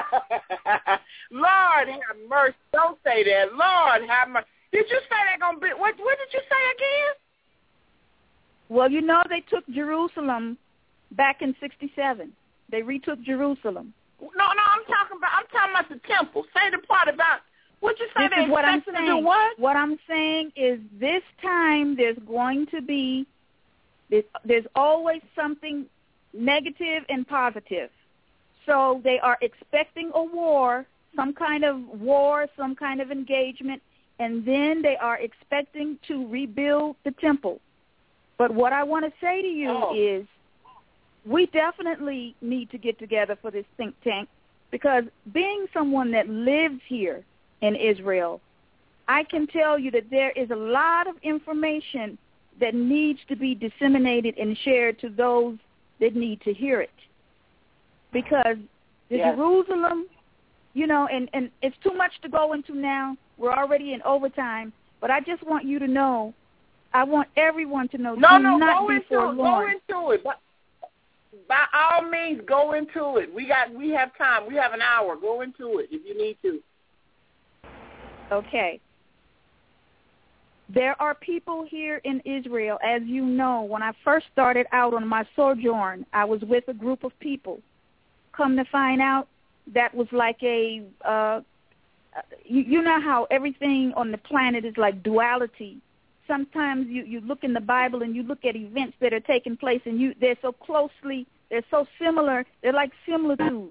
Lord have mercy. Don't say that. Lord have mercy. Did you say that going to be, what did you say again? Well, they took Jerusalem back in 1967. They retook Jerusalem. No, I'm talking about the temple. Say the part about what you say. This is what I'm saying. To do what? What I'm saying is, this time there's going to be, there's always something negative and positive. So they are expecting a war, some kind of engagement, and then they are expecting to rebuild the temple. But what I want to say to you is, we definitely need to get together for this think tank, because being someone that lives here in Israel, I can tell you that there is a lot of information that needs to be disseminated and shared to those that need to hear it. Because the Jerusalem, and it's too much to go into now. We're already in overtime. But I just want you to know, I want everyone to know, go into it. by all means, go into it. We have time. We have an hour. Go into it if you need to. Okay. There are people here in Israel, as you know. When I first started out on my sojourn, I was with a group of people. Come to find out, that was like a, you know how everything on the planet is like duality. Sometimes you look in the Bible and you look at events that are taking place, and they're so similar, they're like similitudes.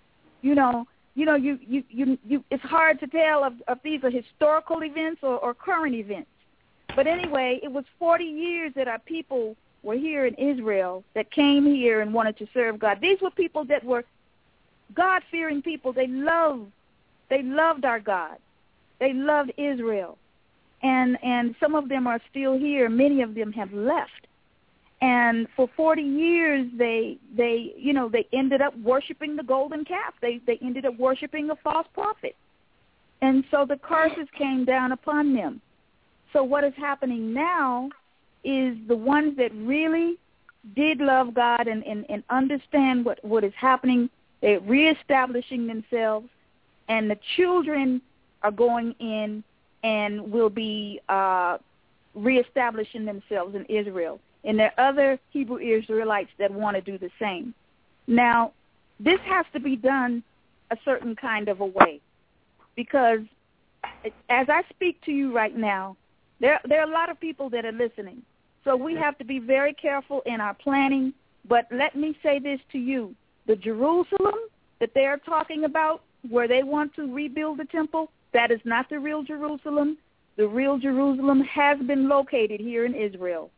It's hard to tell if these are historical events or current events. But anyway, it was 40 years that our people were here in Israel that came here and wanted to serve God. These were people that were God-fearing people. They loved our God. They loved Israel. And some of them are still here. Many of them have left. And for 40 years, they ended up worshiping the golden calf. They ended up worshiping a false prophet. And so the curses came down upon them. So what is happening now is the ones that really did love God and understand what is happening, they're reestablishing themselves, and the children are going in and will be reestablishing themselves in Israel. And there are other Hebrew Israelites that want to do the same. Now, this has to be done a certain kind of a way, because as I speak to you right now, there are a lot of people that are listening. So we have to be very careful in our planning. But let me say this to you. The Jerusalem that they're talking about, where they want to rebuild the temple, that is not the real Jerusalem. The real Jerusalem has been located here in Israel.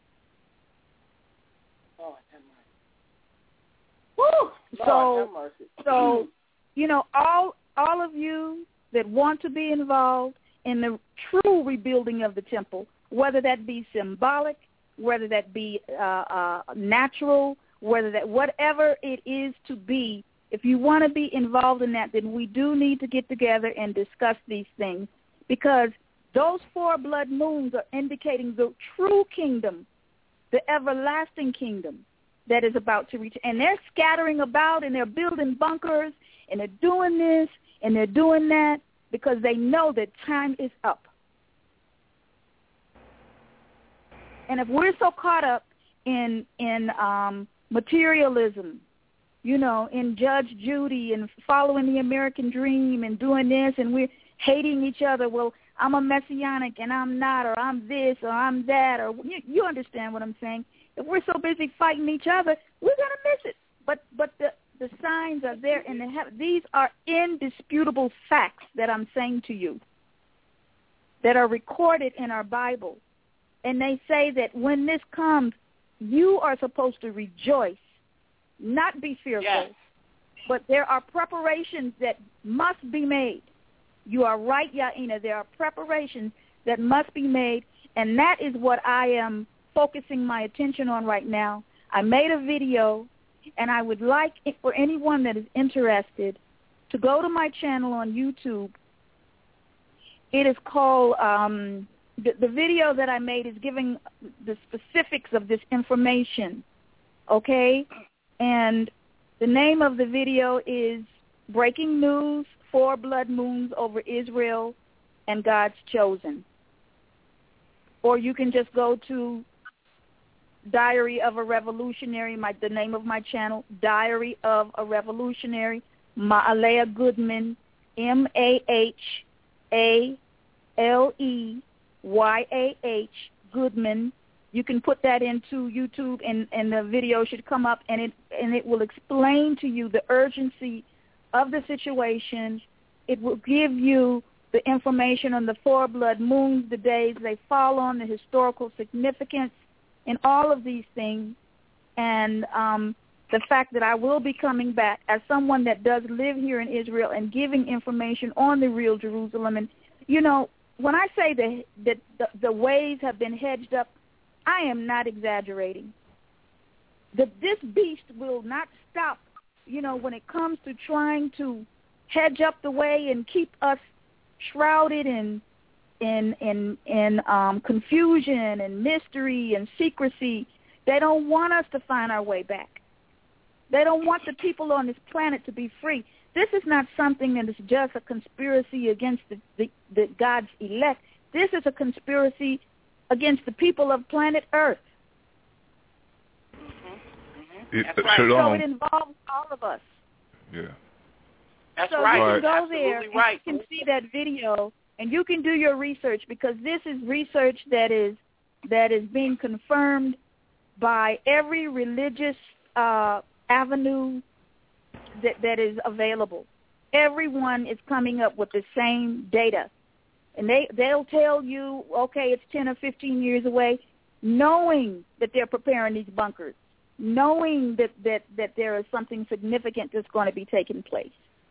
Oh, have mercy. Woo! So all of you that want to be involved in the true rebuilding of the temple, whether that be symbolic, whether that be natural, whatever it is to be, if you want to be involved in that, then we do need to get together and discuss these things, because those 4 blood moons are indicating the true kingdom, the everlasting kingdom that is about to reach. And they're scattering about, and they're building bunkers, and they're doing this, and they're doing that, because they know that time is up. And if we're so caught up in materialism, in Judge Judy and following the American dream and doing this, and we're hating each other, well, I'm a Messianic and I'm not, or I'm this, or I'm that, or you understand what I'm saying. If we're so busy fighting each other, we're going to miss it. But the signs are there in the heaven. These are indisputable facts that I'm saying to you that are recorded in our Bible. And they say that when this comes, you are supposed to rejoice, not be fearful. Yes. But there are preparations that must be made. You are right, Yaina. There are preparations that must be made, and that is what I am focusing my attention on right now. I made a video, and I would like for anyone that is interested to go to my channel on YouTube. It is called, the video that I made is giving the specifics of this information, okay? And the name of the video is Breaking News, 4 Blood Moons Over Israel and God's Chosen. Or you can just go to Diary of a Revolutionary, the name of my channel, Diary of a Revolutionary, Ma'alea Goodman, MAHALEYAH, Goodman. You can put that into YouTube, and the video should come up, and it will explain to you the urgency of the situation. It will give you the information on the 4 blood moons, the days they fall on, the historical significance, and all of these things, and the fact that I will be coming back as someone that does live here in Israel and giving information on the real Jerusalem. And, when I say that the ways have been hedged up, I am not exaggerating. This beast will not stop, when it comes to trying to hedge up the way and keep us shrouded in confusion and mystery and secrecy. They don't want us to find our way back. They don't want the people on this planet to be free. This is not something that is just a conspiracy against the God's elect. This is a conspiracy against the people of planet Earth. That's right. So it involves all of us. Yeah. That's so right. you can go Absolutely there and right. you can see that video, and you can do your research, because this is research that is being confirmed by every religious avenue that is available. Everyone is coming up with the same data. And they'll tell you, okay, it's 10 or 15 years away, knowing that they're preparing these bunkers, knowing that there is something significant that's going to be taking place.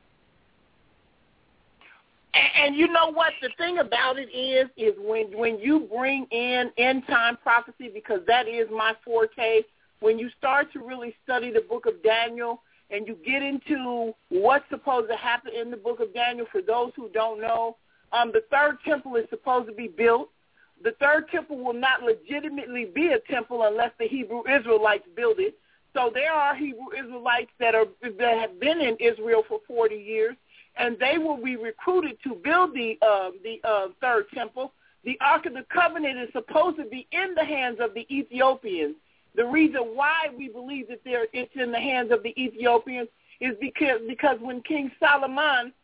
And you know what? The thing about it is when you bring in end-time prophecy, because that is my forte, when you start to really study the book of Daniel and you get into what's supposed to happen in the book of Daniel, for those who don't know, the third temple is supposed to be built. The third temple will not legitimately be a temple unless the Hebrew Israelites build it. So there are Hebrew Israelites that have been in Israel for 40 years, and they will be recruited to build the third temple. The Ark of the Covenant is supposed to be in the hands of the Ethiopians. The reason why we believe that it's in the hands of the Ethiopians is because when King Solomon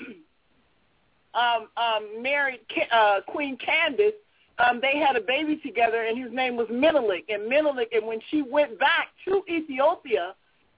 married Queen Candace, they had a baby together, and his name was Menelik. And when she went back to Ethiopia,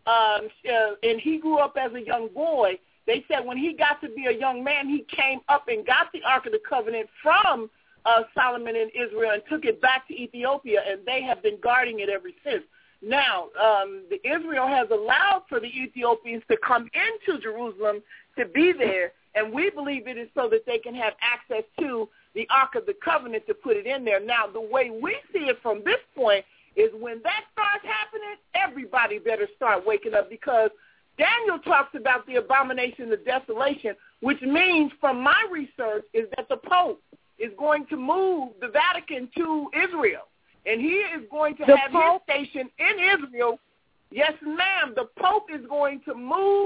and he grew up as a young boy, they said when he got to be a young man, he came up and got the Ark of the Covenant from Solomon in Israel and took it back to Ethiopia, and they have been guarding it ever since. Now, Israel has allowed for the Ethiopians to come into Jerusalem to be there, and we believe it is so that they can have access to the Ark of the Covenant to put it in there. Now, the way we see it from this point is when that starts happening, everybody better start waking up, because Daniel talks about the abomination of desolation, which means, from my research, is that the Pope is going to move the Vatican to Israel, and he is going to have his station in Israel. Yes, ma'am. The Pope is going to move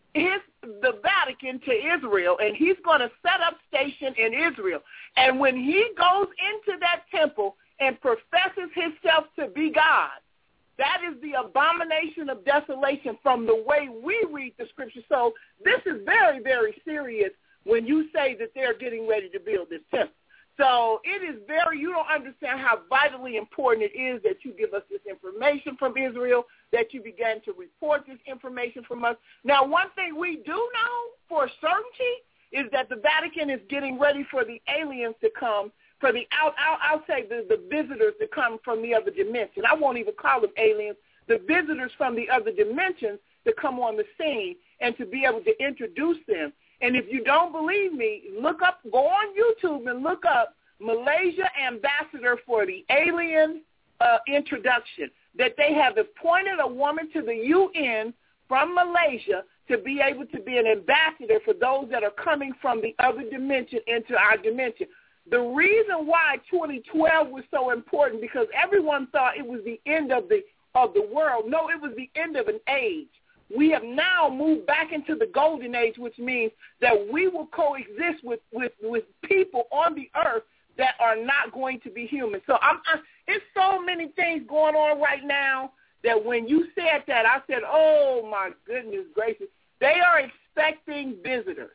the Vatican to Israel, and he's going to set up station in Israel. And when he goes into that temple and professes himself to be God, that is the abomination of desolation from the way we read the scripture. So this is very, very serious when you say that they're getting ready to build this temple. So it is you don't understand how vitally important it is that you give us this information from Israel, that you began to report this information from us. Now, one thing we do know for certainty is that the Vatican is getting ready for the aliens to come, for I'll say the visitors to come from the other dimension. I won't even call them aliens. The visitors from the other dimensions to come on the scene and to be able to introduce them. And if you don't believe me, go on YouTube and look up Malaysia ambassador for the alien introduction, that they have appointed a woman to the UN from Malaysia to be able to be an ambassador for those that are coming from the other dimension into our dimension. The reason why 2012 was so important, because everyone thought it was the end of the world. No, it was the end of an age. We have now moved back into the golden age, which means that we will coexist with people on the earth that are not going to be human. So it's so many things going on right now that when you said that, I said, oh, my goodness gracious. They are expecting visitors.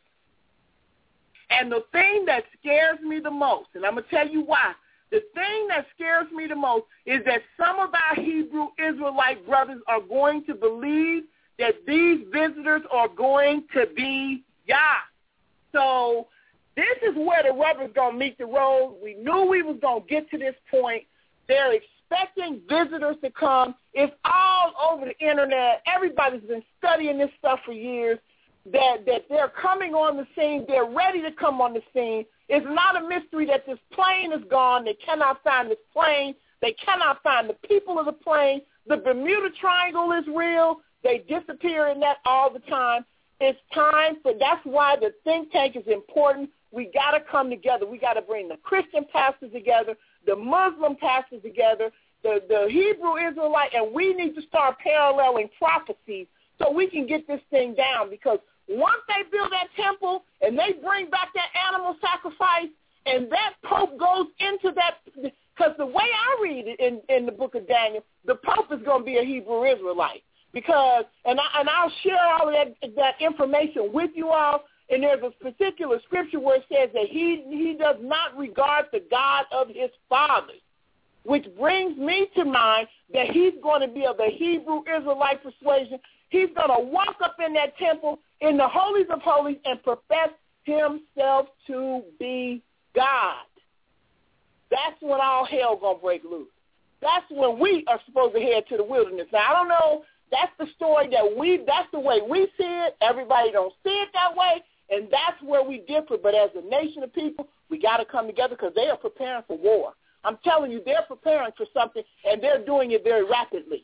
And the thing that scares me the most, and I'm going to tell you why, the thing that scares me the most is that some of our Hebrew Israelite brothers are going to believe that these visitors are going to be Yah. So this is where the rubber's going to meet the road. We knew we was going to get to this point. They're expecting visitors to come. It's all over the internet. Everybody's been studying this stuff for years, that they're coming on the scene. They're ready to come on the scene. It's not a mystery that this plane is gone. They cannot find this plane. They cannot find the people of the plane. The Bermuda Triangle is real. They disappear in that all the time. It's time that's why the think tank is important. We got to come together. We got to bring the Christian pastors together, the Muslim pastors together, the Hebrew Israelite, and we need to start paralleling prophecies so we can get this thing down. Because once they build that temple and they bring back that animal sacrifice and that Pope goes into that, because the way I read it in the book of Daniel, the Pope is going to be a Hebrew Israelite. Because, and I'll share all of that information with you all, and there's a particular scripture where it says that he does not regard the God of his fathers, which brings me to mind that he's going to be of the Hebrew Israelite persuasion. He's going to walk up in that temple in the holies of holies and profess himself to be God. That's when all hell going to break loose. That's when we are supposed to head to the wilderness. Now, I don't know. That's the story that's the way we see it. Everybody don't see it that way, and that's where we differ. But as a nation of people, we got to come together because they are preparing for war. I'm telling you, they're preparing for something, and they're doing it very rapidly.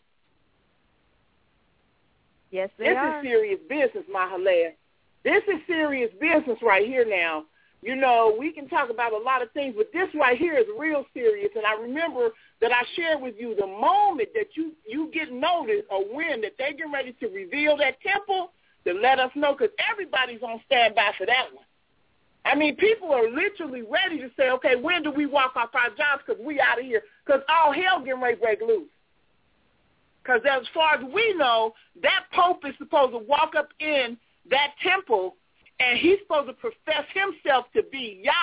Yes, they are. This is serious business, Mahalea. This is serious business right here now. You know, we can talk about a lot of things, but this right here is real serious. And I remember that I shared with you the moment that you get notice or when that they're getting ready to reveal that temple, to let us know, because everybody's on standby for that one. I mean, people are literally ready to say, okay, when do we walk off our jobs because we out of here? Because all hell getting ready to break loose. Because as far as we know, that Pope is supposed to walk up in that temple, and he's supposed to profess himself to be Yah.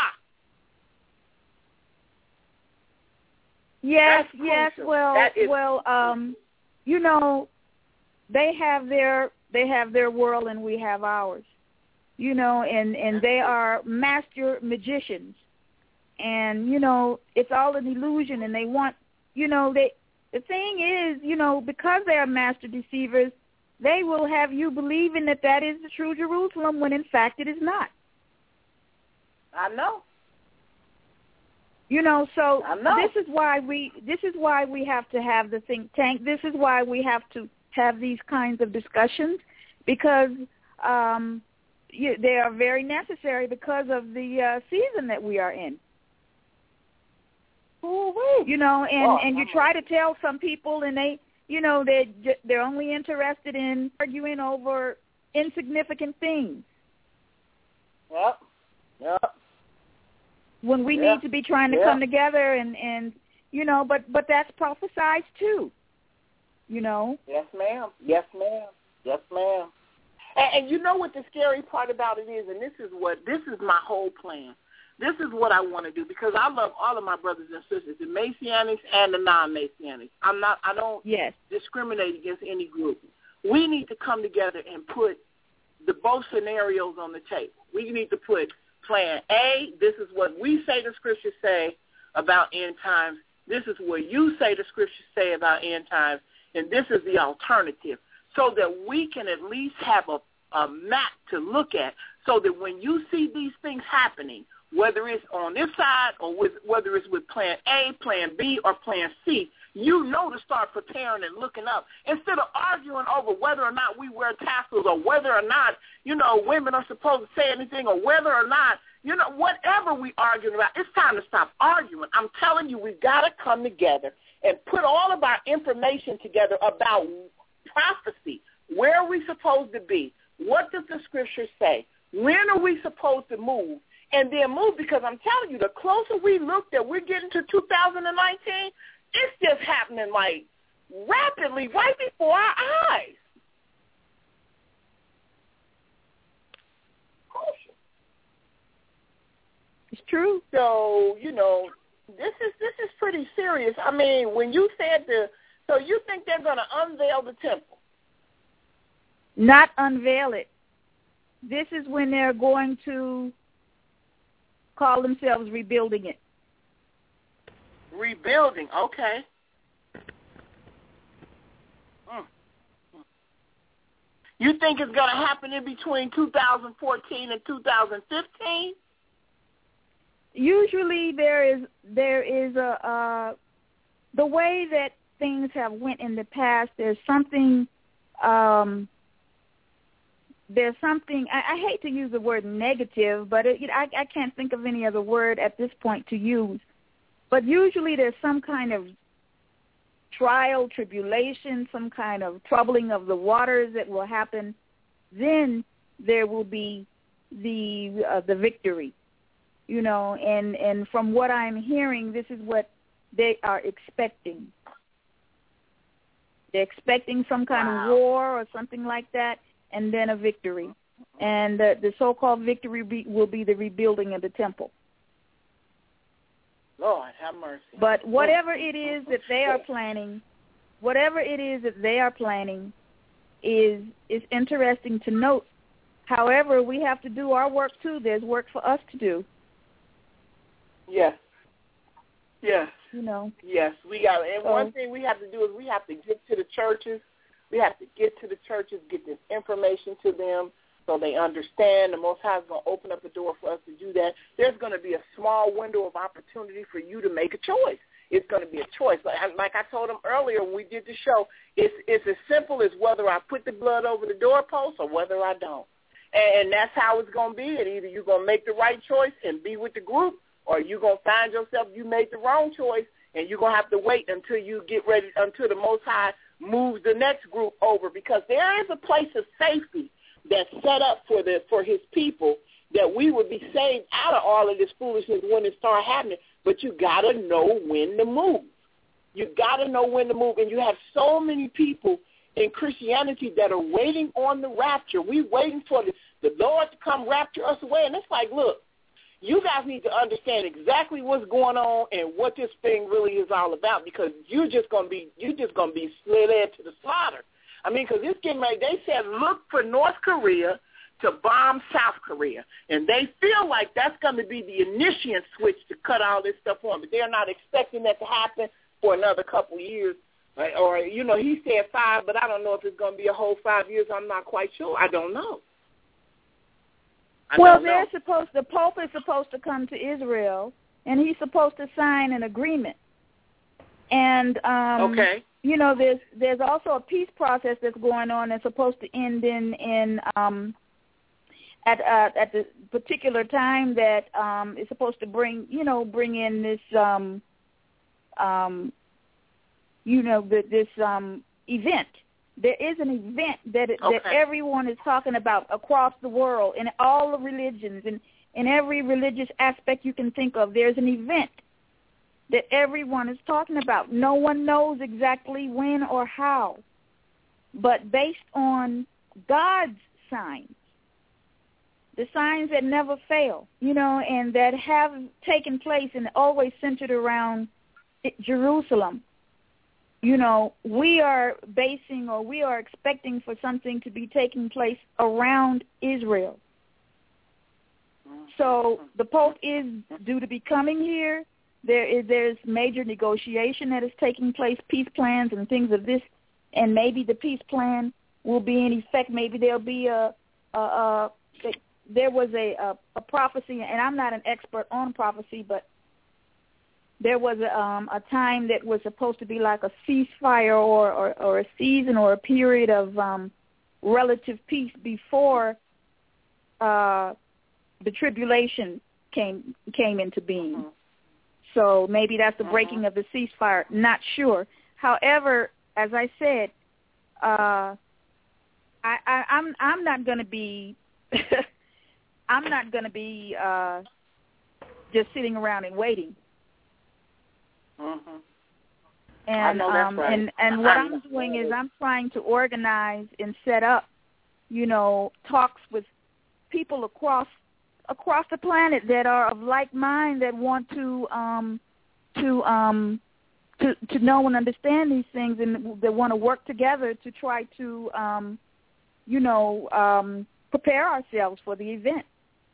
Yes. Well, you know, they have their world and we have ours. You know, and they are master magicians, and you know it's all an illusion. And they want, you know, the thing is, you know, because they are master deceivers, they will have you believing that is the true Jerusalem when in fact it is not. I know. You know, so this is why we have to have the think tank. This is why we have to have these kinds of discussions, because they are very necessary because of the season that we are in. Ooh-wee. You know, and you try to tell some people, and they, you know, they're only interested in arguing over insignificant things. Yep. When we need to be trying to come together and you know, but that's prophesied too. You know. Yes, ma'am. And you know what the scary part about it is, and this is my whole plan. This is what I want to do, because I love all of my brothers and sisters, the Messianics and the non-Messianics. I don't discriminate against any group. We need to come together and put both scenarios on the table. We need to put plan A, this is what we say the scriptures say about end times. This is what you say the scriptures say about end times, and this is the alternative, so that we can at least have a map to look at, so that when you see these things happening, whether it's on this side or whether it's with plan A, plan B, or plan C, you know to start preparing and looking up, instead of arguing over whether or not we wear tassels, or whether or not, you know, women are supposed to say anything, or whether or not, you know, whatever we arguing about. It's time to stop arguing. I'm telling you, we've got to come together and put all of our information together about prophecy. Where are we supposed to be? What does the scripture say? When are we supposed to move? And then move, because I'm telling you, the closer we look that we're getting to 2019, it's just happening like rapidly right before our eyes. It's true. So, you know, this is pretty serious. I mean, when you said so you think they're going to unveil the temple? Not unveil it. This is when they're going to call themselves rebuilding it. Rebuilding, okay. You think it's going to happen in between 2014 and 2015? Usually there is a the way that things have went in the past. There's something. I hate to use the word negative, but I can't think of any other word at this point to use. But usually there's some kind of trial, tribulation, some kind of troubling of the waters that will happen, then there will be the victory. And from what I'm hearing, this is what they are expecting. They're expecting some kind of war or something like that, and then a victory. And the so-called victory will be the rebuilding of the temple. Lord, have mercy. But whatever it is that they are planning, is interesting to note. However, we have to do our work too. There's work for us to do. Yes. Yes. Yes, we got. And one thing we have to do is we have to get to the churches. We have to get to the churches, get this information to them so they understand. The Most High is going to open up the door for us to do that. There's going to be a small window of opportunity for you to make a choice. It's going to be a choice. Like I told them earlier when we did the show, it's as simple as whether I put the blood over the doorpost or whether I don't. And that's how it's going to be. And either you're going to make the right choice and be with the group, or you're going to find yourself you made the wrong choice, and you're going to have to wait until you get ready, until the Most High moves the next group over, because there is a place of safety that's set up for his people, that we would be saved out of all of this foolishness when it starts happening. But you got to know when to move. You got to know when to move. And you have so many people in Christianity that are waiting on the rapture. We waiting for the Lord to come rapture us away. And it's like, look, you guys need to understand exactly what's going on and what this thing really is all about, because you're just gonna be led to the slaughter. I mean, because it's getting ready. They said look for North Korea to bomb South Korea, and they feel like that's going to be the initiant switch to cut all this stuff on. But they're not expecting that to happen for another couple of years, right? Or he said 5, but I don't know if it's going to be a whole 5 years. I'm not quite sure. I don't know. The Pope is supposed to come to Israel, and he's supposed to sign an agreement. And there's also a peace process that's going on that's supposed to end at the particular time that is supposed to bring in this event. There is an event that everyone is talking about across the world, in all the religions, and in every religious aspect you can think of. There's an event that everyone is talking about. No one knows exactly when or how, but based on God's signs, the signs that never fail, and that have taken place and always centered around Jerusalem. We are expecting for something to be taking place around Israel. So the Pope is due to be coming here. There's major negotiation that is taking place, peace plans and things of this, and maybe the peace plan will be in effect. Maybe there'll be there was a prophecy, and I'm not an expert on prophecy, but there was a time that was supposed to be like a ceasefire or a season or a period of relative peace before the tribulation came into being. Mm-hmm. So maybe that's the breaking of the ceasefire. Not sure. However, as I said, I'm not going to be I'm not going to be just sitting around and waiting. Mm-hmm. And right. and what I'm doing is I'm trying to organize and set up, talks with people across the planet that are of like mind, that want to know and understand these things, and that want to work together to try to prepare ourselves for the event.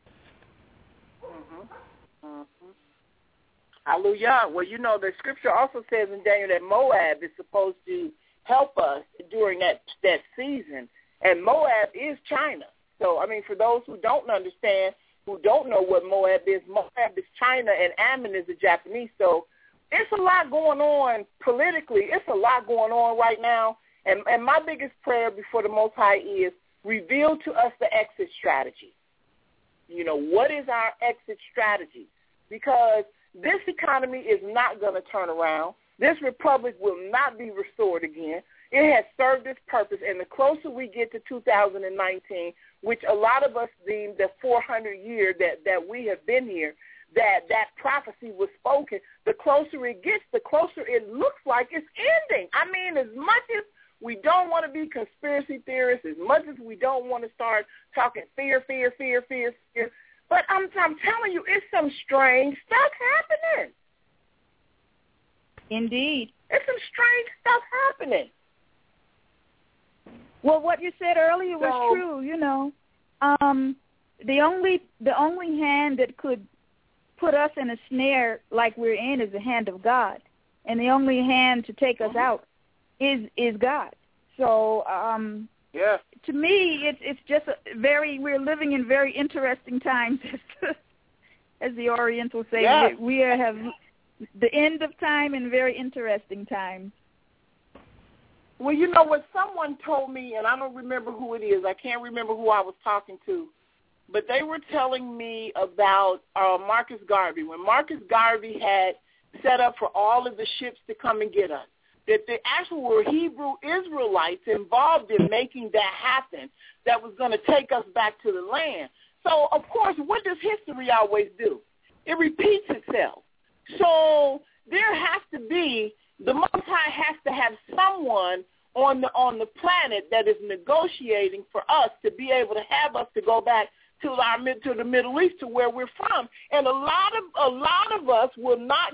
Mm-hmm. Mm-hmm. Hallelujah. Well, the scripture also says in Daniel that Moab is supposed to help us during that season, and Moab is China. So, for those who don't understand, who don't know what Moab is China, and Ammon is the Japanese. So it's a lot going on politically. It's a lot going on right now. And my biggest prayer before the Most High is reveal to us the exit strategy. What is our exit strategy? Because this economy is not going to turn around. This republic will not be restored again. It has served its purpose, and the closer we get to 2019, which a lot of us deem the 400 year that we have been here, that prophecy was spoken, the closer it gets, the closer it looks like it's ending. I mean, as much as we don't want to be conspiracy theorists, as much as we don't want to start talking fear, but I'm telling you, it's some strange stuff happening. Indeed. It's some strange stuff happening. Well, what you said earlier was true, you know. The only hand that could put us in a snare like we're in is the hand of God. And the only hand to take us out is God. So to me, it's just we're living in very interesting times, as the Orientals say. Yeah. We have the end of time and very interesting times. Well, you know what? Someone told me, and I don't remember who it is. I can't remember who I was talking to. But they were telling me about Marcus Garvey. When Marcus Garvey had set up for all of the ships to come and get us, that there actually were Hebrew Israelites involved in making that happen that was going to take us back to the land. So, of course, what does history always do? It repeats itself. So there has to be, the Most High has to have someone on the planet that is negotiating for us to be able to have us to go back to the Middle East, to where we're from. And a lot of us will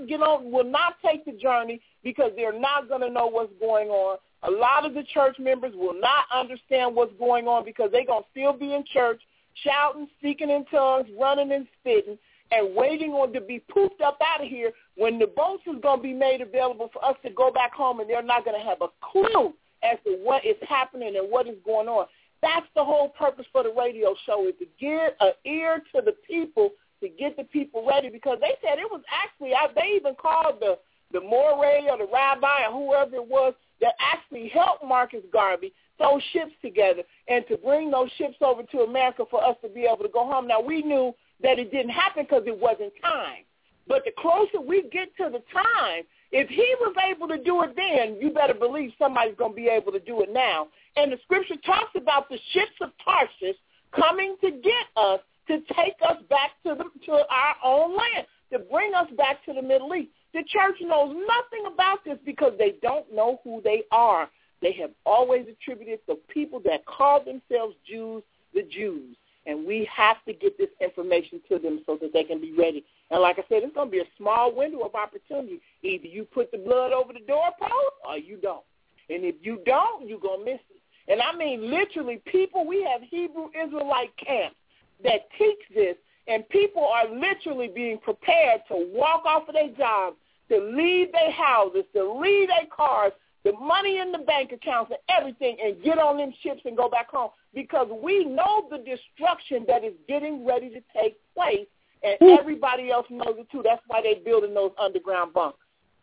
not take the journey because they're not going to know what's going on. A lot of the church members will not understand what's going on because they're going to still be in church, shouting, speaking in tongues, running and spitting, and waiting on to be pooped up out of here when the boats is going to be made available for us to go back home, and they're not going to have a clue as to what is happening and what is going on. That's the whole purpose for the radio show, is to get an ear to the people, to get the people ready, because they said it was actually, they even called the moray or the rabbi or whoever it was that actually helped Marcus Garvey throw ships together and to bring those ships over to America for us to be able to go home. Now, we knew that it didn't happen because it wasn't time. But the closer we get to the time, if he was able to do it then, you better believe somebody's going to be able to do it now. And the scripture talks about the ships of Tarshish coming to get us, to take us back to our own land, to bring us back to the Middle East. The church knows nothing about this because they don't know who they are. They have always attributed the people that call themselves Jews, the Jews. And we have to get this information to them so that they can be ready. And like I said, it's going to be a small window of opportunity. Either you put the blood over the doorpost or you don't. And if you don't, you're going to miss it. And I mean literally people, we have Hebrew Israelite camps that teach this, and people are literally being prepared to walk off of their jobs, to leave their houses, to leave their cars, the money in the bank accounts and everything, and get on them ships and go back home, because we know the destruction that is getting ready to take place, and everybody else knows it too. That's why they're building those underground bunkers.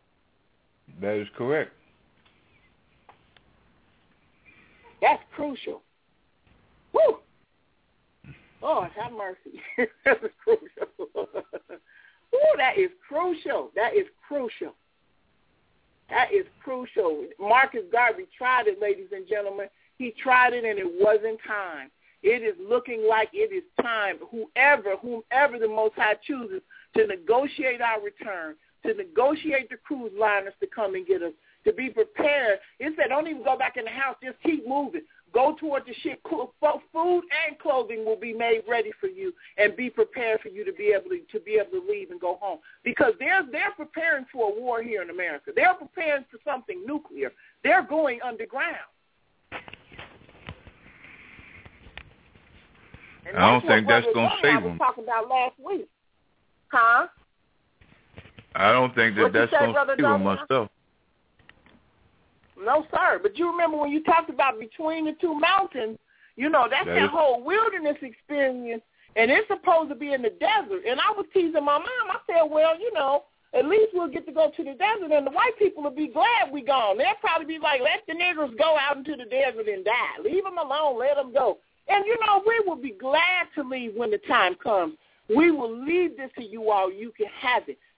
That is correct. That's crucial. Woo! Lord, have mercy. That is crucial. Woo, that is crucial. That is crucial. That is crucial. Marcus Garvey tried it, ladies and gentlemen. He tried it, and it wasn't time. It is looking like it is time. Whomever the Most High chooses to negotiate our return, to negotiate the cruise liners to come and get us, to be prepared. It said, don't even go back in the house. Just keep moving. Go toward the ship. Food and clothing will be made ready for you, and be prepared for you to be able to leave and go home. Because they're preparing for a war here in America. They're preparing for something nuclear. They're going underground. And I don't think that's going to save them. I was talking about last week. Huh? I don't think that's going to save them myself. No, sir. But you remember when you talked about between the two mountains, you know, that's that whole wilderness experience, and it's supposed to be in the desert. And I was teasing my mom. I said, well, you know, at least we'll get to go to the desert, and the white people will be glad we gone. They'll probably be like, let the niggers go out into the desert and die. Leave them alone. Let them go. And, you know, we will be glad to leave when the time comes. We will leave this to you all. You can have it.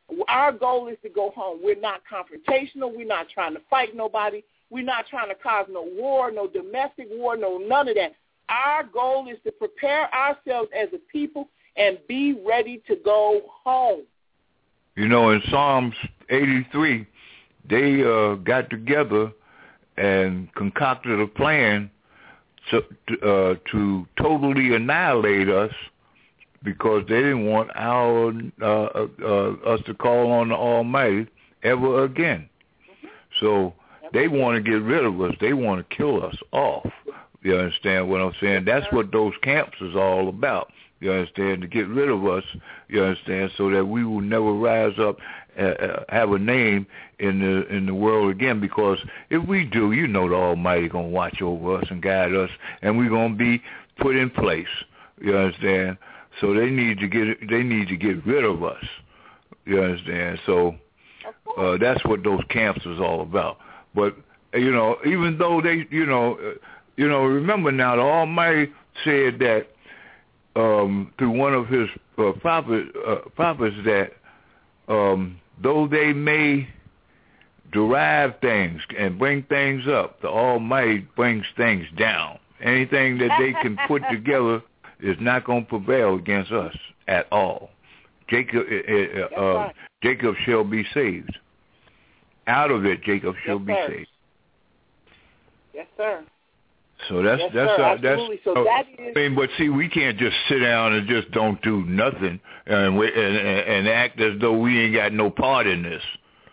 Our goal is to go home. We're not confrontational. We're not trying to fight nobody. We're not trying to cause no war, no domestic war, no none of that. Our goal is to prepare ourselves as a people and be ready to go home. You know, in Psalms 83, they got together and concocted a plan to totally annihilate us because they didn't want us to call on the Almighty ever again. So they want to get rid of us. They want to kill us off. You understand what I'm saying? That's what those camps is all about. You understand? To get rid of us, you understand, so that we will never rise up, have a name in the world again. Because if we do, you know, the Almighty gonna watch over us and guide us, and we're gonna be put in place. You understand? So they need to get rid of us. You understand? So that's what those camps is all about. But you know, even though they, remember now, the Almighty said that. Through one of his prophets that though they may derive things and bring things up, the Almighty brings things down. Anything that they can put together is not going to prevail against us at all. Jacob shall be saved. Out of it, Jacob shall be saved. Yes, sir. So that's So that is, I mean, but see, we can't just sit down and just don't do nothing and act as though we ain't got no part in this.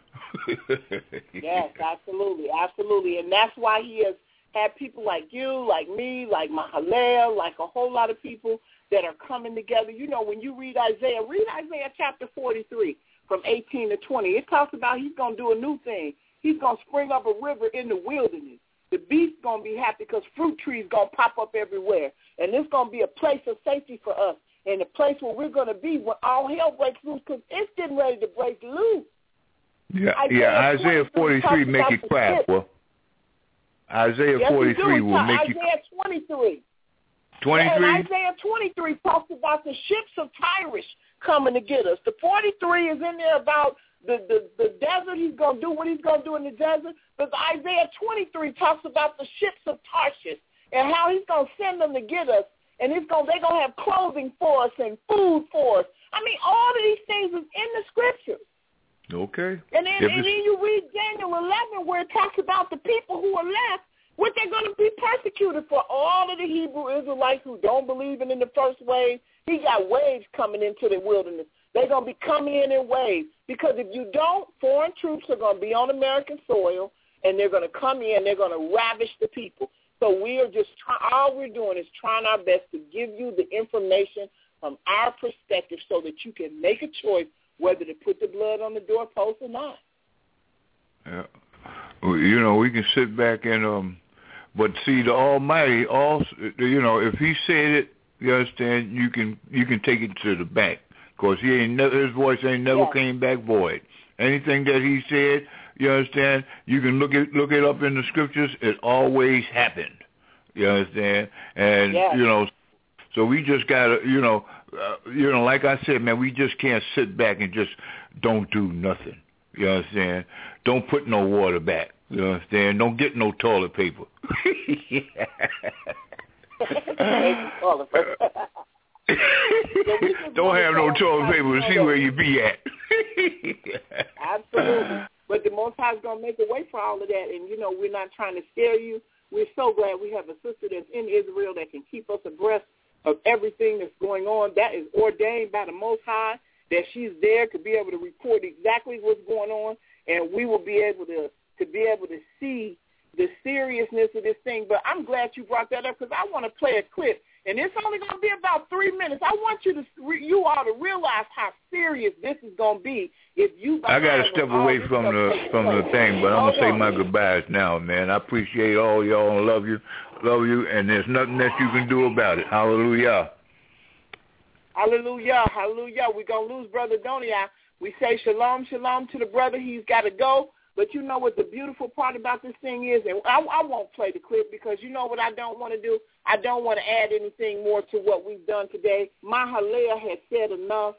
Yes, absolutely, and that's why he has had people like you, like me, like Mahalel, like a whole lot of people that are coming together. You know, when you read Isaiah chapter 43 from 18 to 20. It talks about he's going to do a new thing. He's going to spring up a river in the wilderness. The beast's going to be happy because fruit trees going to pop up everywhere. And it's going to be a place of safety for us and a place where we're going to be when all hell breaks loose because it's getting ready to break loose. Isaiah 43 make it crap. Well, Isaiah 43 will make you... Isaiah 23. 23? And Isaiah 23 talks about the ships of Tyrus coming to get us. The 43 is in there about the desert. He's going to do what he's going to do in the desert. But Isaiah 23 talks about the ships of Tarshish and how he's going to send them to get us. And they're going to have clothing for us and food for us. I mean, all of these things is in the scriptures. Okay. And then you read Daniel 11 where it talks about the people who are left, what they're going to be persecuted for. All of the Hebrew Israelites who don't believe in the first wave, he got waves coming into the wilderness. They're going to be coming in waves. Because if you don't, foreign troops are going to be on American soil, and they're going to come in, they're going to ravish the people. So we are just all we're doing is trying our best to give you the information from our perspective so that you can make a choice whether to put the blood on the doorpost or not. Yeah. Well, you know, we can sit back and but see, the Almighty also, you know, if he said it, you understand, you can take it to the bank because his voice ain't never came back void. Anything that he said, you understand, you can look it up in the scriptures. It always happened. You understand, and you know, so we just gotta, you know, like I said, man, we just can't sit back and just don't do nothing. You understand? Don't put no water back. You understand? Don't get no toilet paper. Don't have no toilet paper to see where you be at. Absolutely. But the Most High is going to make a way for all of that. And, you know, we're not trying to scare you. We're so glad we have a sister that's in Israel that can keep us abreast of everything that's going on. That is ordained by the Most High, that she's there to be able to report exactly what's going on, and we will be able to be able to see the seriousness of this thing. But I'm glad you brought that up because I want to play a clip, and it's only going to be about 3 minutes. I want you all to realize how serious this is going to be. If you, I got to step away from the thing, but I'm going to say my goodbyes now, man. I appreciate all y'all and love you, and there's nothing that you can do about it. Hallelujah. Hallelujah, hallelujah. We're going to lose Brother Donia. We say shalom, shalom to the brother. He's got to go. But you know what the beautiful part about this thing is, and I won't play the clip because you know what I don't want to do? I don't want to add anything more to what we've done today. Mahalea has said enough.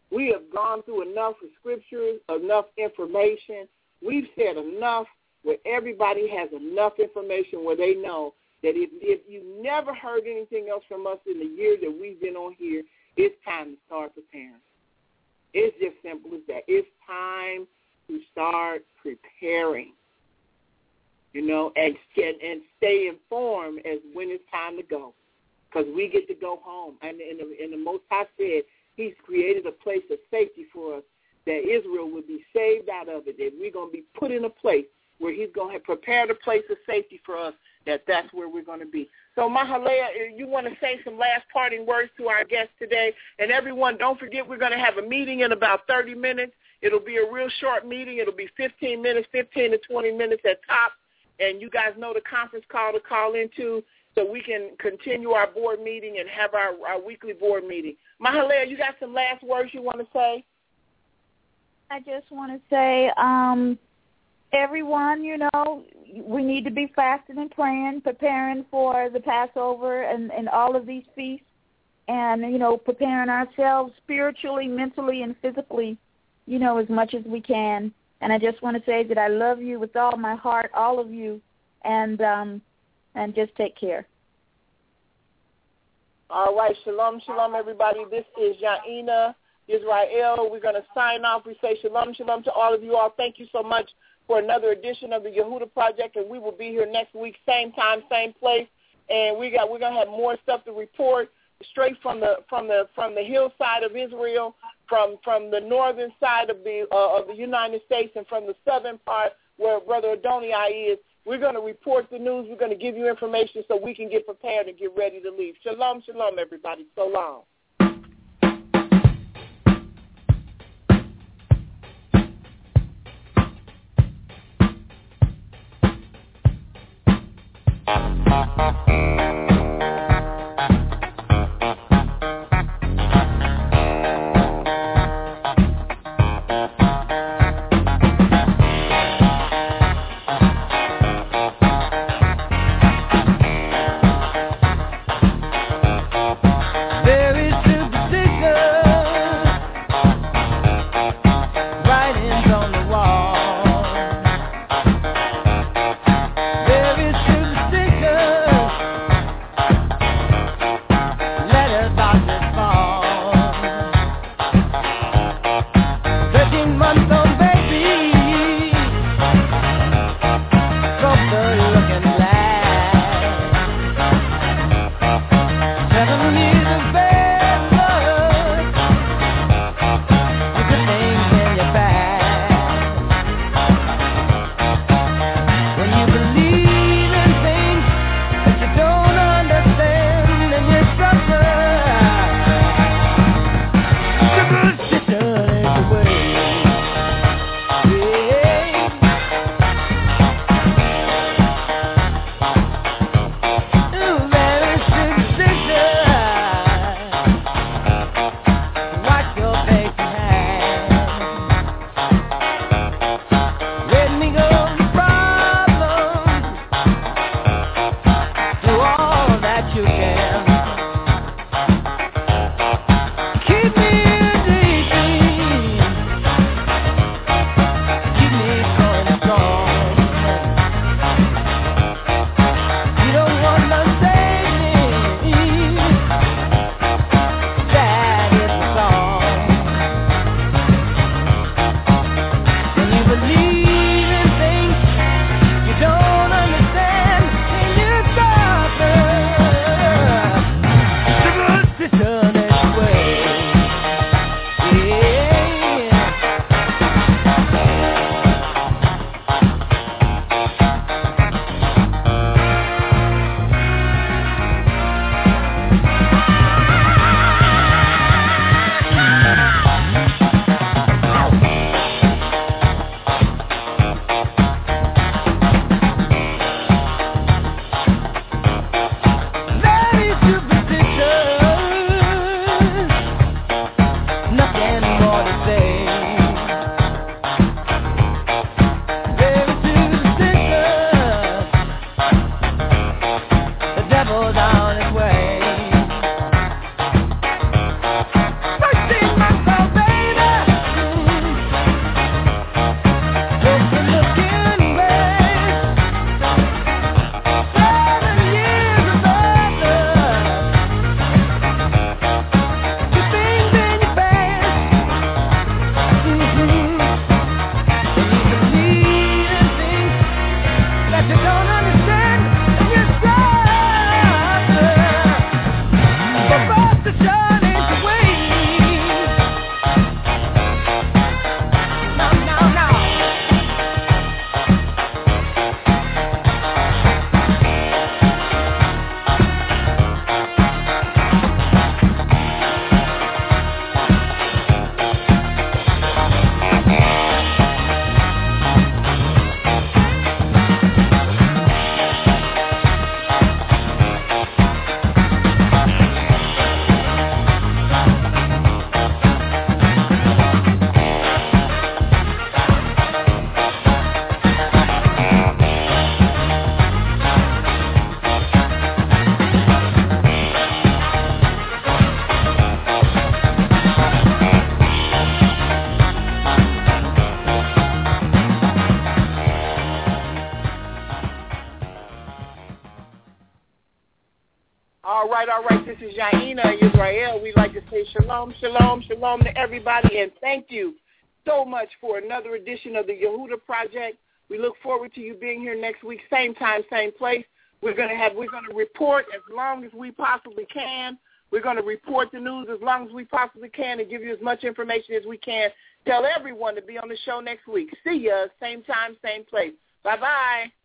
We have gone through enough scriptures, enough information. We've said enough where everybody has enough information where they know that if you never heard anything else from us in the years that we've been on here, it's time to start preparing. It's just simple as that. It's time to start preparing, and stay informed as when it's time to go, because we get to go home. And the Most High said He's created a place of safety for us, that Israel would be saved out of it, that we're going to be put in a place where He's going to have prepared a place of safety for us, that's where we're going to be. So, Mahalea, you want to say some last parting words to our guests today? And everyone, don't forget we're going to have a meeting in about 30 minutes. It'll be a real short meeting. It'll be 15 to 20 minutes at top. And you guys know the conference call to call into so we can continue our board meeting and have our weekly board meeting. Mahalea, you got some last words you want to say? I just want to say, everyone, we need to be fasting and praying, preparing for the Passover and all of these feasts, and, preparing ourselves spiritually, mentally, and physically, as much as we can. And I just want to say that I love you with all my heart, all of you, and just take care. All right, shalom, everybody. This is Yaina Israel. We're going to sign off. We say shalom to all of you all. Thank you so much for another edition of the Yehuda Project, and we will be here next week, same time, same place. And we're going to have more stuff to report straight from the hillside of Israel, from the northern side of the United States, and from the southern part where Brother Adonai is. We're going to report the news. We're going to give you information so we can get prepared and get ready to leave. Shalom, everybody. So long. There is This is Yaina Israel. We'd like to say shalom, shalom, shalom to everybody, and thank you so much for another edition of the Yehuda Project. We look forward to you being here next week, same time, same place. We're going to report as long as we possibly can. We're going to report the news as long as we possibly can and give you as much information as we can. Tell everyone to be on the show next week. See ya, same time, same place. Bye-bye.